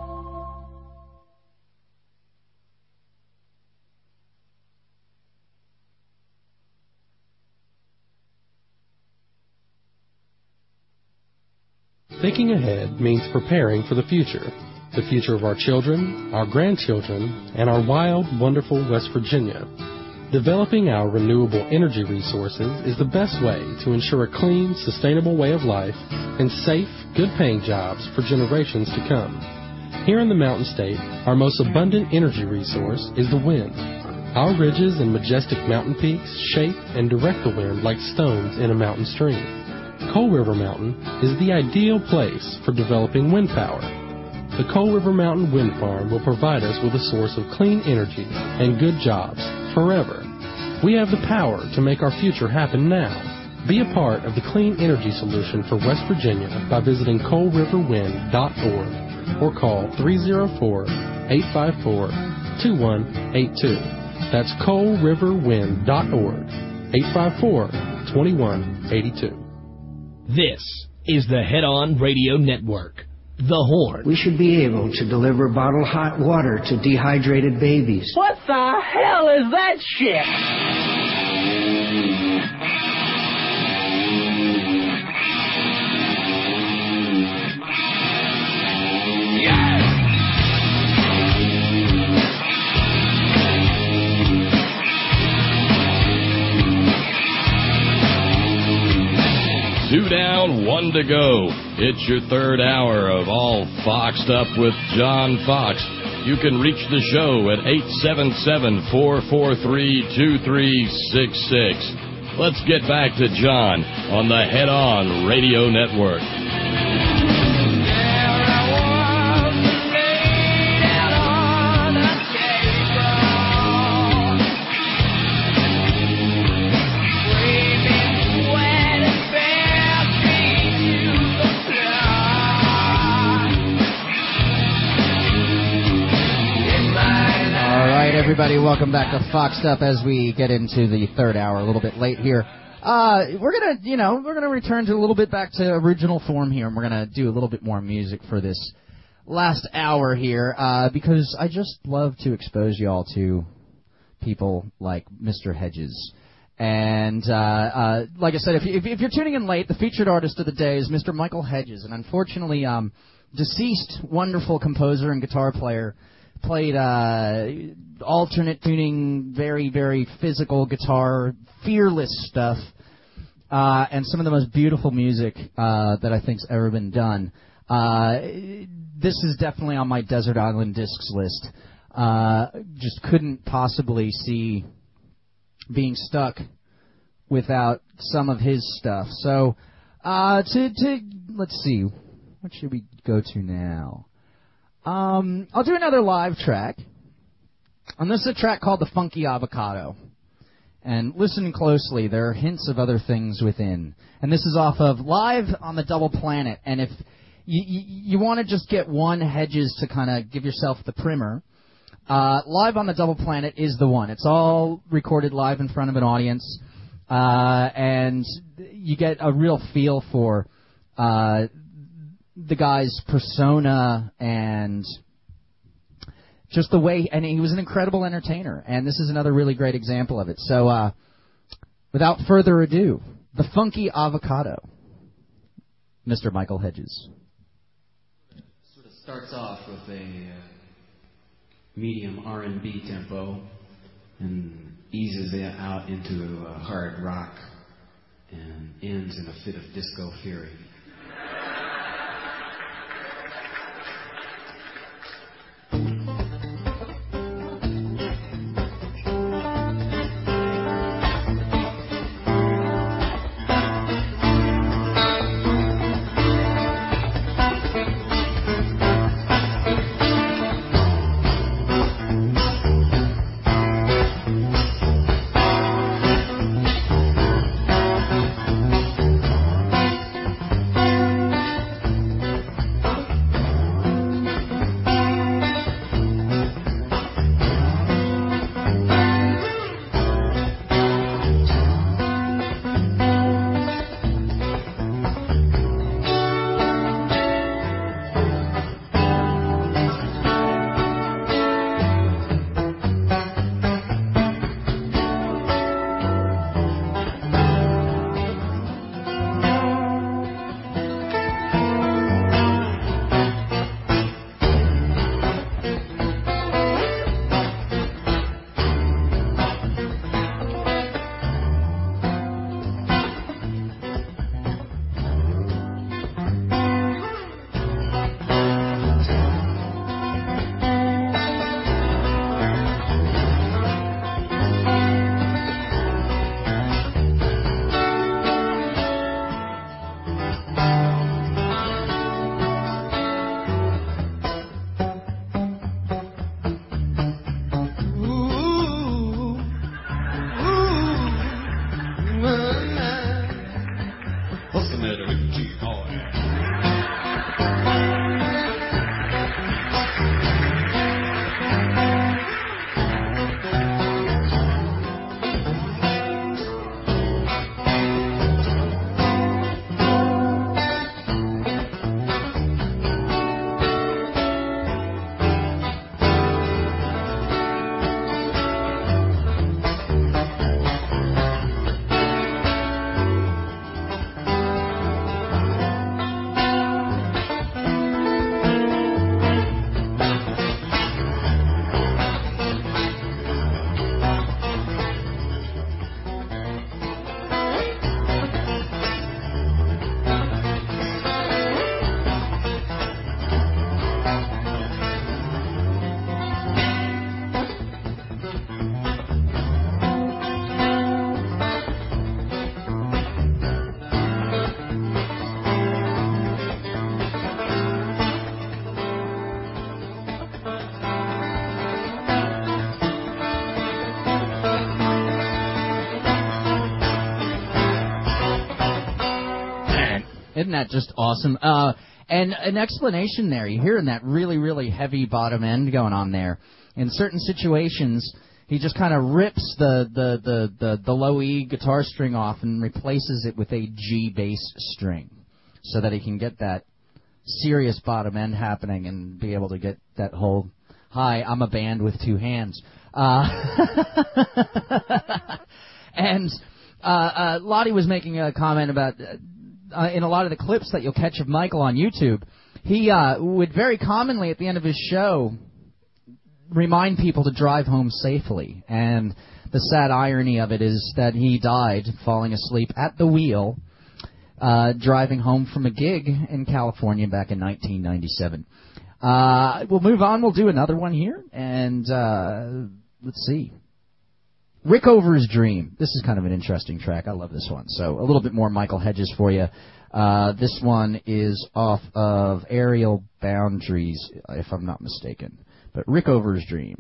Thinking ahead means preparing for the future. The future of our children, our grandchildren, and our wild, wonderful West Virginia. Developing our renewable energy resources is the best way to ensure a clean, sustainable way of life and safe, good-paying jobs for generations to come. Here in the Mountain State, our most abundant energy resource is the wind. Our ridges and majestic mountain peaks shape and direct the wind like stones in a mountain stream. Coal River Mountain is the ideal place for developing wind power. The Coal River Mountain Wind Farm will provide us with a source of clean energy and good jobs forever. We have the power to make our future happen now. Be a part of the clean energy solution for West Virginia by visiting coal river wind dot org or call three oh four, eight five four, two one eight two. That's coal river wind dot org, eight five four, two one eight two. This is the Head On Radio Network, The Horn. We should be able to deliver bottled hot water to dehydrated babies. What the hell is that shit? Two down, one to go. It's your third hour of All Foxed Up with John Fox. You can reach the show at eight seven seven, four four three, two three six six. Let's get back to John on the Head On Radio Network. Everybody, welcome back to Foxed Up as we get into the third hour, a little bit late here. Uh, we're gonna, you know, we're gonna return to a little bit back to original form here, and we're gonna do a little bit more music for this last hour here, uh, because I just love to expose y'all to people like Mister Hedges. And, uh, uh, like I said, if, you, if, if you're tuning in late, the featured artist of the day is Mister Michael Hedges, and unfortunately, um, deceased, wonderful composer and guitar player, played uh, alternate tuning, very, very physical guitar, fearless stuff, uh, and some of the most beautiful music uh, that I think's ever been done. Uh, this is definitely on my Desert Island Discs list. Uh, just couldn't possibly see being stuck without some of his stuff. So, uh, to, to let's see, what should we go to now? Um, I'll do another live track. And this is a track called The Funky Avocado. And listen closely, there are hints of other things within. And this is off of Live on the Double Planet. And if you, you, you want to just get one Hedges to kind of give yourself the primer, uh, Live on the Double Planet is the one. It's all recorded live in front of an audience. Uh, and you get a real feel for uh, the guy's persona and just the way, and he was an incredible entertainer, and this is another really great example of it. So, uh, without further ado, The Funky Avocado, Mister Michael Hedges. Sort of starts off with a uh, medium R and B tempo, and eases it out into a hard rock and ends in a fit of disco fury. Isn't that just awesome? Uh, and an explanation there. You're hearing that really, really heavy bottom end going on there. In certain situations, he just kind of rips the, the, the, the, the low E guitar string off and replaces it with a G bass string so that he can get that serious bottom end happening and be able to get that whole, hi, I'm a band with two hands. Uh, and uh, uh, Lottie was making a comment about... Uh, Uh, in a lot of the clips that you'll catch of Michael on YouTube, he uh, would very commonly at the end of his show remind people to drive home safely. And the sad irony of it is that he died falling asleep at the wheel uh, driving home from a gig in California back in nineteen ninety-seven. Uh, we'll move on. We'll do another one here. And uh, let's see. Rickover's Dream. This is kind of an interesting track. I love this one. So a little bit more Michael Hedges for you. Uh, this one is off of Aerial Boundaries, if I'm not mistaken. But Rickover's Dream.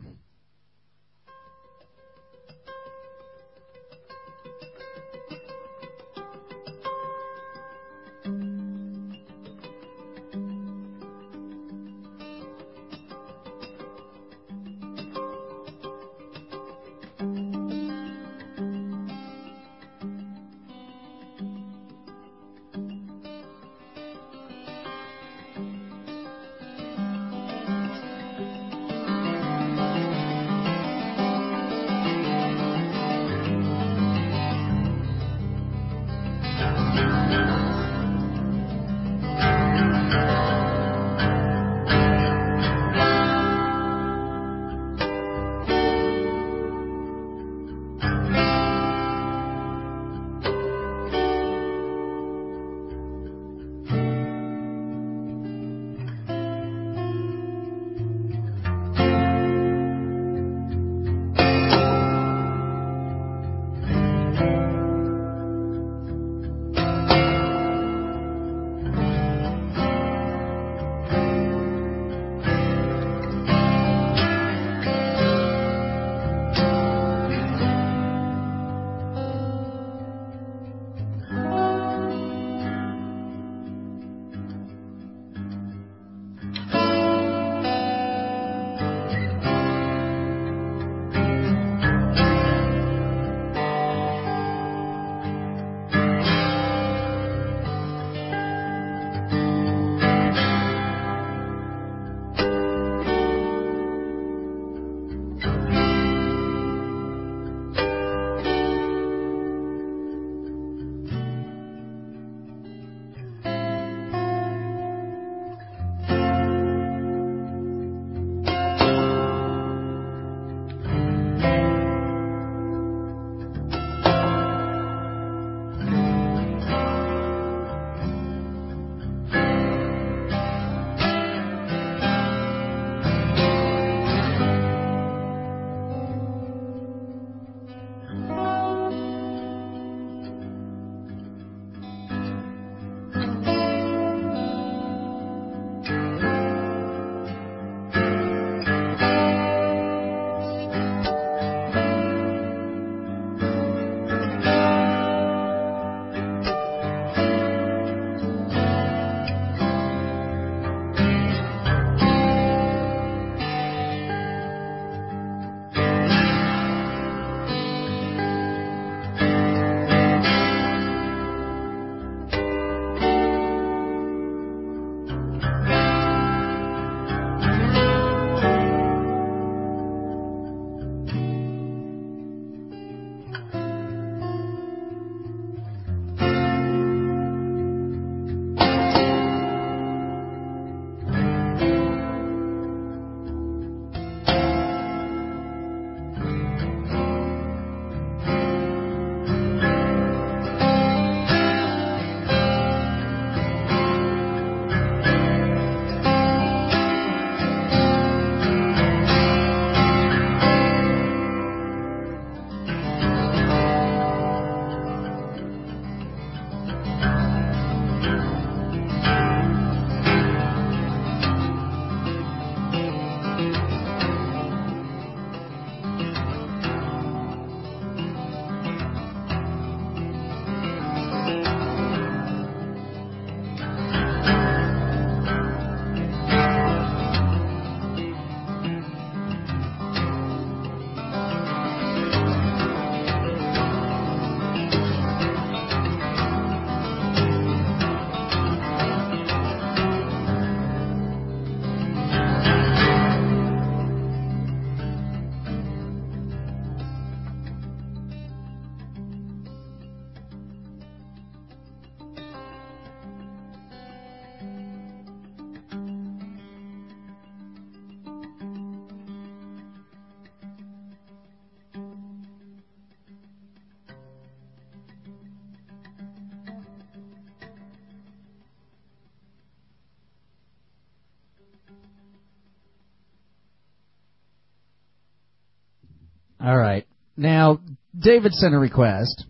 All right. Now, David sent a request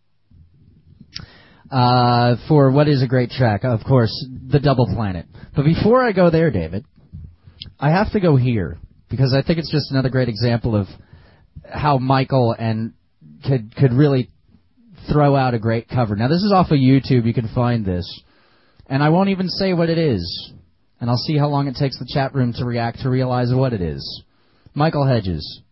uh, for what is a great track. Of course, The Double Planet. But before I go there, David, I have to go here because I think it's just another great example of how Michael and could could really throw out a great cover. Now, this is off of YouTube. You can find this. And I won't even say what it is. And I'll see how long it takes the chat room to react to realize what it is. Michael Hedges.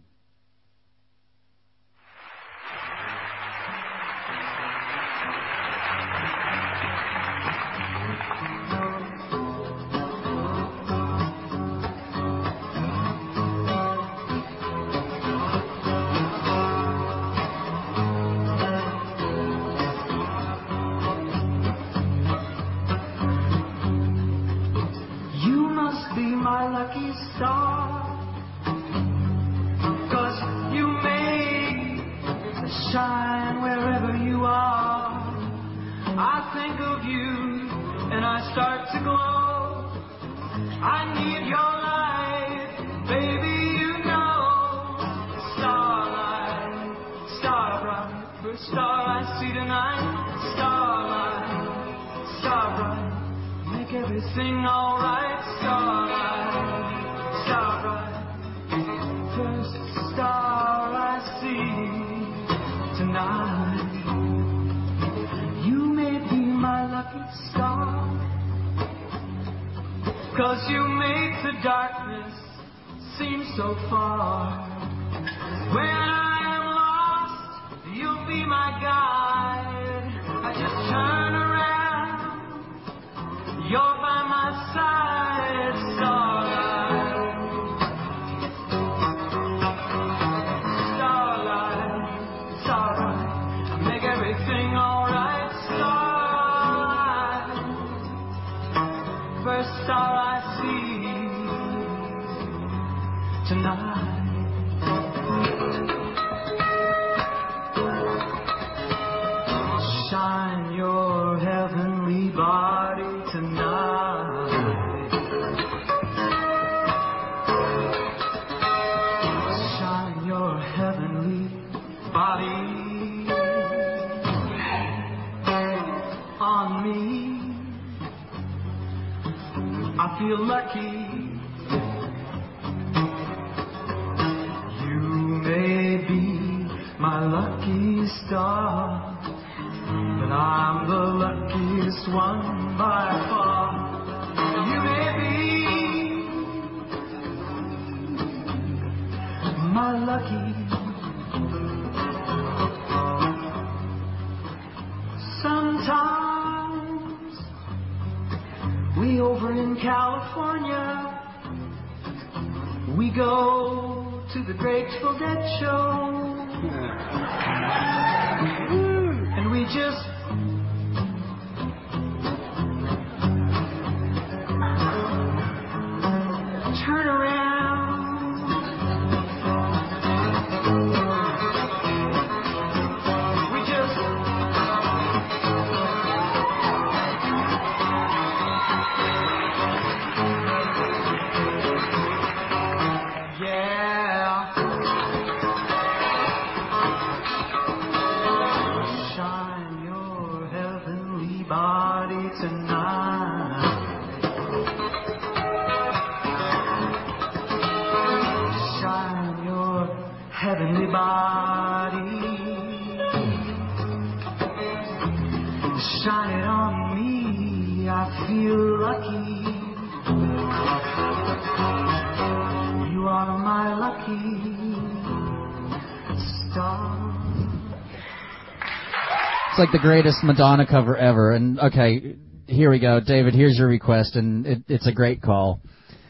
Like the greatest Madonna cover ever. And okay, here we go, David. Here's your request, and it, it's a great call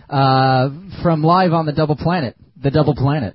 uh, from Live on the Double Planet. The Double Planet.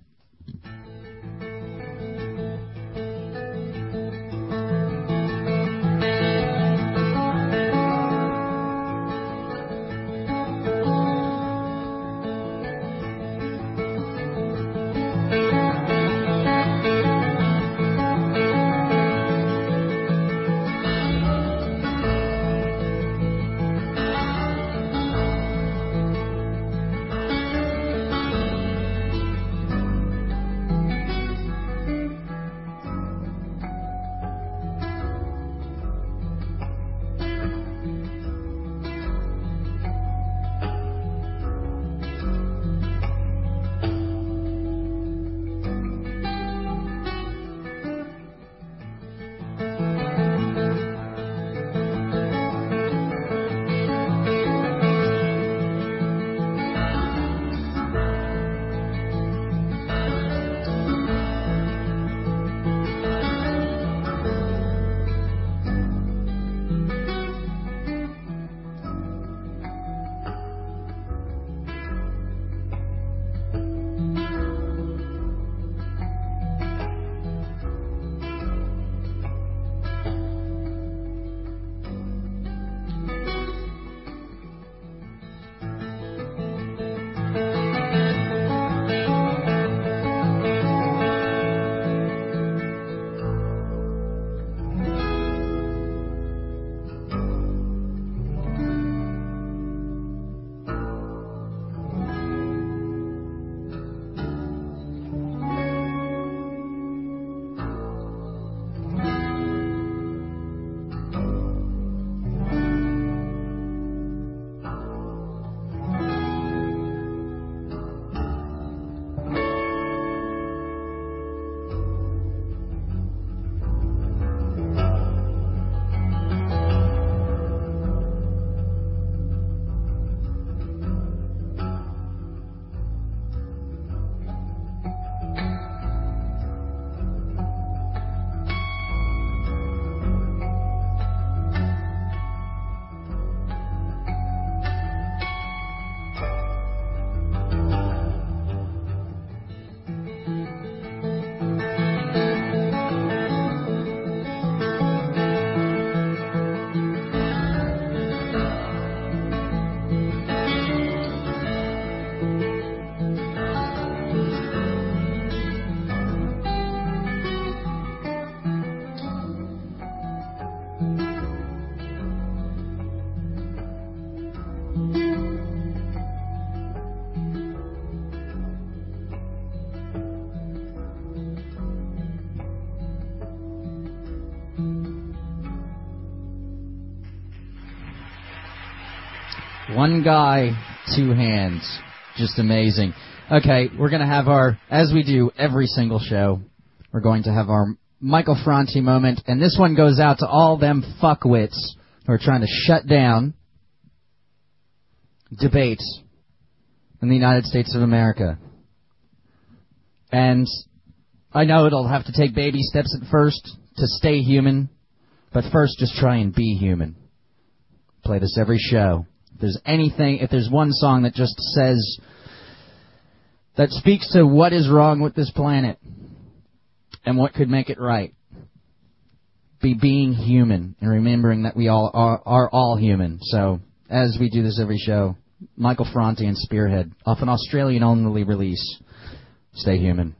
One guy, two hands. Just amazing. Okay, we're going to have our, as we do every single show, we're going to have our Michael Franti moment, and this one goes out to all them fuckwits who are trying to shut down debates in the United States of America. And I know it'll have to take baby steps at first to stay human, but first just try and be human. Play this every show. If there's anything, if there's one song that just says, that speaks to what is wrong with this planet and what could make it right, be being human and remembering that we all are, are all human. So, as we do this every show, Michael Franti and Spearhead, off an Australian-only release, Stay Human.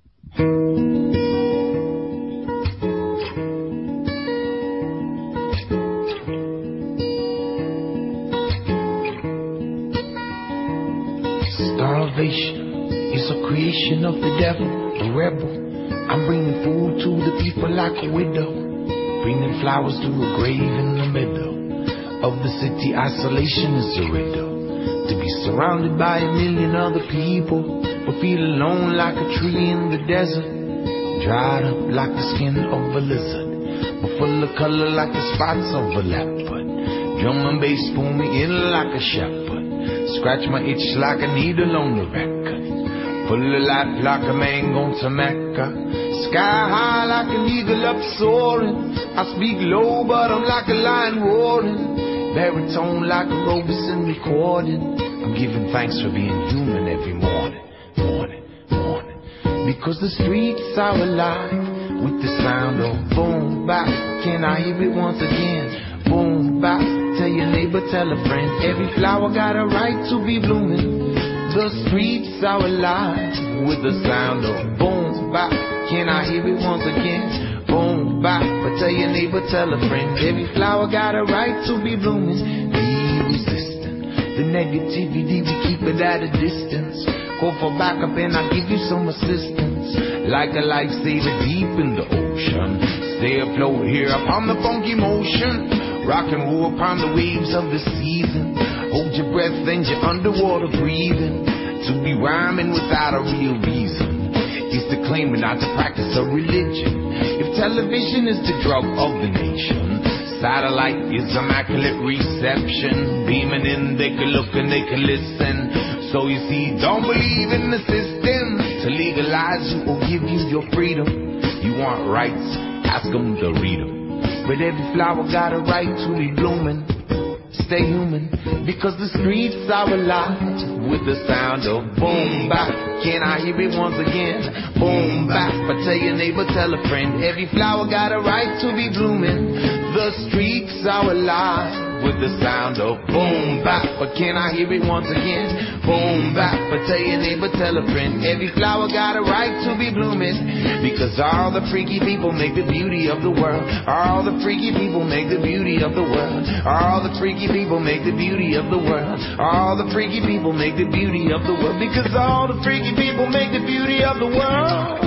Starvation is a creation of the devil, a rebel. I'm bringing food to the people like a widow, bringing flowers to a grave in the middle of the city. Isolation is a riddle, to be surrounded by a million other people, but feel alone like a tree in the desert, dried up like the skin of a lizard, but full of color like the spots of a leopard. Drum and bass pull me in like a shepherd, scratch my itch like a needle on the record, full of life like a man gone to Mecca, sky high like an eagle up soaring. I speak low but I'm like a lion roaring, baritone like a Robinson recording. I'm giving thanks for being human every morning, morning, morning, because the streets are alive with the sound of boom bap. Can I hear it once again? Boom bap. Tell your neighbor, tell a friend, every flower got a right to be blooming. The streets are alive with the sound of boom bap. Can I hear it once again? Boom bap. But tell your neighbor, tell a friend, every flower got a right to be blooming. Be resistant, the negativity, we keep it at a distance. Go for backup and I'll give you some assistance, like a lifesaver deep in the ocean. Stay afloat here upon the funky motion, rock and roll upon the waves of the season. Hold your breath and your underwater breathing. To be rhyming without a real reason is to claim and not to practice a religion. If television is the drug of the nation, satellite is immaculate reception. Beaming in, they can look and they can listen. So you see, don't believe in the system to legalize you or give you your freedom. You want rights, ask them to read them. But every flower got a right to be blooming. Stay human, because the streets are alive with the sound of boom bap. Can I hear it once again? Boom bap. But tell your neighbor, tell a friend, every flower got a right to be blooming. The streets are alive with the sound of boom bap. But can I hear it once again? Boom bap. But tell your neighbor, tell a friend, every flower got a right to be blooming. Because all the freaky people make the beauty of the world. All the freaky people make the beauty of the world. All the freaky people make the beauty of the world. All the freaky people make the beauty of the world. Because all the freaky people make the beauty of the world.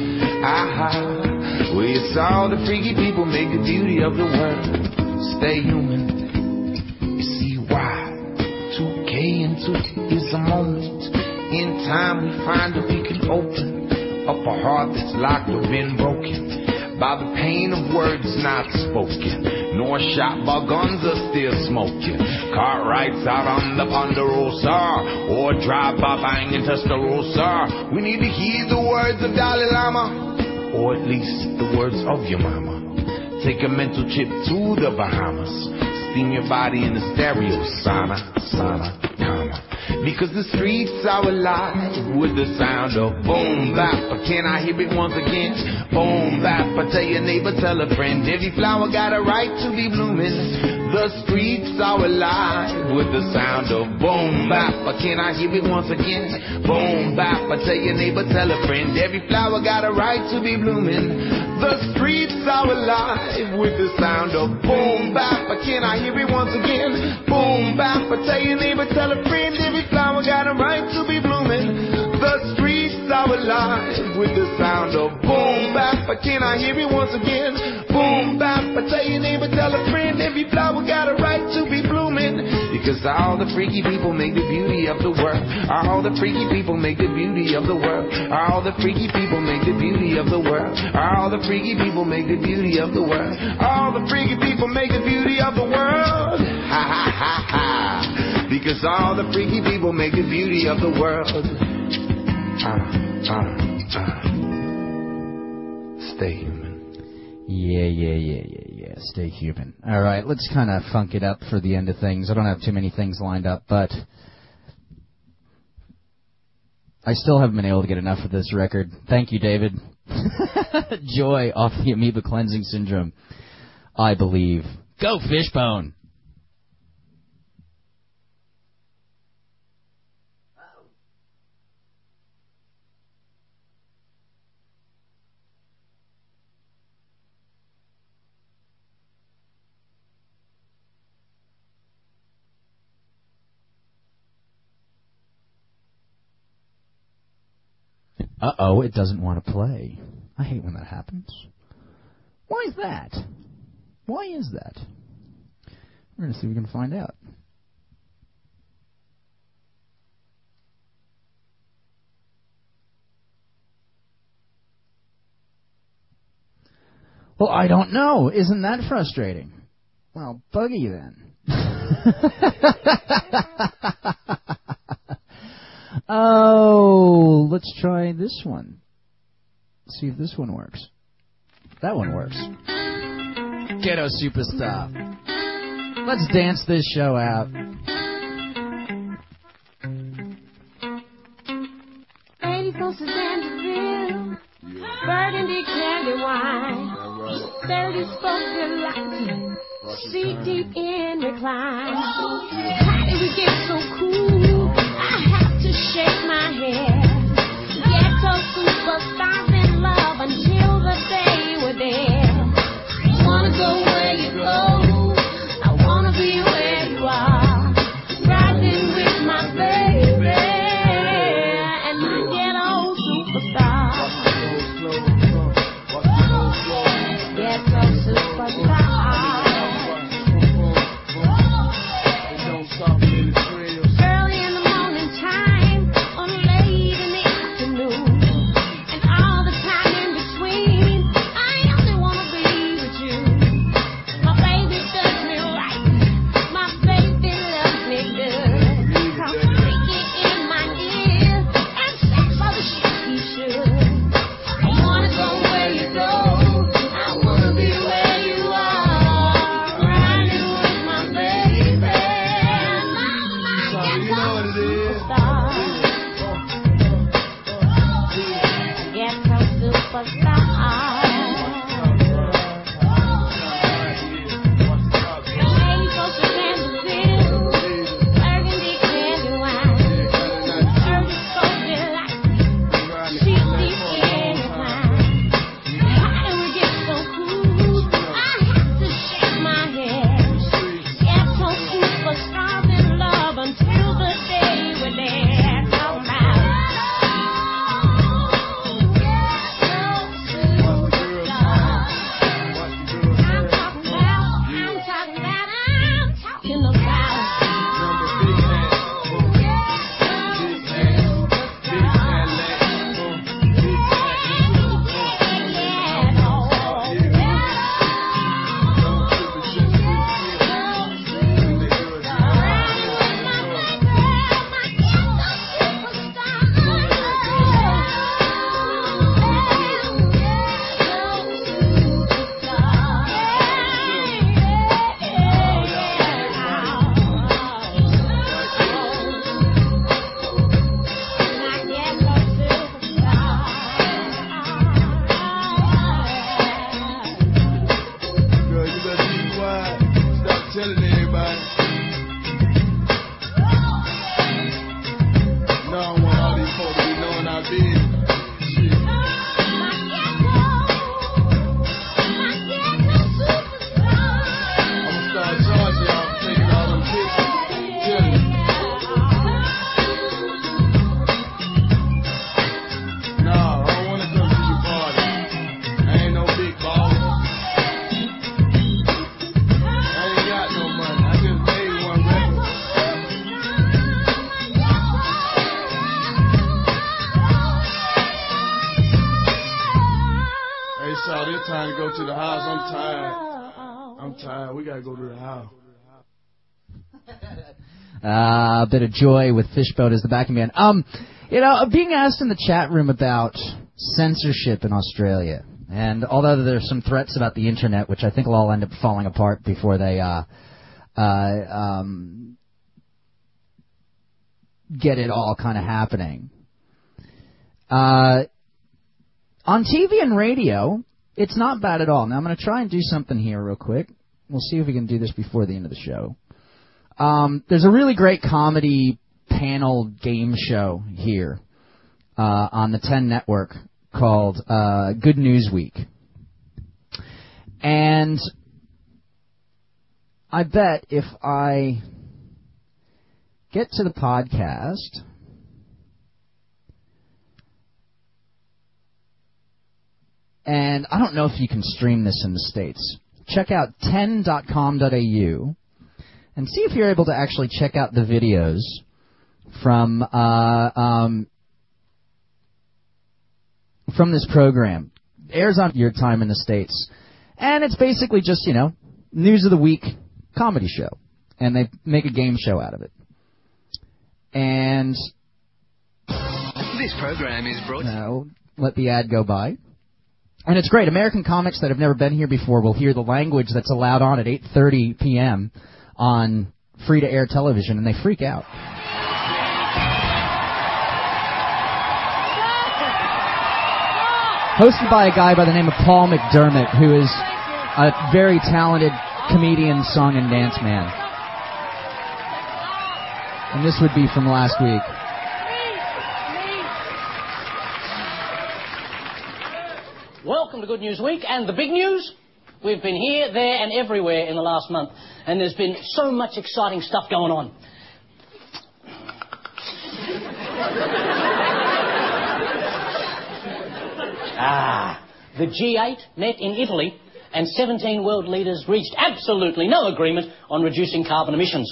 Aha. Well, it's all the freaky people make the beauty of the world. Stay human. You see why two K into is a moment in time we find that we can open up a heart that's locked or been broken by the pain of words not spoken, nor shot by guns are still smoking. Car rides out on the Ponderosa, or drive by banging Tuscaloosa. We need to hear the words of Dalai Lama, or at least the words of your mama. Take a mental trip to the Bahamas, steam your body in the stereo sauna, sauna, comma. Because the streets are alive with the sound of boom bap. But can I hear it once again? Boom bap. But tell your neighbor, tell a friend, every flower got a right to be blooming. The streets are alive with the sound of boom bap. But can I hear it once again? Boom bap. But tell your neighbor, tell a friend, every flower got a right to be blooming. The streets are alive with the sound of boom bap. But can I hear it once again? Boom bap. But tell your neighbor, tell a friend, every flower got a right to be blooming. The streets are alive with the sound of boom bap. But can I hear it once again? Boom bap. But tell your neighbor, tell a friend, every flower got a right to be blooming. Because all the freaky people make the beauty of the world. All the freaky people make the beauty of the world. All the freaky people make the beauty of the world. All the freaky people make the beauty of the world. All the freaky people make the beauty of the world. Ha ha ha ha. Because all the freaky people make the beauty of the world. Uh, uh, uh. Stay human. Yeah, yeah, yeah, yeah, yeah. Stay human. All right, let's kind of funk it up for the end of things. I don't have too many things lined up, but I still haven't been able to get enough of this record. Thank you, David. Joy off the Amoeba Cleansing Syndrome. I believe. Go Fishbone. Uh-oh, it doesn't want to play. I hate when that happens. Why is that? Why is that? We're going to see if we can find out. Well, I don't know. Isn't that frustrating? Well, buggy then. Oh, let's try this one. See if this one works. That one works. Ghetto Superstar. Let's dance this show out. eighty-four Sandersville, burgundy candy wine, thirty spoken Latin, seat deep in recline. How did we get so cool? I have to shake my head. Ghetto superstars in love until the day we're dead. Wanna go where you go, I wanna be where you are. Riding with my baby and my ghetto superstar. Ghetto superstar. Early in the morning time, or late in the afternoon, and all the time in between, I only wanna be with you. My baby does me right, my baby loves me good. Come freaky in my ear, and sex for the shit he should. I wanna go where you go, I wanna be where you are. Riding with my baby, my ghetto superstar. Ghetto superstar. Lady folks in Sandersville, burgundy candy wine, thirty spoken Latin, seat deep in recline. How do we get so cool? I have to shake my head. Ghetto superstars in love until the day we're dead. Talking about ghetto out. It's time to go to the house. I'm tired. I'm tired. We gotta go to the house. Uh, a bit of joy with Fishbone as the backing band. Um, you know, being asked in the chat room about censorship in Australia, and although there's some threats about the internet, which I think will all end up falling apart before they uh, uh, um, get it all kind of happening. Uh, on T V and radio, it's not bad at all. Now, I'm going to try and do something here real quick. We'll see if we can do this before the end of the show. Um, there's a really great comedy panel game show here uh, on the ten Network called uh, Good News Week. And I bet if I get to the podcast... And I don't know if you can stream this in the States. Check out ten dot com dot a u and see if you're able to actually check out the videos from uh, um, from this program. It airs on your time in the States. And it's basically just, you know, news of the week comedy show. And they make a game show out of it. And... This program is brought... No, let the ad go by. And it's great. American comics that have never been here before will hear the language that's allowed on at eight thirty p.m. on free-to-air television, and they freak out. Hosted by a guy by the name of Paul McDermott, who is a very talented comedian, song, and dance man. And this would be from last week. Welcome to Good News Week, and the big news, we've been here, there and everywhere in the last month, and there's been so much exciting stuff going on. ah, the G eight met in Italy, and seventeen world leaders reached absolutely no agreement on reducing carbon emissions.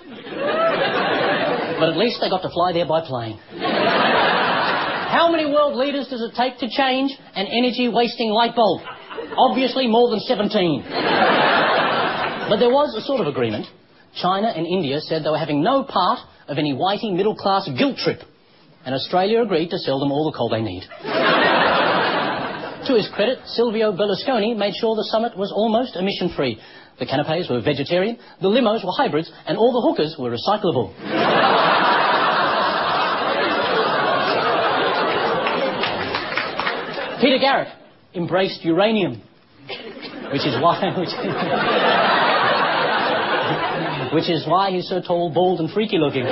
But at least they got to fly there by plane. How many world leaders does it take to change an energy-wasting light bulb? Obviously more than seventeen. But there was a sort of agreement. China and India said they were having no part of any whitey middle-class guilt trip. And Australia agreed to sell them all the coal they need. To his credit, Silvio Berlusconi made sure the summit was almost emission-free. The canapes were vegetarian, the limos were hybrids, and all the hookers were recyclable. Peter Garrett embraced uranium, which is why which, which is why he's so tall, bald, and freaky looking.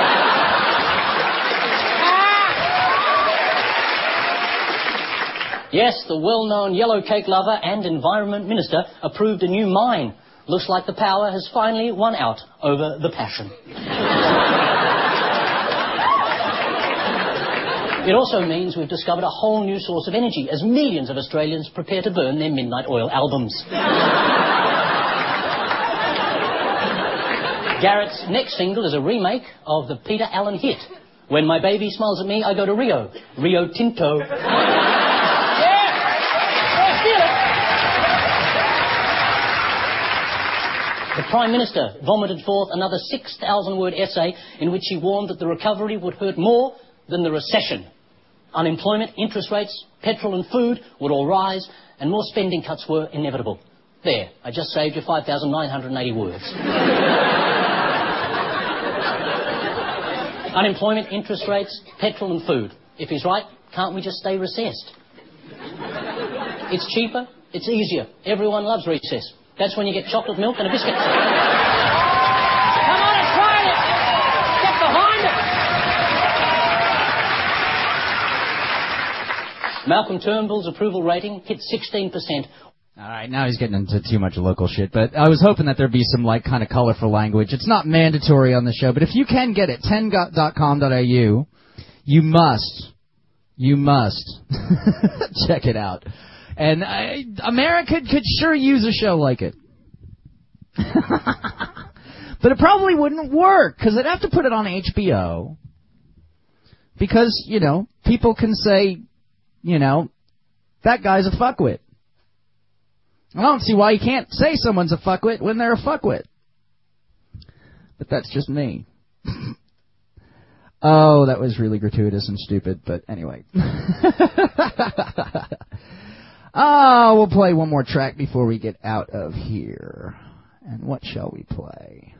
Yes, the well-known yellow cake lover and environment minister approved a new mine. Looks like the power has finally won out over the passion. It also means we've discovered a whole new source of energy as millions of Australians prepare to burn their Midnight Oil albums. Garrett's next single is a remake of the Peter Allen hit, When My Baby Smiles at Me, I Go to Rio. Rio Tinto. The Prime Minister vomited forth another six thousand word essay in which he warned that the recovery would hurt more than the recession. Unemployment, interest rates, petrol and food would all rise, and more spending cuts were inevitable. There, I just saved you five thousand nine hundred eighty words. Unemployment, interest rates, petrol and food. If he's right, can't we just stay recessed? It's cheaper, it's easier. Everyone loves recess. That's when you get chocolate milk and a biscuit. Come on and try it! Get behind it! Malcolm Turnbull's approval rating hit sixteen percent. All right, now he's getting into too much local shit, but I was hoping that there'd be some, like, kind of colorful language. It's not mandatory on the show, but if you can get it, ten dot com dot a u, you must, you must check it out. And I, America could sure use a show like it. But it probably wouldn't work, because they'd have to put it on H B O. Because, you know, people can say, you know, that guy's a fuckwit. I don't see why you can't say someone's a fuckwit when they're a fuckwit. But that's just me. Oh, that was really gratuitous and stupid, but anyway. Oh, we'll play one more track before we get out of here. And what shall we play?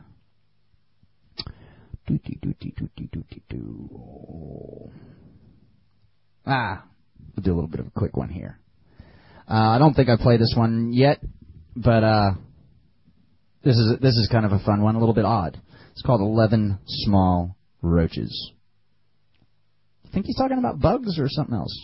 Dooty dooty dooty dooty doo. Ah, we'll do a little bit of a quick one here. Uh, I don't think I played this one yet, but uh, this is this is kind of a fun one, a little bit odd. It's called eleven Small Roaches. You think he's talking about bugs or something else?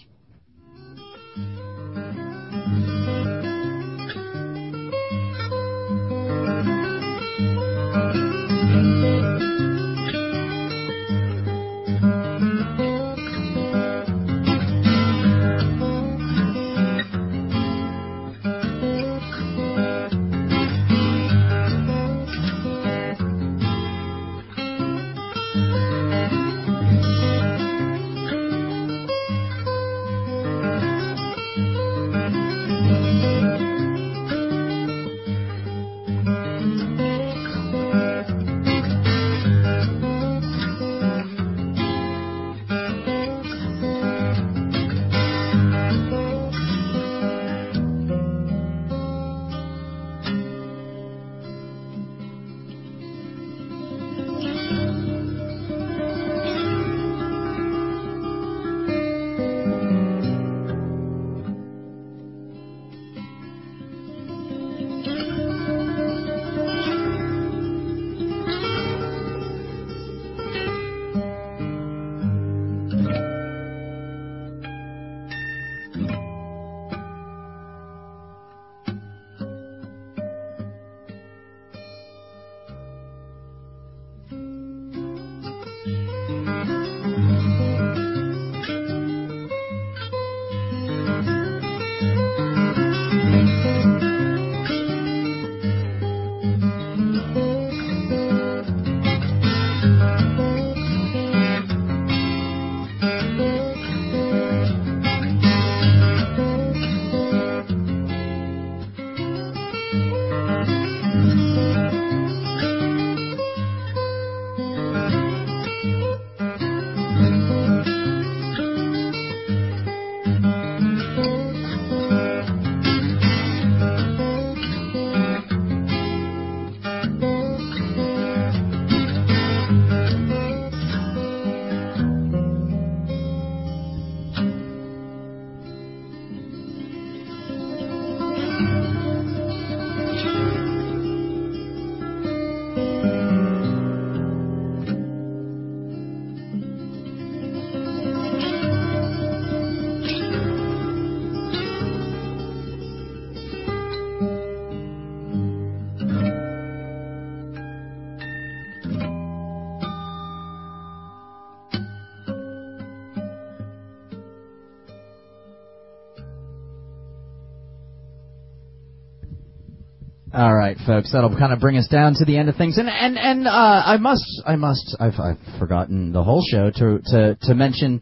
All right, folks, that'll kind of bring us down to the end of things, and and and uh, I must, I must, I've I've forgotten the whole show to to to mention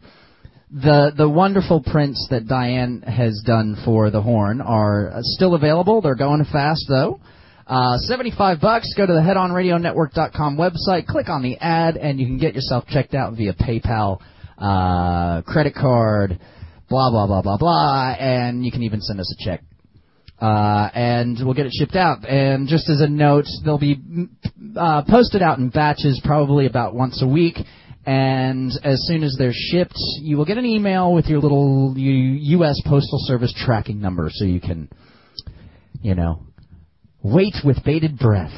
the the wonderful prints that Diane has done for the horn are still available. They're going fast though. Uh, seventy-five bucks. Go to the head on radio network dot com website, click on the ad, and you can get yourself checked out via PayPal, uh, credit card, blah blah blah blah blah, and you can even send us a check. Uh, and we'll get it shipped out. And just as a note, they'll be uh, posted out in batches probably about once a week. And as soon as they're shipped, you will get an email with your little U S Postal Service tracking number so you can, you know, wait with bated breath.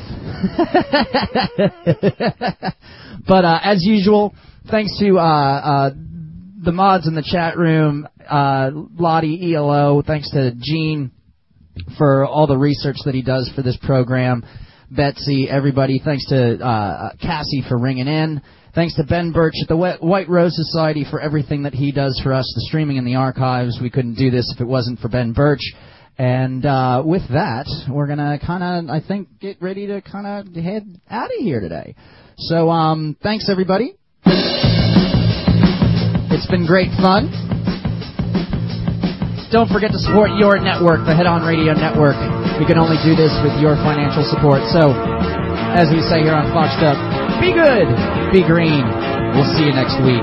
But uh, as usual, thanks to uh, uh, the mods in the chat room, uh, Lottie, E L O, thanks to Gene for all the research that he does for this program, Betsy, everybody. Thanks to uh, Cassie for ringing in. Thanks to Ben Birch at the White Rose Society for everything that he does for us, the streaming and the archives. We couldn't do this if it wasn't for Ben Birch. And uh, with that, we're going to kind of, I think, get ready to kind of head out of here today. So um, thanks, everybody. It's been great fun. Don't forget to support your network, the Head On Radio Network. We can only do this with your financial support. So, as we say here on Foxed Up, be good, be green. We'll see you next week.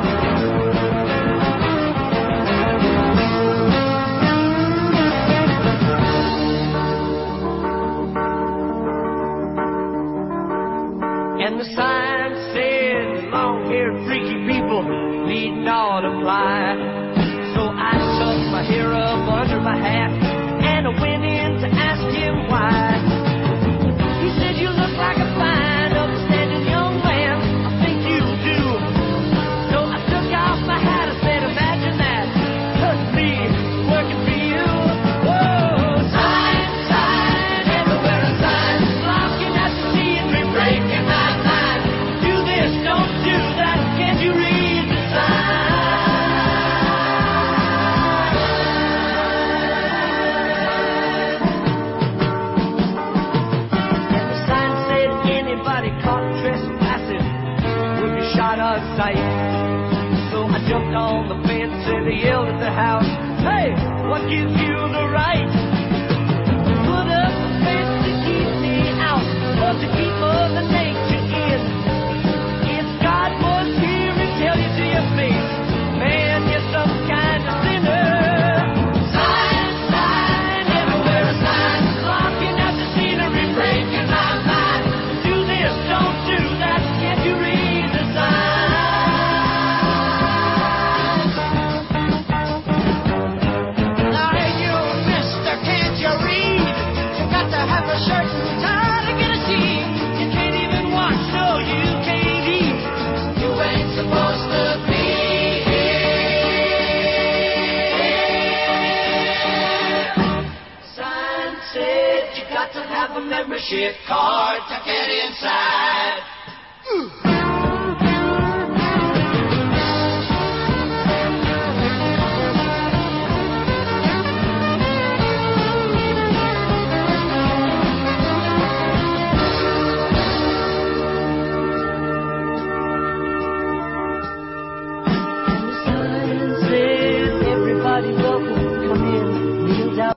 And the sign said, long-haired freaky people need not apply. So I tucked my hair up under my hat and I went in to ask him why. He said, you look like a fine, upstanding young man. I think you do. So I took off my hat. I said, imagine that. That's me working for you. Whoa, sign, sign, everywhere a sign. Locking at the scenery, breaking my mind. Do this, don't do that. Can't you read the sign? Shot on sight. So I jumped on the fence and I yelled at the house, hey, what gives you the right? Put up the fence to keep me out, or to keep Mother Nature in. If God was here and tell you to your face, man, you're some kind of sinner. Sign, sign, everywhere a sign. Locking out the scenery, breaking my mind. Do this, don't do that, can't you read? Membership card to get inside.